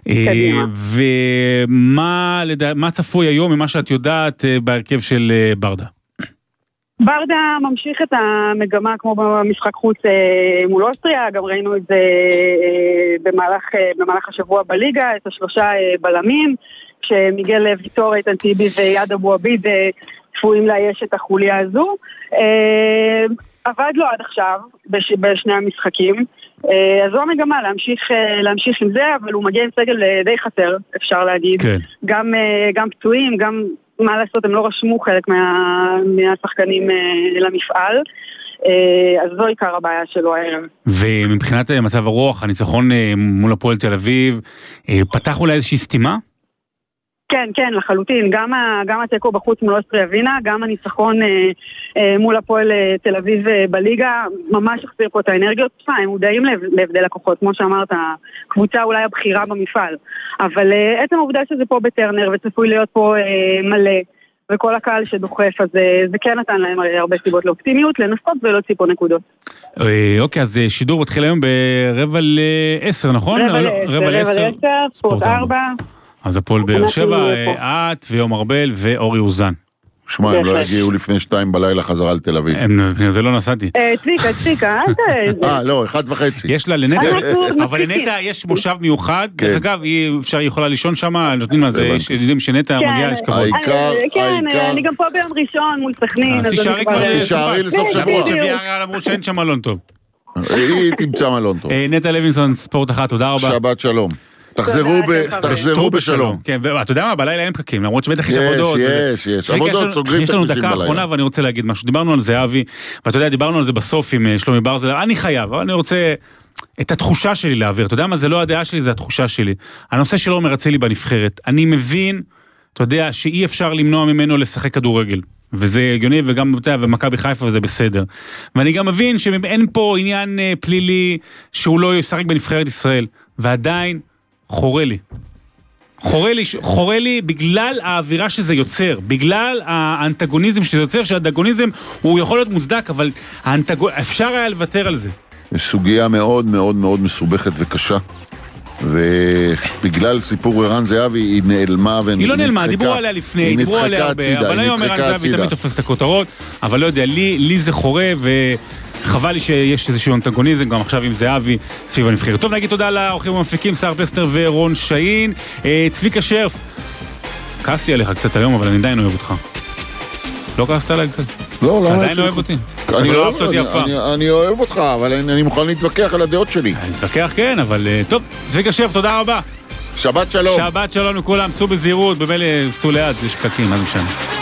ומה מה צפוי היום ממה שאת יודעת בהרכב של ברדה? ברדה ממשיך את המגמה כמו במשחק חוץ מול אוסטריה, גם ראינו את זה במהלך, במהלך השבוע בליגה, את השלושה בלמים, כשמיגל ויטור, איתן טיבי ויד אבו עביד צפויים לאייש את החוליה הזו. עבד לו עד עכשיו בשני המשחקים, אז זו המגמה להמשיך, להמשיך עם זה, אבל הוא מגיע עם סגל די חסר, אפשר להגיד. כן. גם, גם פצועים, גם מה לעשות, הם לא רשמו חלק מה, מהשחקנים למפעל, אז זו עיקר הבעיה שלו הערב. ומבחינת מצב הרוח, הניצחון מול הפועל תל אביב, פתח אולי איזושהי סתימה? כן, כן, לחלוטין. גם, גם התיקו בחוץ מול אוסטריה ווינה, גם הניצחון אה, אה, מול הפועל אה, תל אביב אה, בליגה, ממש החזיר פה את האנרגיות. הם מודעים להבדל הכוחות, כמו שאמרת, קבוצה אולי הבחירה במפעל. אבל אה, עצם העובדה שזה פה בטרנר וצפוי להיות פה אה, מלא, וכל הקהל שדוחף, אז אה, זה כן נתן להם הרבה סיבות לאופטימיות, לנסות ולהוציא פה נקודות. אה, אוקיי, אז שידור מתחיל היום ברבע לעשר, נכון? רבע לעשר, רבע לעשר, ספורט ארבע. אז הפועל באר שבע, את ויום ארבל ואורי אוזן. שמע, הם לא הגיעו לפני שתיים בלילה חזרה לתל אביב. זה לא נסעתי. צביקה, צביקה, אל תהיה. אה, לא, אחד וחצי. יש לה לנטע, אבל לנטע יש מושב מיוחד, דרך אגב, אפשר יכולה לישון שם, נותנים לה זה, יודעים שנטע מגיעה, יש כבוד. העיקר, כן, אני גם פה ביום ראשון מול סכנין. אז תישארי לסוף שבוע. אמרו שאין שם מלון טוב. היא תמצא מלון טוב. נטע לוינסון, ספורט אחת, תודה רבה. שבת שלום. תחזרו בשלום. כן, ואתה יודע מה, בלילה אין פקקים, למרות שבטח יש עבודות. יש, יש, עבודות סוגרים יש לנו דקה האחרונה ואני רוצה להגיד משהו. דיברנו על זה, אבי, ואתה יודע, דיברנו על זה בסוף עם שלומי ברזל, אני חייב, אבל אני רוצה את התחושה שלי להעביר. אתה יודע מה, זה לא הדעה שלי, זה התחושה שלי. הנושא שלו מרצה לי בנבחרת. אני מבין, אתה יודע, שאי אפשר למנוע ממנו לשחק כדורגל. וזה הגיוני, וגם ומכבי חיפה וזה בסדר. ואני גם מבין שאין פה עניין פלילי שהוא לא ישחק בנבחרת ישראל. ועדיין חורה לי. חורה לי, חורה לי בגלל האווירה שזה יוצר, בגלל האנטגוניזם שזה יוצר, שהאנטגוניזם הוא יכול להיות מוצדק, אבל האנטגו... אפשר היה לוותר על זה. יש סוגיה מאוד מאוד מאוד מסובכת וקשה, ובגלל סיפור ערן זהבי היא נעלמה ונדחקה. היא לא נעלמה, דיברו עליה לפני, דיברו עליה הרבה, אבל היום ערן זהבי תמיד תופס את הכותרות, אבל לא יודע, לי, לי זה חורה ו... חבל לי שיש איזשהו אנטגוניזם, גם עכשיו עם זהבי סביב הנבחרת. טוב, נגיד תודה לאורחים המפיקים, שר פלסנר ורון שאין. צביקה שרף, כעסתי עליך קצת היום, אבל אני עדיין אוהב אותך. לא כעסת עליי קצת? לא, לא. עדיין אוהב אותי. אני אוהב אותך, אבל אני מוכן להתווכח על הדעות שלי. להתווכח כן, אבל טוב, צביקה שרף, תודה רבה. שבת שלום. שבת שלום לכולם, סעו בזהירות, במילא סעו ליד, יש פקקים, מה זה משנה.